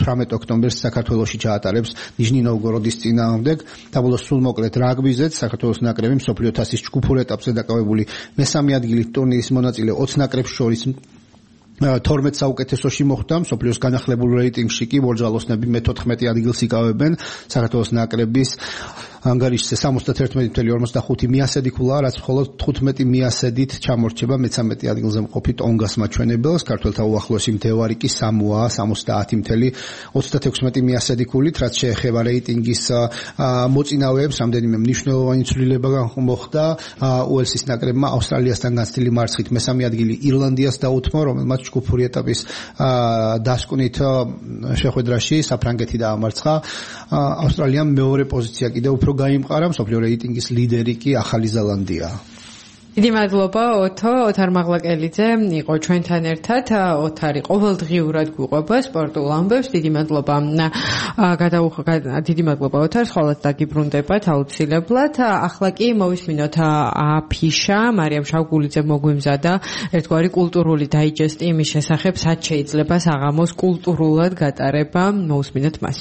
თვრამეტ ოქტომბერს საქართველოში ჩაატარებს ნიჟნი-ნოვგოროდის წინააღმდეგ. და ბოლოს სულ მოკლედ რაგბიზეც საქართველოს ნაკრები მსოფლიო თასის ჯგუფურ ეტაპზე დაკავებული მესამე ადგილით ტურნირის მონაწილე ოცი ნაკრებს შორის თორმეტ საუკეთესოში მოხვდა. მსოფლიოს განახლებულ რეიტინგში კი ბორჯალოსნები მეთოთხმეტე ადგილს იკავებენ. საქართველოს ნაკრების ანგარიშზე სამოცდაერთმეტი წუთი ორმოცდახუთი მიასედი ქულა, რაც მხოლოდ თხუთმეტი მიასედით ჩამორჩება მეცამეტე ადგილზე მყოფი ტონგას მაჩვენებელს. ქართველთა უახლოესი მდევარი კი სამოაა სამოცდაათი წუთი ოცდათექვსმეტი მიასედი ქულით, რაც შეეხება რეიტინგის მოწინავეებს. რამდენიმე მნიშვნელოვანი ცვლილება მოხდა. უელსის ნაკრებმა ავსტრალიასთან განცდილი მარცხით მესამე ადგილი ირლანდიას დაუთმო, რომელმაც ჯგუფური ეტაპის დასკვნით შეხვედრაში საფრანგეთი დაამარცხა. ავსტრალიამ მეორე პოზიცია კიდევ უფრო გაიმყარა, მსოფლიო რეიტინგის ლიდერი კი ახალი ზელანდია. დიდი მადლობა ოთო, ოთარ მაღლაკელიძე იყო ჩვენთან ერთად. ოთარი ყოველდღიურად გვიყვება სპორტულ ამბებს. დიდი მადლობა. გადაუხა დიდი მადლობა ოთარ, ხოლმე დაგიბრუნდებათ აუცილებლად. ახლა კი მოვისმინოთ აფიშა, მარიამ შავგულიძე მოგვიმზადა ერთგვარი კულტურული დაიჯესტი იმის შესახებ, სად შეიძლება საღამოს კულტურულად გატარება. მოვისმინოთ მას.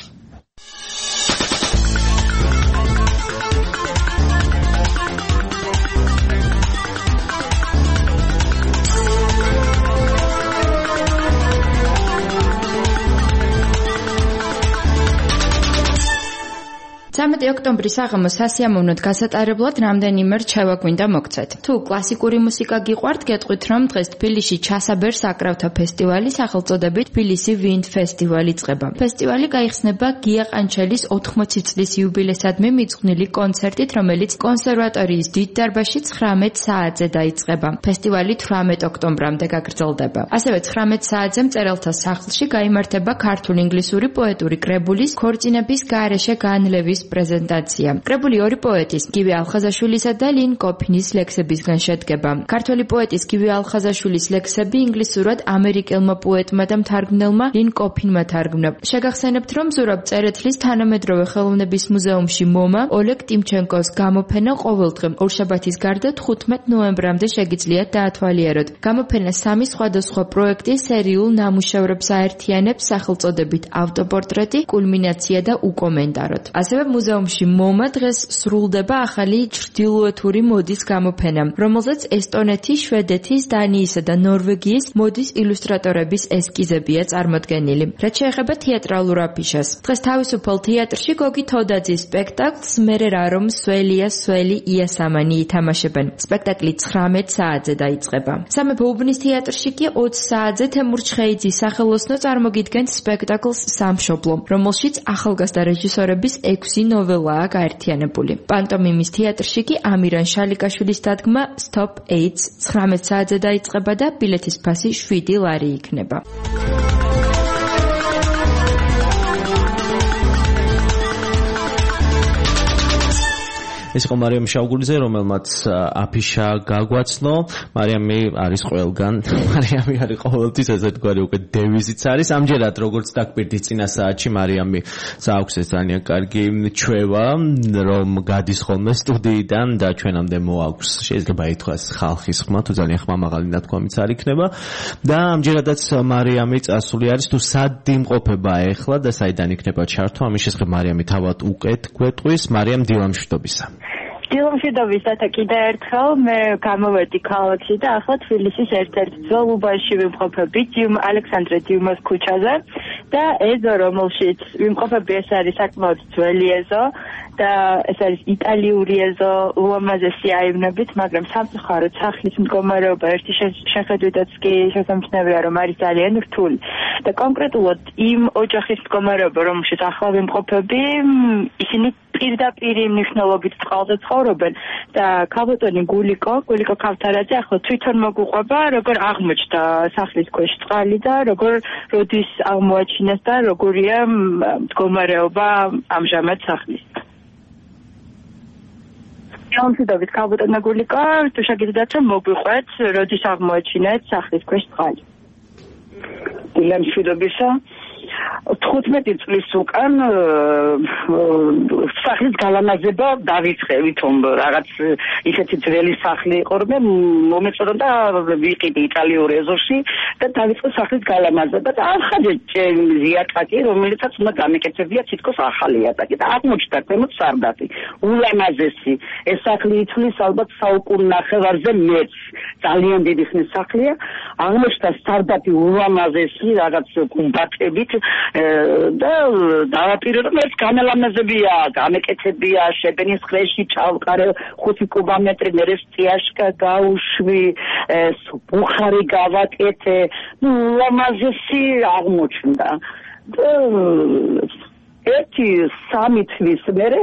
მესამე ოქტომბრის საღამოს სასიამოვნოდ გასატარებლად რამდენიმე რჩევა გვინდა მოგცეთ. თუ კლასიკური მუსიკა გიყვართ, გეტყვით, რომ დღეს თბილისში ჩასაბერ საკრავთა ფესტივალი სახელწოდებით თბილისი Wind Festival იწყება. ფესტივალი გაიხსნება გია ყანჩელის ოთხმოცი წლის იუბილესადმი მიძღვნილი კონცერტით, რომელიც კონსერვატორიის დიდ დარბაზში ცხრამეტ საათზე დაიწყება. ფესტივალი თვრამეტ ოქტომბრამდე გაგრძელდება. ასევე ცხრამეტ საათზე მწერალთა სახლში გაიმართება ქართულ-ინგლისური პოეტური კრებულის ქორწინების გარეშე განლევის პრეზენტაცია. კრებული ორი პოეტის, გივი ალხაზაშვილისა და ლინ კოფინის ლექსებისგან შედგება. ქართველი პოეტის გივი ალხაზაშვილის ლექსები ინგლისურად ამერიკელმა პოეტმა და მთარგმნელმა ლინ კოფინმა თარგმნა. შეგახსენებთ, რომ ზურაბ წერეთლის თანამედროვე ხელოვნების მუზეუმში მომა ოლეგ ტიმჩენკოს გამოფენა ყოველდღე ორშაბათის გარდა თხუთმეტ ნოემბრამდე შეგიძლიათ დაათვალიეროთ. გამოფენა სამი სხვადასხვა პროექტის სერიულ ნამუშევრებს აერთიანებს სახელწოდებით ავტოპორტრეტი, კულმინაცია და უკომენტაროთ. ასევე მუზეუმში მომა დღეს სრულდება ახალი ჩრდილოეთური მოდის გამოფენა, რომელზეც ესტონეთის, შვედეთის, დანიისა და ნორვეგიის მოდის ილუსტრატორების ესკიზებია წარმოდგენილი. რაც შეეხება თეატრალურ აფიშას, დღეს თავისუფალ თეატრში გოგი თოდაძის სპექტაკლს მერე რა რომ სველია სველი იასამანი ითამაშებენ. სპექტაკლი ცხრამეტ საათზე დაიწყება. სამეფო უბნის თეატრში კი ოცი საათზე თემურ ჩხეიძის სახელოსნო წარმოგიდგენთ სპექტაკლს სამშობლო, რომელშიც ახალგაზრდა რეჟისორების ექვსი ნოველაა გაერთიანებული. პანტომიმის თეატრში კი ამირან შალიკაშვილის დადგმა Stop AIDS ცხრამეტ საათზე დაიწყება და ბილეთის ფასი შვიდი ლარი იქნება. ეს იყო მარიამ შავგულიძე, რომელმაც აფიშა გაგვაცნო. მარიამი არის ყველგან. მარიამი არის ყოველთვის ესეთგვარი უკვე დევიზიც არის. ამჯერად როგორც დაგპირდით წინა საათში, მარიამი აქვს ეს ძალიან კარგი ჩვევა, რომ გადის ხოლმე სტუდიიდან და ჩვენამდე მოაქვს. შეიძლება ითქვას ხალხის ხმა, თუ ძალიან ხმამაღალი ნათქვამიც არ იქნება. და ამჯერადაც მარიამი წასული არის, თუ სად იმყოფება ეხლა და საიდან იქნება ჩართვა. ამის შესახებ მარიამი თავად უკეთ გვეტყვის. მარიამ, დილამშვიდობისა. დილამშვიდობისა კიდევ ერთხელ მე გამოვედი ქალაქში და ახლა თბილისის ერთ-ერთ ძველ უბანში ვიმყოფები, დიუმ ალექსანდრე დიუმას ქუჩაზე და ეზო რომელშიც ვიმყოფები ეს არის საკმაოდ ძველი ეზო და ეს არის იტალიური ეზო, ულამაზესი აივნებით, მაგრამ სამწუხაროდ სახლის მდგომარეობა ერთი შეხედვითაც კი შესამჩნევია, რომ არის ძალიან რთული და კონკრეტულად იმ ოჯახის მდგომარეობა, რომელშიც ახლა ვიმყოფები, ისინი პირდაპირ მნიშვნელობით წყალზე ცხოვრობენ და ქალბატონი გულიკო, გულიკო ქავთარაძე ახლა თვითონ მოგუყვება, როგორ აღმოჩნდა სახლის ქვეშ წყალი და როგორ როდის აღმოაჩინეს და როგორია მდგომარეობა ამჟამად სახლის. გამშვიდობით ქალბატონო გულიკო, თუ შეგიძლიათ რომ მოგვიყვეთ, როდის აღმოაჩინეთ სახლის ქვეშ წყალი. დილამშვიდობისა. თხუთმეტი წლის უკან სახლის გალამაზება დავიწყევით, რომ რაღაც ისეთი ძველი სახლი იყო, რომ მომეწონა ვიყიდე იტალიურ ეზოში და დავიწყე სახლის გალამაზება და ახალ ზიატაკი, რომელიცაც უნდა გამეკეთებია თითქოს ახალი იატაკი და აღმოჩნდა ქვემოთ სარდაფი. ულამაზესი ეს სახლი ითვლის ალბათ საუკუნე ნახევარზე მეც. ძალიან დიდი ხნის სახლია. აღმოჩნდა სარდაფი ულამაზესი რაღაც გუმბათებით და დავაპირე რომ ეს განალამაზებია, გამეკეთებია, შებენის ხრეში ჩავყარე ხუთი კუბომეტრი, მერე სტიაშკა გავუშვი, ბუხარი გავაკეთე, ნუ ულამაზესი აღმოჩნდა. ერთი სამი თვის მერე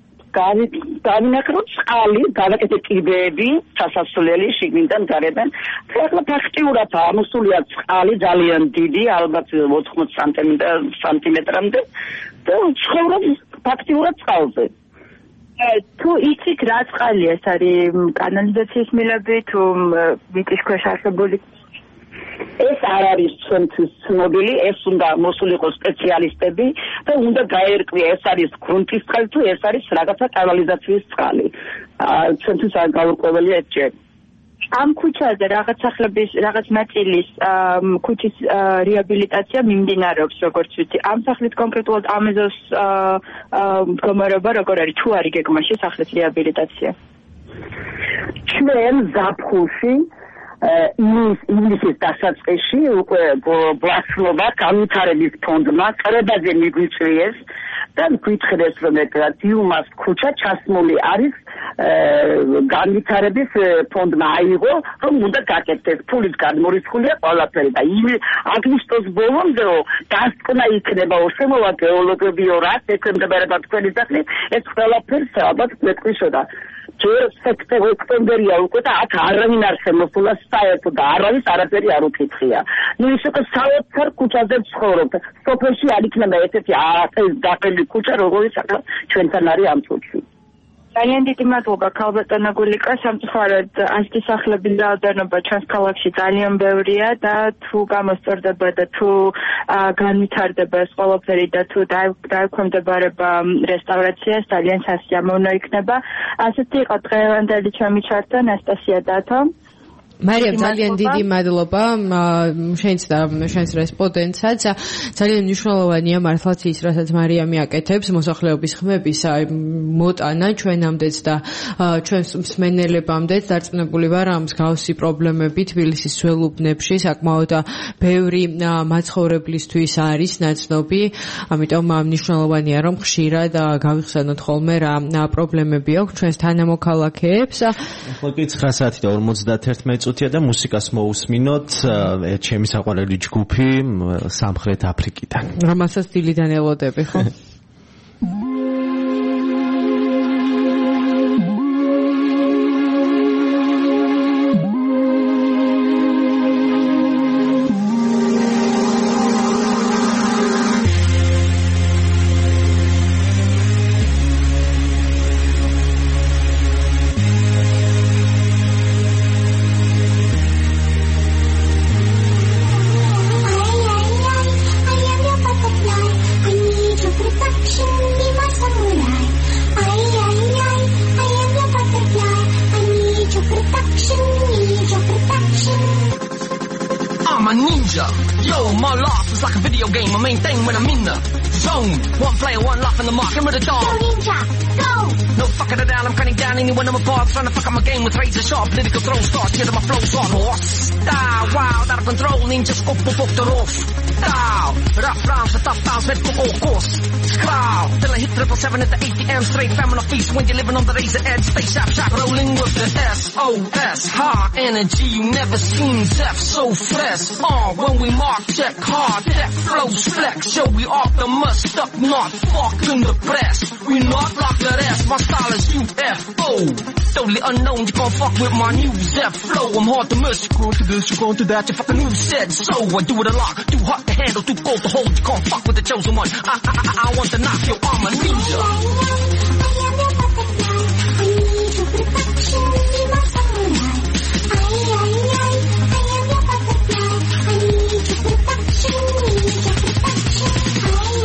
გავინახრო წყალი, გავაკეთე კიბეები, სასასვლელი შიგნიდან გარედან. ახლა ფაქტიურად ამოსულია წყალი ძალიან დიდი, ალბათ ოთხმოცი სანტიმეტრამდე და ცხოვრობ ფაქტიურად წყალზე. თუ იცით რა წყალია, ეს არის კანალიზაციის მილები თუ მიწის ქვეშ არსებული? ეს არ არის ჩვენთვის ცნობილი, ეს უნდა მოსულიყო სპეციალისტები და უნდა გაერკვია, ეს არის გრუნტის წყალი თუ ეს არის რაღაცა კანალიზაციის წყალი. ჩვენთვის არ გაურკვეველია ეს ჯერ. ამ ქუჩაზე რაღაც სახლების, რაღაც ნაწილის ქუჩის რეაბილიტაცია მიმდინარეობს, როგორც ვიცი. ამ სახლის კონკრეტულად ამ ეზოს მდგომარეობა როგორ არის? თუ არის გეგმაში სახლის რეაბილიტაცია? ჩვენ ზაფხულში ივნისის დასაწყისში უკვე ბლასლობა განვითარების ფონდმა კრებაზე მიგვიწვიეს და გითხრეს, რომ დიუმას ქუჩა ჩასმული არის განვითარების ფონდმა აიღო, რომ უნდა გაკეთდეს, ფულით გადმორიცხულია ყველაფერი და აგვისტოს ბოლომდე დასკვნა იქნება, შემოვა გეოლოგები რაც ექვემდებარება თქვენი სახლი, ეს ყველაფერს ალბათ გვეტყვისოდა. ჯერ სექტემბერია უკვე და აქ არავინ არ შემოსულა საერთოდ და არავის არაფერი არ უკითხია. ნუ ის უკვე საოცარ ქუჩაზე ცხოვრობ. სოფელში არ იქნება ესეთი დაყელი ქუჩა, როგორც ახლა ჩვენთან არის ამ წუთში. ძალიან დიდი მადლობა ქალბატონო გულიკა, სამწუხაროდ ასეთი სახლების რაოდენობა ჩვენს ქალაქში ძალიან ბევრია და თუ გამოსწორდება და თუ განვითარდება ეს ყველაფერი და თუ დაექვემდებარება რესტავრაციას, ძალიან სასიამოვნო იქნება. ასეთი იყო დღევანდელი ჩემი ჩართვა, ანასტასია დათო. მარიამ, ძალიან დიდი მადლობა შენც და შენს რესპონდენტსაც. ძალიან მნიშვნელოვანია მართლაც ის, რასაც მარიამი აკეთებს, მოსახლეობის ხმების მოტანა ჩვენამდეც და ჩვენს მსმენელებამდეც. დარწმუნებული ვარ, ამ მსგავსი პრობლემები თბილისის ძველ უბნებში საკმაოდ ბევრი მაცხოვრებლისთვის არის ნაცნობი. ამიტომ მნიშვნელოვანია, რომ ხშირად გავიხსენოთ ხოლმე რა პრობლემები აქვს ჩვენს თანამოქალაქეებს. ახლა კი ცხრა საათი და ორმოცდაერთი წუთია და მუსიკას მოусმინოთ ჩემი საყვარელი ჯგუფი სამხრეთ აფრიკიდან. რომელსაც დილიდან ელოდები, ხო? Political throw start, get my flows on horse. Style, wild, out of control, ninja scope, pop up the roof. Style, rough rounds, the tough bounce, met for all course. Scowl, till I hit triple seven at the A T M, straight famine of feast when you're living on the razor edge. Stay sharp, sharp, rolling with the S O S. High energy, you never seen Zeph so fresh. On when we mark, check hard, that flows flex. Show we off the must up, not fucking the press. We not like the rest, my style is U F O. Totally unknown, you can't fuck with my new Zeph flow. I'm hard to miss, you go to this, you go to that, you fucking new said so. I do it a lot, too hot to handle, too cold to hold. You can't fuck with the chosen one. I, I, I, I want to knock you, I'm a ninja. I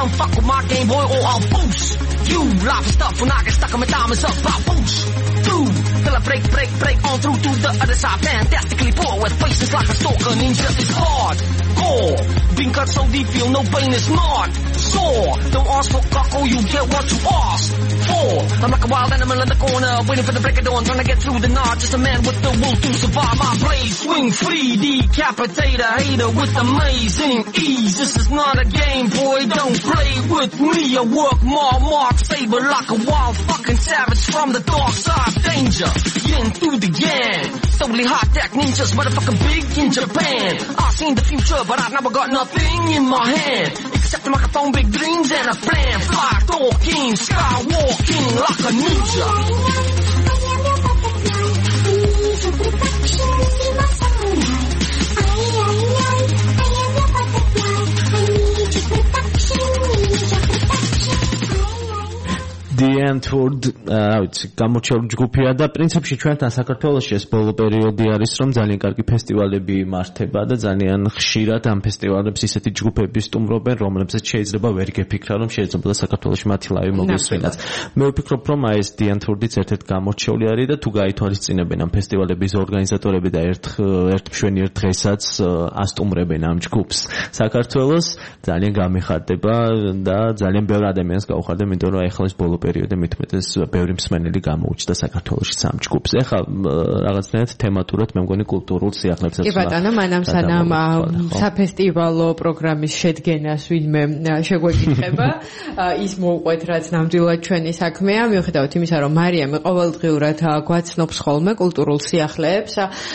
Don't fuck with my game, boy, or I'll boost. You live stuff when I get stuck on my diamonds up, I'll boost. Through, till I break, break, break on through to the other side. Fantastically poor with faces like a stalker. Ninja is hard, core. Being cut so deep, feel no pain is not. Sore, don't ask for cockle, you get what you ask for. I'm like a wild animal in the corner, waiting for the break of dawn, trying to get through the night. Just a man with the will to survive my blaze. Swing free, decapitate a hater with amazing ease. This is not a game, boy, don't play with me. I work more, mark, saber like a wild fucking savage from the dark side. Danger, yin through the gang. Totally hot deck ninjas, motherfucking big in Japan. I seen the future, but I never got nothing in my hand. Except a microphone, big dreams and a plan. Fly talking, skywalking like a ninja. The Antwoord, რა ვიცი, გამორჩეული ჯგუფია და პრინციპში ჩვენთან საქართველოში ეს ბოლო პერიოდი არის, რომ ძალიან კარგი ფესტივალები იმართება და ძალიან ხშირად ამ ფესტივალებს ისეთი ჯგუფები სტუმრობენ, რომლებსაც შეიძლება ვერ გეფიქრა, რომ შეიძლება საქართველოში მათი ლაივი მოგესმინათ. მე ვფიქრობ, რომ აი ეს The Antwoord-იც ერთ-ერთი გამორჩეული არის და თუ გაითვალისწინებენ ამ ფესტივალების ორგანიზატორები და ერთ ერთ მშვენიერ დღესაც ასტუმრებენ ამ ჯგუფს საქართველოს, ძალიან გამიხარდება და ძალიან ბევრ ადამიანს გაუხარდება, იმიტომ რომ ახლა ეს ბოლო პერიოდში მithumetes ბევრი მსმენელი გამოუჩნდა საქართველოში სამ ჯგუფს. ეხლა რაღაცნაირად თემატურად მე მგონი კულტურულ სიახლეებსაც. კი ბატონო, მანამ სანამ საფესტივალო პროგრამის შედგენას ვინმე შეგვეკითხება, ის მოუყვეთ რაც ნამდვილად ჩვენი საქმეა, მიუხედავად იმისა, რომ მარიამი ყოველდღიურად გვაცნობს ხოლმე კულტურულ სიახლეებს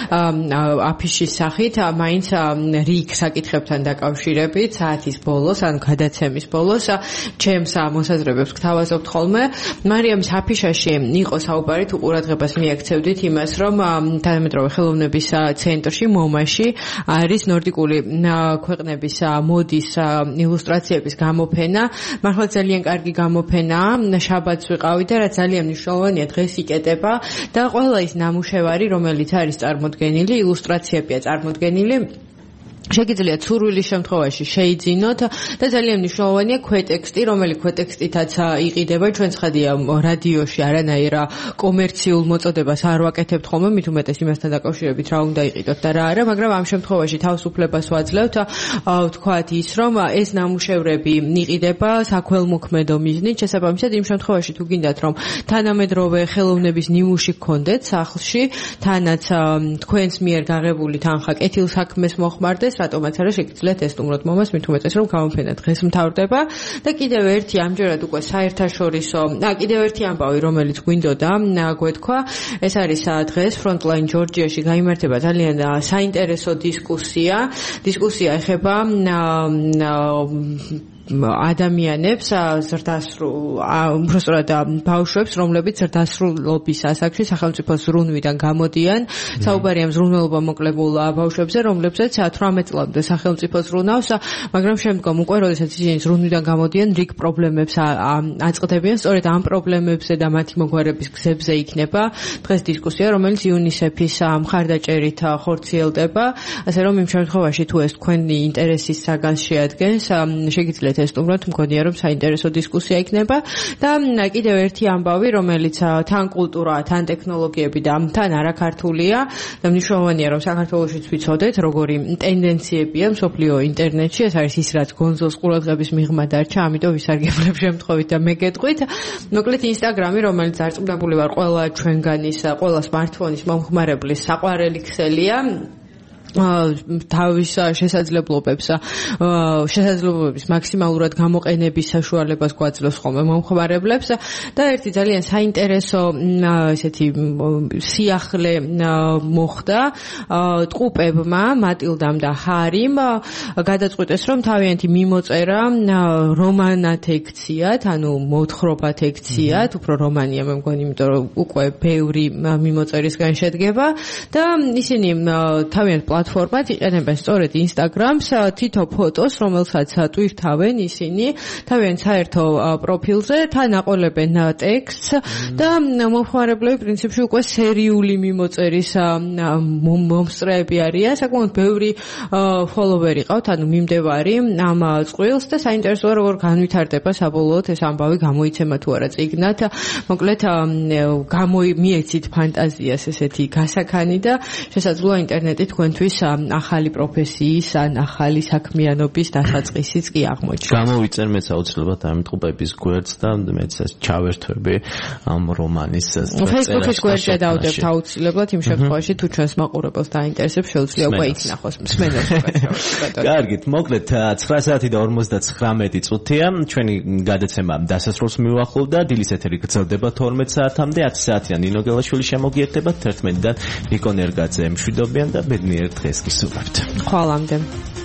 აფიშის სახით, მაინც რიგ საკითხებთან დაკავშირებით საათის ბოლოს, ანუ გადაცემის ბოლოს, ჩემს მოსაზრებებს გთავაზობთ ხოლმე. მარიამის აფიშაში იყო საუბარი, თუ ყურადღებას მიაქცევდით იმას, რომ თანამედროვე ხელოვნების ცენტრში მომაში არის ნორდიკული ქვეყნების მოდის ილუსტრაციების გამოფენა. მართლა ძალიან კარგი გამოფენაა. შაბათს ვიყავი და რაც ძალიან მნიშვნელოვანია, დღეს იკეტება და ყველა ის ნამუშევარი, რომელიც არის წარმოდგენილი, ილუსტრაციებია წარმოდგენილი, შეგიძლიათ სურვილის შემთხვევაში შეიძინოთ და ძალიან მნიშვნელოვანია ქვეტექსტი, რომელიც ქვეტექსტითაც იყიდება. ჩვენ ცხადია რადიოში არანაირ კომერციულ მოწოდებას არ ვაკეთებთ ხოლმე, მით უმეტეს იმასთან დაკავშირებით რა უნდა იყიდოთ და რა არა, მაგრამ ამ შემთხვევაში თავისუფლებას ვაძლევთ ვთქვათ ის, რომ ეს ნამუშევრები იყიდება საქველმოქმედო მიზნით, შესაბამისად იმ შემთხვევაში თუ გინდათ რომ თანამედროვე ხელოვნების ნიმუში გქონდეთ სახლში, თანაც თქვენს მიერ გაღებული თანხა კეთილსაქმეს მოხმარდეს, რატომაც არა შეგიძლიათ ესტუმროთ მომას, მით უმეტეს რომ გამოფენა დღეს მთავრდება და კიდევ ერთი ამჯერად უკვე საერთაშორისო, ა კიდევ ერთი ამბავი, რომელიც გვინდოდა გვეთქვა, ეს არის დღეს Frontline Georgia-ში გაიმართება ძალიან საინტერესო დისკუსია. დისკუსია ეხება ადამიანებს ზრდასრულ, უბრალოდ ბავშვებს, რომლებიც ზრდასრულობის ასაკში სახელმწიფო ზრუნვიდან გამოდიან. საუბარია ზრუნველობა მოკლებულ ბავშვებზე, რომლებსაც ათვრამეტ წლამდე სახელმწიფო ზრუნავს, მაგრამ შემდგომ უკვე, როდესაც ისინი ზრუნვიდან გამოდიან, რიგ პრობლემებს აწყდებიან. სწორედ ამ პრობლემებზე და მათი მოგვარების გზებზე იქნება დღეს დისკუსია, რომელიც იუნისეფის მხარდაჭერით ხორციელდება. ასე რომ იმ შემთხვევაში თუ ეს თქვენი ინტერესის საგანს შეადგენს, შეგიძლიათ ესტუმროთ, მგონია რომ საინტერესო დისკუსია იქნება და კიდევ ერთი ამბავი, რომელიც თან კულტურა, თან ტექნოლოგიები და თან არაქართულია და მნიშვნელოვანია რომ საქართველოშიც ვიცოდეთ, როგორი ტენდენციებია მსოფლიო ინტერნეტში, ეს არის ის, რაც გონზოს ყურადღების მიღმა დარჩა, ამიტომ ვისარგებლებ შემთხვევით და მე გეტყვით. მოკლედ ინსტაგრამი, რომელიც დარწმუნებული ვარ ყველა ჩვენგანის, ყველა smartphone-ის მომხმარებლის საყვარელი ქსელია, თავის შესაძლებლობებს შესაძლებლობების მაქსიმალურად გამოყენების საშუალებას გვაძლევს ხოლმე მომხმარებლებს და ერთი ძალიან საინტერესო ესეთი სიახლე მოხდა ტყუპებმა, მატილდამ და ჰარიმ გადაწყვიტეს, რომ თავიანთი მიმოწერა რომანად ექციათ, ანუ მოთხრობათ ექციათ, უფრო რომანია მე მგონი, იმიტომ რომ უკვე ბევრი მიმოწერისგან შედგება და ისინი თავიანთ პლატფორმად იყენებენ სწორედ Instagram-ს, თითო ფოტოს, რომელსაც ტვირთავენ ისინი თავიანთ საერთო პროფილზე, თან აყოლებენ ტექსტს და მომხმარებლები პრინციპში უკვე სერიული მიმოწერის მომსწრეები არიან, საკმაოდ ბევრი ფოლოვერი ყავთ, ანუ მიმდევარი ამ წყვილს და საინტერესოა როგორ განვითარდება საბოლოოდ ეს ამბავი გამოიცემა თუ არა წიგნად. მოკლედ გამომიეცით ფანტაზიას ესეთი გასაქანი და შესაძლოა ინტერნეტი თქვენთვის ახალი პროფესიის ან ახალი საქმიანობის დასაწყისიც კი აღმოჩნდეს. გამოვიწერ მეც აუცილებლად ამ ტყუპების გვერდს და მეც ეს ჩავერთვები ამ რომანის წერას. Facebook-ის გვერდზე დავდებთ აუცილებლად იმ შემთხვევაში თუ ჩვენს მაყურებელს დაინტერესებს შეუძლია უკვე იქ ნახოს მსმენელს. კარგით, მოკლედ ცხრა საათი და ორმოცდათხრამეტი წუთია. ჩვენი გადაცემა დასასრულს მივახლოვდა. დილის ეთერი გრძელდება თორმეტ საათამდე. ათი საათიან ნინო გელაშვილი შემოგიერთება. თერთმეტიდან ნიკო ნერგაძე მშვიდობიან და ბედნიერ დღეს გისურვებთ. ხვალამდე.